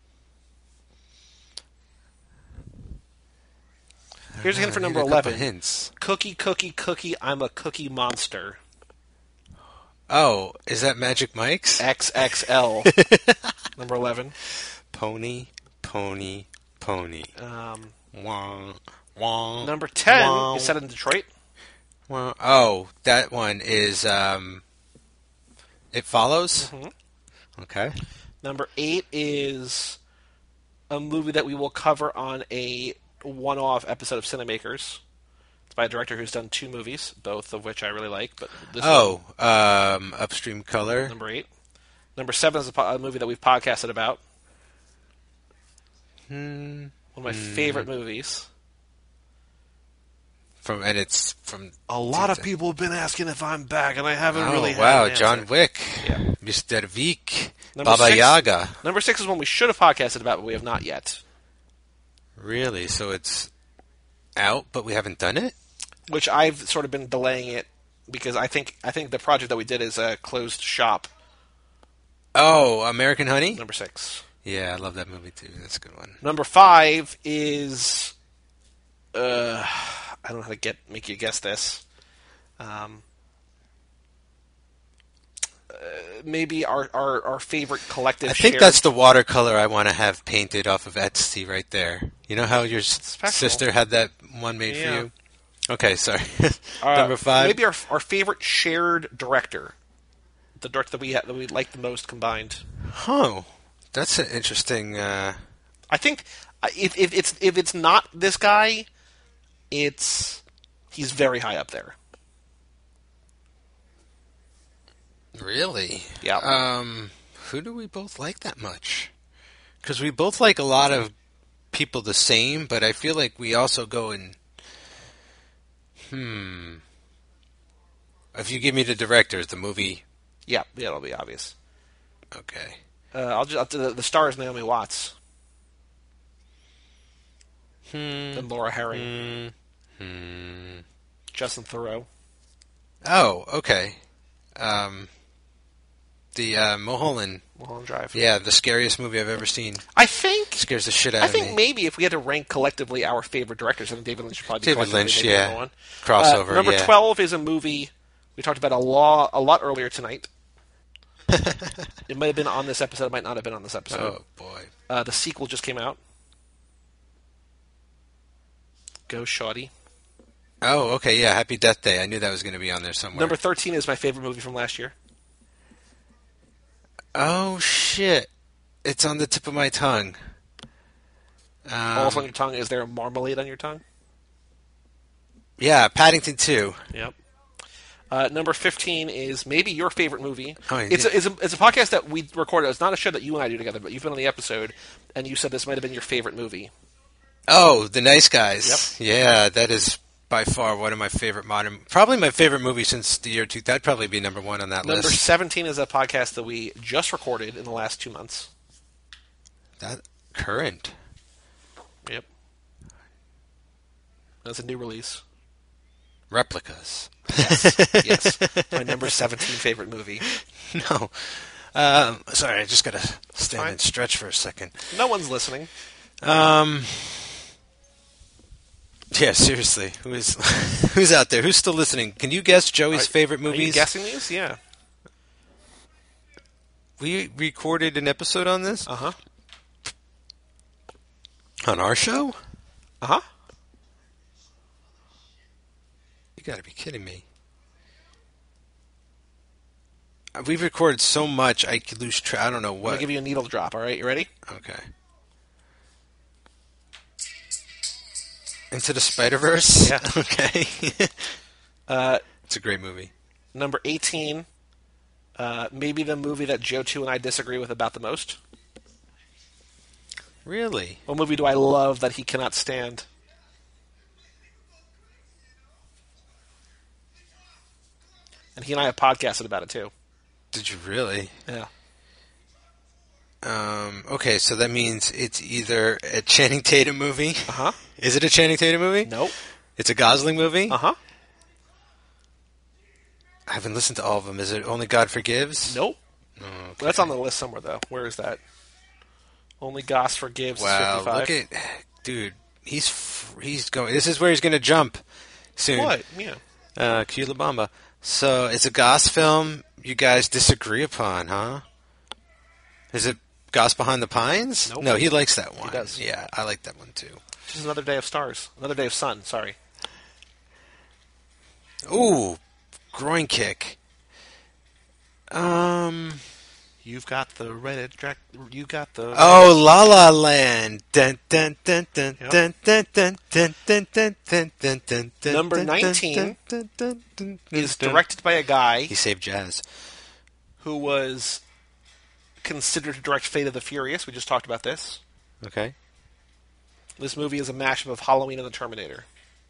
Here's a hint for I number need a couple eleven. Hints. Cookie, cookie, cookie. I'm a cookie monster. Oh, is that Magic Mike's? X X L. Number eleven. Pony, pony, pony. Um, Wah, wah, number ten wah, is set in Detroit. wah. Oh, that one is um, It Follows? Mhm. Okay. Number eight is a movie that we will cover on a one-off episode of Cinemakers. It's by a director who's done two movies, both of which I really like. But this Oh, um, Upstream Color. one, number eight. Number seven is a, po- a movie that we've podcasted about. Hmm. One of my favorite movies. From and it's from A lot of people have been asking if I'm back, and I haven't oh really. had wow, an answer. John Wick, Yeah. Mister Vic, Number Baba six- Yaga. Number six is one we should have podcasted about, but we have not yet. Really? So it's out, but we haven't done it? Which I've sort of been delaying it because I think I think the project that we did is a closed shop. Oh, American Honey? Number six. Yeah, I love that movie too. That's a good one. Number five is. Uh, I don't know how to get make you guess this. Um, uh, maybe our, our, our favorite collective. I think shared- that's the watercolor I want to have painted off of Etsy right there. You know how your s- Special. sister had that one made Yeah. for you? Okay, sorry. uh, Number five. Maybe our our favorite shared director, the director that we ha- that we like the most combined. Oh, that's an interesting. Uh, I think uh, if if it's if it's not this guy, it's he's very high up there. really? Yeah. Um, who do we both like that much? Because we both like a lot of people the same, but I feel like we also go in. Hmm. If you give me the directors, the movie. Yeah, yeah, it'll be obvious. Okay. Uh, I'll just I'll, the, the star is Naomi Watts Hmm. and Laura Herring, Hmm. Hmm. Justin Theroux. Oh, okay. Um, the uh, Mulholland. Mulholland Drive. Yeah, the scariest movie I've ever seen. I think Scares the shit out I of think me. maybe if we had to rank collectively our favorite directors, I think David Lynch would probably be David collectively Lynch, maybe yeah. number one. Crossover, Uh, number yeah. twelve is a movie we talked about a law a lot earlier tonight. It might have been on this episode. It might not have been on this episode. Oh boy. Uh, the sequel just came out. Go Shawty. Oh, okay, yeah, Happy Death Day. I knew that was going to be on there somewhere. Number thirteen is my favorite movie from last year. Oh, shit. It's on the tip of my tongue. Um, Also on your tongue, is there a marmalade on your tongue? Yeah, Paddington two. Yep. Uh, number fifteen is maybe your favorite movie. Oh, you it's, did. a, it's, a, it's a podcast that we recorded. It's not a show that you and I do together, but you've been on the episode, and you said this might have been your favorite movie. Oh, The Nice Guys. Yep. Yeah, that is by far one of my favorite modern... Probably my favorite movie since the year two. That'd probably be number one on that Number list. seventeen is a podcast that we just recorded in the last two months. That current. Yep. That's a new release. Replicas. Yes. Yes. My number seventeen favorite movie. No. Um, sorry, I just got to stand fine. and stretch for a second. No one's listening. Um... Yeah, seriously. Who is who's out there? Who's still listening? Can you guess Joey's Are- favorite Are you movies? guessing these? Yeah. We recorded an episode on this Uh-huh. on our show? Uh-huh. You got to be kidding me. Uh, We've recorded so much I could lose track. I don't know I'm going what. to give you a needle drop, all right? You ready? Okay. Into the Spider-Verse? Yeah. Okay. Uh, It's a great movie. number eighteen, uh, maybe the movie that Joe two and I disagree with about the most. Really? What movie do I love that he cannot stand? And he and I have podcasted about it, too. Did you really? Yeah. Um, okay, so that means it's either a Channing Tatum movie. Uh-huh. Is it a Channing Tatum movie? Nope. It's a Gosling movie? Uh-huh. I haven't listened to all of them. Is it Only God Forgives? Nope. Oh, okay. That's on the list somewhere, though. Where is that? Only Goss Forgives Wow, fifty-five. look at... Dude, he's f- he's going... This is where he's going to jump soon. What? Yeah. Uh, Cue La Bamba. So, it's a Goss film you guys disagree upon, huh? Is it Goss Behind the Pines? Nope. No, he likes that one. He does. Yeah, I like that one, too. Just another day of stars. Another day of sun, sorry. Ooh, groin kick. Um... You've got the red track. You got the. Oh, La La Land. Dun, dun, dun, dun, Yep. dun, dun, dun, dun, dun, dun, dun, dun, dun, dun, Number dun, dun, nineteen dun, dun, dun, is dun. directed by a guy He saved jazz. who was considered to direct Fate of the Furious. We just talked about this. Okay. This movie is a mashup of Halloween and the Terminator.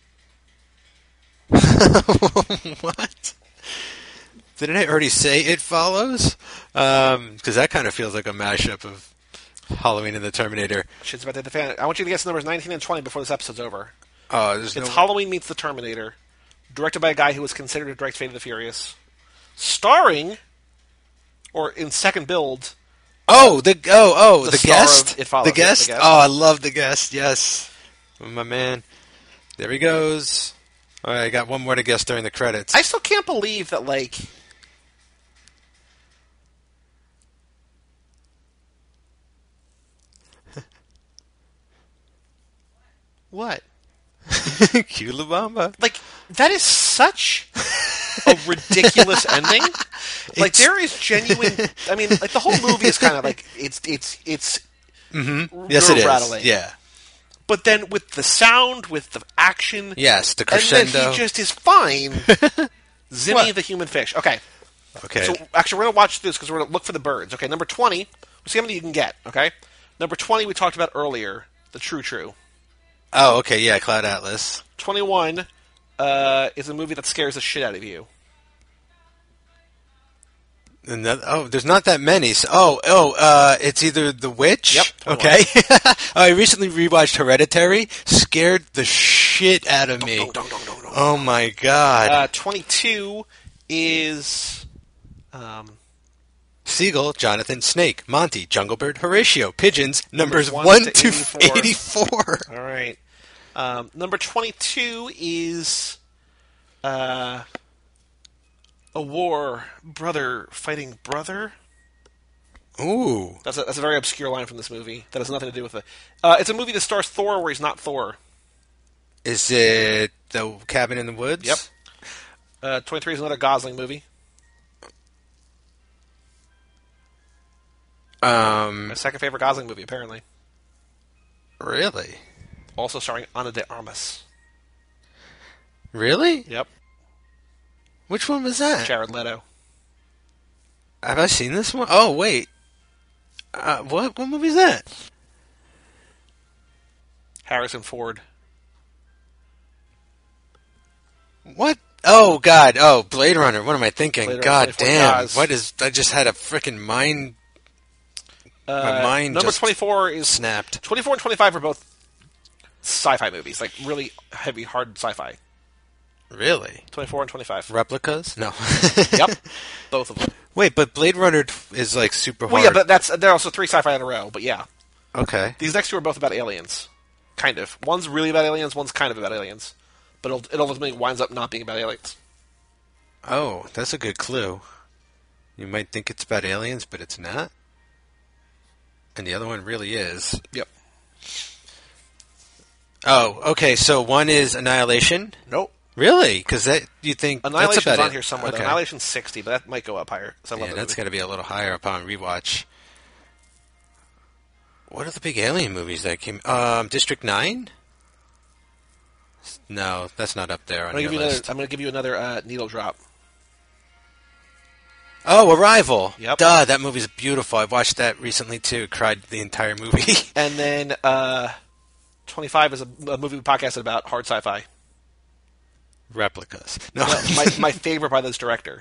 What? Didn't I already say It Follows? Um, because that kind of feels like a mashup of Halloween and the Terminator. Shit's about to hit the fan. I want you to guess numbers nineteen and twenty before this episode's over. Oh, there's It's no. Halloween meets the Terminator, directed by a guy who was considered to direct Fate of the Furious, starring, or in second build, Oh, the oh oh The the, star guest. of It Follows, The yeah, guest. The Guest. Oh, I love the guest. Yes, my man. There he goes. All right, I got one more to guess during the credits. I still can't believe that, like... What? Cue La Bamba. Like, that is such a ridiculous ending. Like, It's- there is genuine... I mean, like, the whole movie is kind of like... It's, it's, it's Yes, it nerve-rattling. is. Yeah. But then with the sound, with the action... Yes, the And crescendo. then he just is fine. Zimmy What? the human fish. Okay. Okay. So, actually, we're going to watch this because we're going to look for the birds. Okay, number twenty. We'll see how many you can get. Okay? Number twenty we talked about earlier. The True True. Oh, okay. Yeah, Cloud Atlas. twenty-one uh, is a movie that scares the shit out of you. And that, oh, there's not that many. So, oh, oh, uh, it's either The Witch. Yep, Okay. oh, I recently rewatched Hereditary. Scared the shit out of me. Don't, don't, don't, don't, don't. Oh my god. Uh, twenty-two is... Um, Seagull, Jonathan, Snake, Monty, Junglebird, Horatio, Pigeons, numbers one one to to eighty-four. eighty-four. all right. Um, number twenty-two is... Uh, a war. Brother fighting brother? Ooh. That's a, that's a very obscure line from this movie. That has nothing to do with it. Uh, it's a movie that stars Thor where he's not Thor. Is it the Cabin in the Woods. Yep. Uh, twenty-three is another Gosling movie. Um, My second favorite Gosling movie, apparently. Really? Also starring Ana de Armas. Really? Yep. Which one was that? Jared Leto. Have I seen this one? Oh, wait. Uh, what? What movie is that? Harrison Ford. What? Oh, God. Oh, Blade Runner. What am I thinking? Blade Runner God damn. Guys. What is... I just had a freaking mind... Uh, My mind number just twenty-four is... snapped. twenty-four and twenty-five are both sci-fi movies. Like, really heavy, hard sci-fi. Really? twenty-four and twenty-five. Replicas? No. Yep. Both of them. Wait, but Blade Runner is like super hard. Well, yeah, but that's there are also three sci-fi in a row. But yeah, Okay. these next two are both about aliens, kind of. One's really about aliens. One's kind of about aliens, but it'll, it ultimately winds up not being about aliens. Oh, that's a good clue. You might think it's about aliens, but it's not. And the other one really is. Yep. Oh, okay. So one is Annihilation. Nope. Really? Because that you think that's Annihilation's about on it. here somewhere. Okay. Annihilation's sixty, but that might go up higher. 'Cause I love Yeah, that that's movie. got to be a little higher upon rewatch. What are the big alien movies that came? Um, District Nine. No, that's not up there on I'm your gonna give you list. another. I'm gonna give you another uh, needle drop. Oh, Arrival. Yep. Duh, that movie's beautiful. I watched that recently too. Cried the entire movie. And then uh, twenty-five is a, a movie we podcasted about hard sci-fi. Replicas. No, No, my my favorite by this director.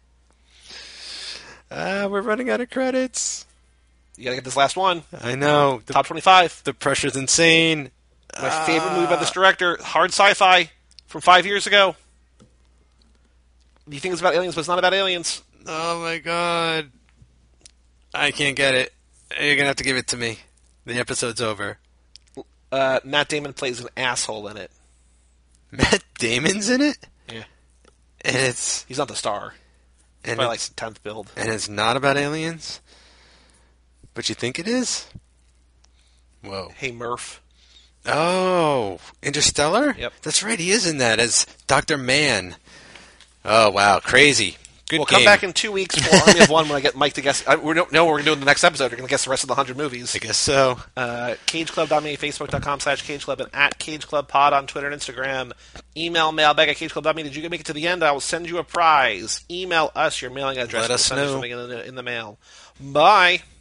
Ah, we're running out of credits. You gotta get this last one. I know. The, Top twenty-five. the pressure's insane. My favorite movie by this director, hard sci-fi from five years ago. You think it's about aliens, but it's not about aliens. Oh my god. I can't get it. You're gonna have to give it to me. The episode's over. Uh, Matt Damon plays an asshole in it. Matt Damon's in it? Yeah. And it's He's not the star. and Probably like it's, tenth build. and it's not about aliens? But you think it is? Whoa. Hey Murph. Oh, Interstellar? Yep. That's right, he is in that as Doctor Mann. Oh, wow, crazy. Good We'll game. come back in two weeks for Army of One when I get Mike to guess. I, we don't know what we're going to do in the next episode. We're going to guess the rest of the one hundred movies. I guess so. Uh, cage club dot me, facebook.com slash cageclub, and at cageclubpod on Twitter and Instagram. Email mailbag at cageclub dot me. Did you make it to the end? I will send you a prize. Email us your mailing address. Let We'll us send you know. something in the, in the mail. Bye.